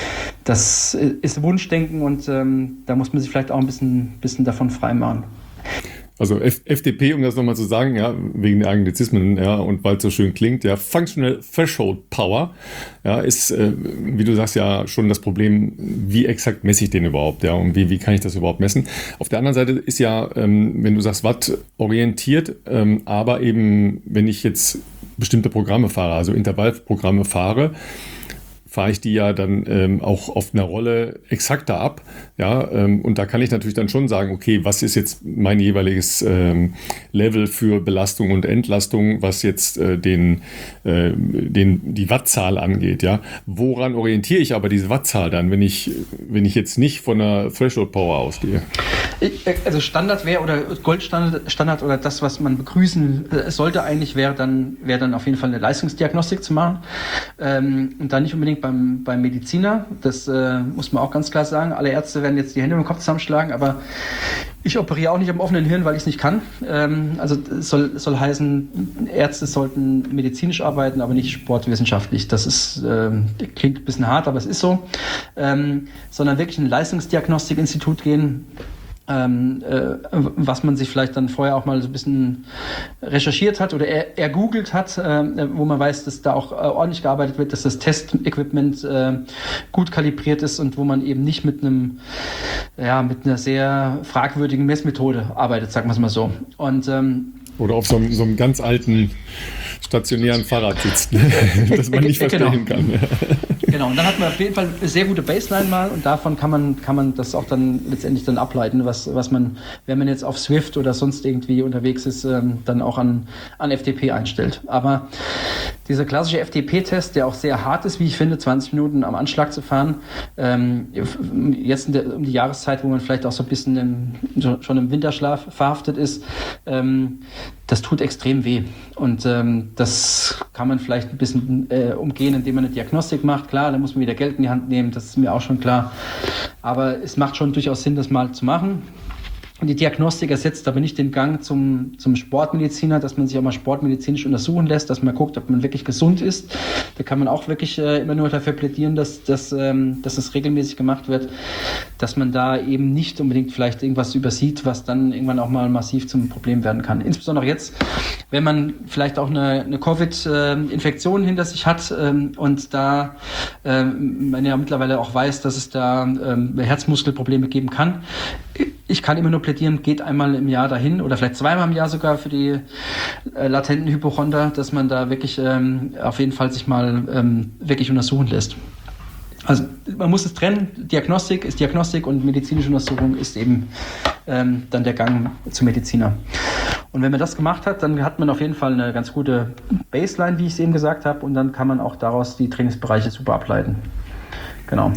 das ist Wunschdenken und ähm, da muss man sich vielleicht auch ein bisschen, bisschen davon freimachen. Also F- F T P, um das nochmal zu sagen, ja, wegen der Anglizismen, ja, und weil es so schön klingt, ja, Functional Threshold Power, ja, ist, äh, wie du sagst, ja schon das Problem, wie exakt messe ich den überhaupt, ja, und wie, wie kann ich das überhaupt messen? Auf der anderen Seite ist ja, ähm, wenn du sagst, Watt orientiert, ähm, aber eben, wenn ich jetzt bestimmte Programme fahre, also Intervallprogramme fahre, fahre ich die ja dann ähm, auch auf einer Rolle exakter ab. Ja, ähm, und da kann ich natürlich dann schon sagen, okay, was ist jetzt mein jeweiliges ähm, Level für Belastung und Entlastung, was jetzt äh, den, äh, den, die Wattzahl angeht. Ja? Woran orientiere ich aber diese Wattzahl dann, wenn ich, wenn ich jetzt nicht von einer Threshold Power ausgehe? Also Standard wäre oder Goldstandard Standard oder das, was man begrüßen sollte eigentlich, wäre dann, wäre dann auf jeden Fall eine Leistungsdiagnostik zu machen. Ähm, und dann nicht unbedingt beim, beim Mediziner. Das äh, muss man auch ganz klar sagen. Alle Ärzte werden jetzt die Hände im Kopf zusammenschlagen, aber ich operiere auch nicht am offenen Hirn, weil ich es nicht kann. Ähm, also es soll, soll heißen, Ärzte sollten medizinisch arbeiten, aber nicht sportwissenschaftlich. Das ist, ähm, klingt ein bisschen hart, aber es ist so. Ähm, sondern wirklich in ein Leistungsdiagnostikinstitut gehen, ähm, äh, was man sich vielleicht dann vorher auch mal so ein bisschen recherchiert hat oder er, ergoogelt hat, äh, wo man weiß, dass da auch äh, ordentlich gearbeitet wird, dass das Testequipment äh, gut kalibriert ist und wo man eben nicht mit einem, ja, mit einer sehr fragwürdigen Messmethode arbeitet, sagen wir es mal so. Und ähm, oder auf so einem, so einem ganz alten stationären Fahrrad sitzt, das man nicht verstehen genau. kann. Genau, und dann hat man auf jeden Fall eine sehr gute Baseline mal und davon kann man, kann man das auch dann letztendlich dann ableiten, was, was man, wenn man jetzt auf Swift oder sonst irgendwie unterwegs ist, ähm, dann auch an, an F T P einstellt. Aber dieser klassische F T P-Test, der auch sehr hart ist, wie ich finde, zwanzig Minuten am Anschlag zu fahren, ähm, jetzt in der, um die Jahreszeit, wo man vielleicht auch so ein bisschen im, schon im Winterschlaf verhaftet ist, ähm, das tut extrem weh. Und ähm, das kann man vielleicht ein bisschen äh, umgehen, indem man eine Diagnostik macht. Klar, da muss man wieder Geld in die Hand nehmen, das ist mir auch schon klar. Aber es macht schon durchaus Sinn, das mal zu machen. Und die Diagnostik ersetzt aber nicht den Gang zum, zum Sportmediziner, dass man sich auch mal sportmedizinisch untersuchen lässt, dass man guckt, ob man wirklich gesund ist. Da kann man auch wirklich äh, immer nur dafür plädieren, dass, dass, ähm, dass das regelmäßig gemacht wird, dass man da eben nicht unbedingt vielleicht irgendwas übersieht, was dann irgendwann auch mal massiv zum Problem werden kann. Insbesondere jetzt, wenn man vielleicht auch eine, eine Covid-Infektion hinter sich hat ähm, und da ähm, man ja mittlerweile auch weiß, dass es da ähm, Herzmuskelprobleme geben kann. Ich kann immer nur plädieren, geht einmal im Jahr dahin oder vielleicht zweimal im Jahr sogar für die äh, latenten Hypochonder, dass man da wirklich ähm, auf jeden Fall sich mal ähm, wirklich untersuchen lässt. Also man muss es trennen, Diagnostik ist Diagnostik und medizinische Untersuchung ist eben ähm, dann der Gang zum Mediziner. Und wenn man das gemacht hat, dann hat man auf jeden Fall eine ganz gute Baseline, wie ich es eben gesagt habe, und dann kann man auch daraus die Trainingsbereiche super ableiten. Genau.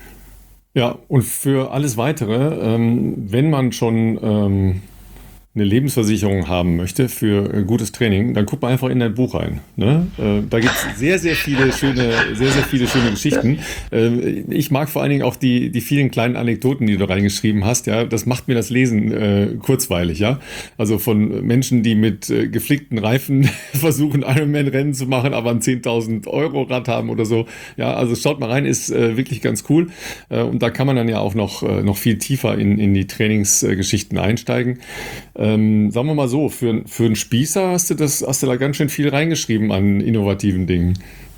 Ja, und für alles Weitere, ähm, wenn man schon ähm, eine Lebensversicherung haben möchte für äh, gutes Training, dann guckt man einfach in dein Buch rein. Ne? Äh, da gibt es sehr, sehr viele schöne, sehr, sehr viele schöne Geschichten. Äh, ich mag vor allen Dingen auch die, die vielen kleinen Anekdoten, die du reingeschrieben hast. Ja, das macht mir das Lesen äh, kurzweilig. Ja, also von Menschen, die mit äh, geflickten Reifen versuchen, Ironman-Rennen zu machen, aber ein zehntausend Euro Rad haben oder so. Ja, also schaut mal rein, ist äh, wirklich ganz cool. Äh, und da kann man dann ja auch noch, äh, noch viel tiefer in, in die Trainingsgeschichten einsteigen. Ähm, sagen wir mal so, für, für einen Spießer hast du, das, hast du da ganz schön viel reingeschrieben an innovativen Dingen.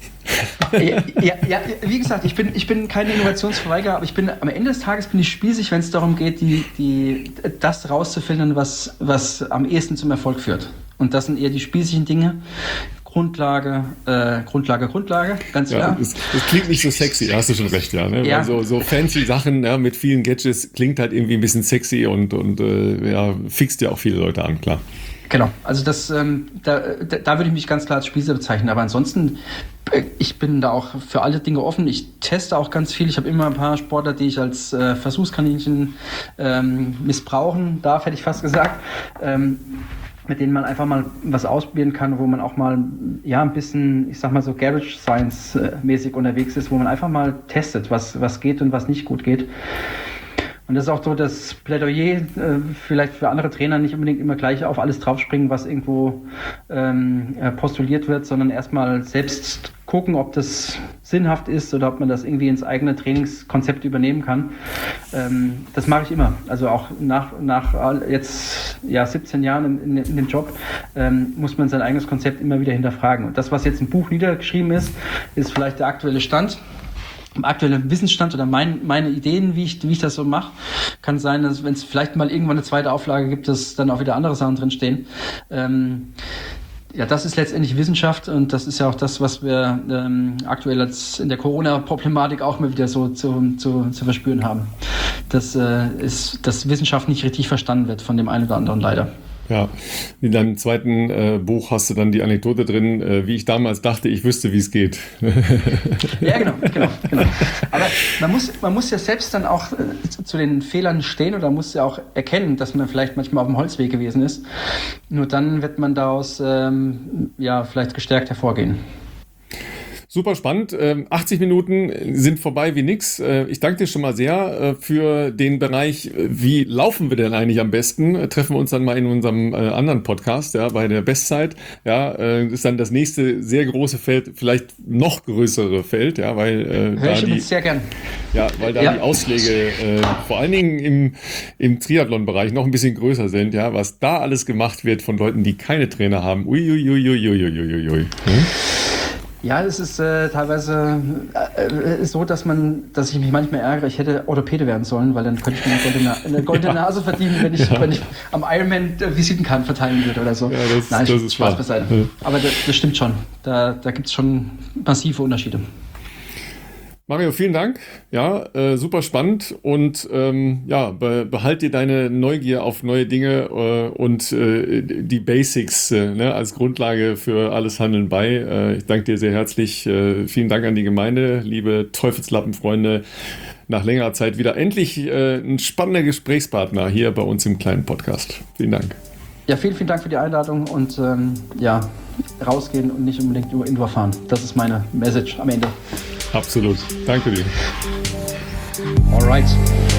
ja, ja, ja, wie gesagt, ich bin, ich bin kein Innovationsverweigerer, aber ich bin am Ende des Tages bin ich spießig, wenn es darum geht, die, die, das rauszufinden, was, was am ehesten zum Erfolg führt. Und das sind eher die spießigen Dinge. Grundlage, äh, Grundlage, Grundlage, ganz klar. Ja, das, das klingt nicht so sexy, da hast du schon recht, ja. Ne? Ja. Weil so, so fancy Sachen, ja, mit vielen Gadgets klingt halt irgendwie ein bisschen sexy und, und äh, ja, fixt ja auch viele Leute an, klar. Genau, also das, ähm, da, da, da würde ich mich ganz klar als Spießer bezeichnen, aber ansonsten, äh, ich bin da auch für alle Dinge offen. Ich teste auch ganz viel. Ich habe immer ein paar Sportler, die ich als äh, Versuchskaninchen ähm, missbrauchen darf, hätte ich fast gesagt. Ähm, mit denen man einfach mal was ausprobieren kann, wo man auch mal ja ein bisschen, ich sag mal so Garage Science mäßig unterwegs ist, wo man einfach mal testet, was, was geht und was nicht gut geht. Und das ist auch so das Plädoyer, äh, vielleicht für andere Trainer nicht unbedingt immer gleich auf alles draufspringen, was irgendwo ähm, postuliert wird, sondern erstmal selbst gucken, ob das sinnhaft ist oder ob man das irgendwie ins eigene Trainingskonzept übernehmen kann. Ähm, das mache ich immer. Also auch nach, nach jetzt ja, siebzehn Jahren in, in, in dem Job ähm, muss man sein eigenes Konzept immer wieder hinterfragen. Und das, was jetzt im Buch niedergeschrieben ist, ist vielleicht der aktuelle Stand. Im aktuellen Wissensstand oder mein, meine Ideen, wie ich, wie ich das so mache, kann sein, dass wenn es vielleicht mal irgendwann eine zweite Auflage gibt, dass dann auch wieder andere Sachen drinstehen. Ähm, ja, das ist letztendlich Wissenschaft und das ist ja auch das, was wir ähm, aktuell als in der Corona-Problematik auch mal wieder so zu, zu, zu verspüren haben. Dass, äh, ist, dass Wissenschaft nicht richtig verstanden wird von dem einen oder anderen leider. Ja, in deinem zweiten äh, Buch hast du dann die Anekdote drin, äh, wie ich damals dachte, ich wüsste, wie es geht. Ja, genau, genau, genau. Aber man muss, man muss ja selbst dann auch äh, zu, zu den Fehlern stehen oder muss ja auch erkennen, dass man vielleicht manchmal auf dem Holzweg gewesen ist. Nur dann wird man daraus ähm, ja, vielleicht gestärkt hervorgehen. Super spannend. Ähm, achtzig Minuten sind vorbei wie nix. Äh, ich danke dir schon mal sehr äh, für den Bereich, äh, wie laufen wir denn eigentlich am besten? Äh, treffen wir uns dann mal in unserem äh, anderen Podcast, ja, bei der Bestzeit. Ja, äh, ist dann das nächste sehr große Feld, vielleicht noch größere Feld, ja, weil äh, Hör da ich die, übrigens sehr gern. ja, weil da Ja. die Ausschläge äh, vor allen Dingen im, im Triathlon-Bereich noch ein bisschen größer sind, ja, was da alles gemacht wird von Leuten, die keine Trainer haben. Uiuiuiuiuiui. Hm? Ja, es ist äh, teilweise äh, so, dass man, dass ich mich manchmal ärgere, ich hätte Orthopäde werden sollen, weil dann könnte ich mir eine goldene, eine goldene Nase verdienen, wenn ich, Ja. wenn ich am Ironman äh, Visitenkarten verteilen würde oder so. Ja, das- Nein, das ist Spaß wahr. beiseite. Ja. Aber das, das stimmt schon. Da, da gibt es schon massive Unterschiede. Mario, vielen Dank. Ja, äh, super spannend und ähm, ja, be behalt dir deine Neugier auf neue Dinge äh, und äh, die Basics äh, ne, als Grundlage für alles Handeln bei. Äh, ich danke dir sehr herzlich. Äh, vielen Dank an die Gemeinde, liebe Teufelslappenfreunde. Nach längerer Zeit wieder endlich äh, ein spannender Gesprächspartner hier bei uns im kleinen Podcast. Vielen Dank. Ja, vielen, vielen Dank für die Einladung und ähm, ja, rausgehen und nicht unbedingt nur Indoor fahren. Das ist meine Message am Ende. Absolut. Danke dir. Alright.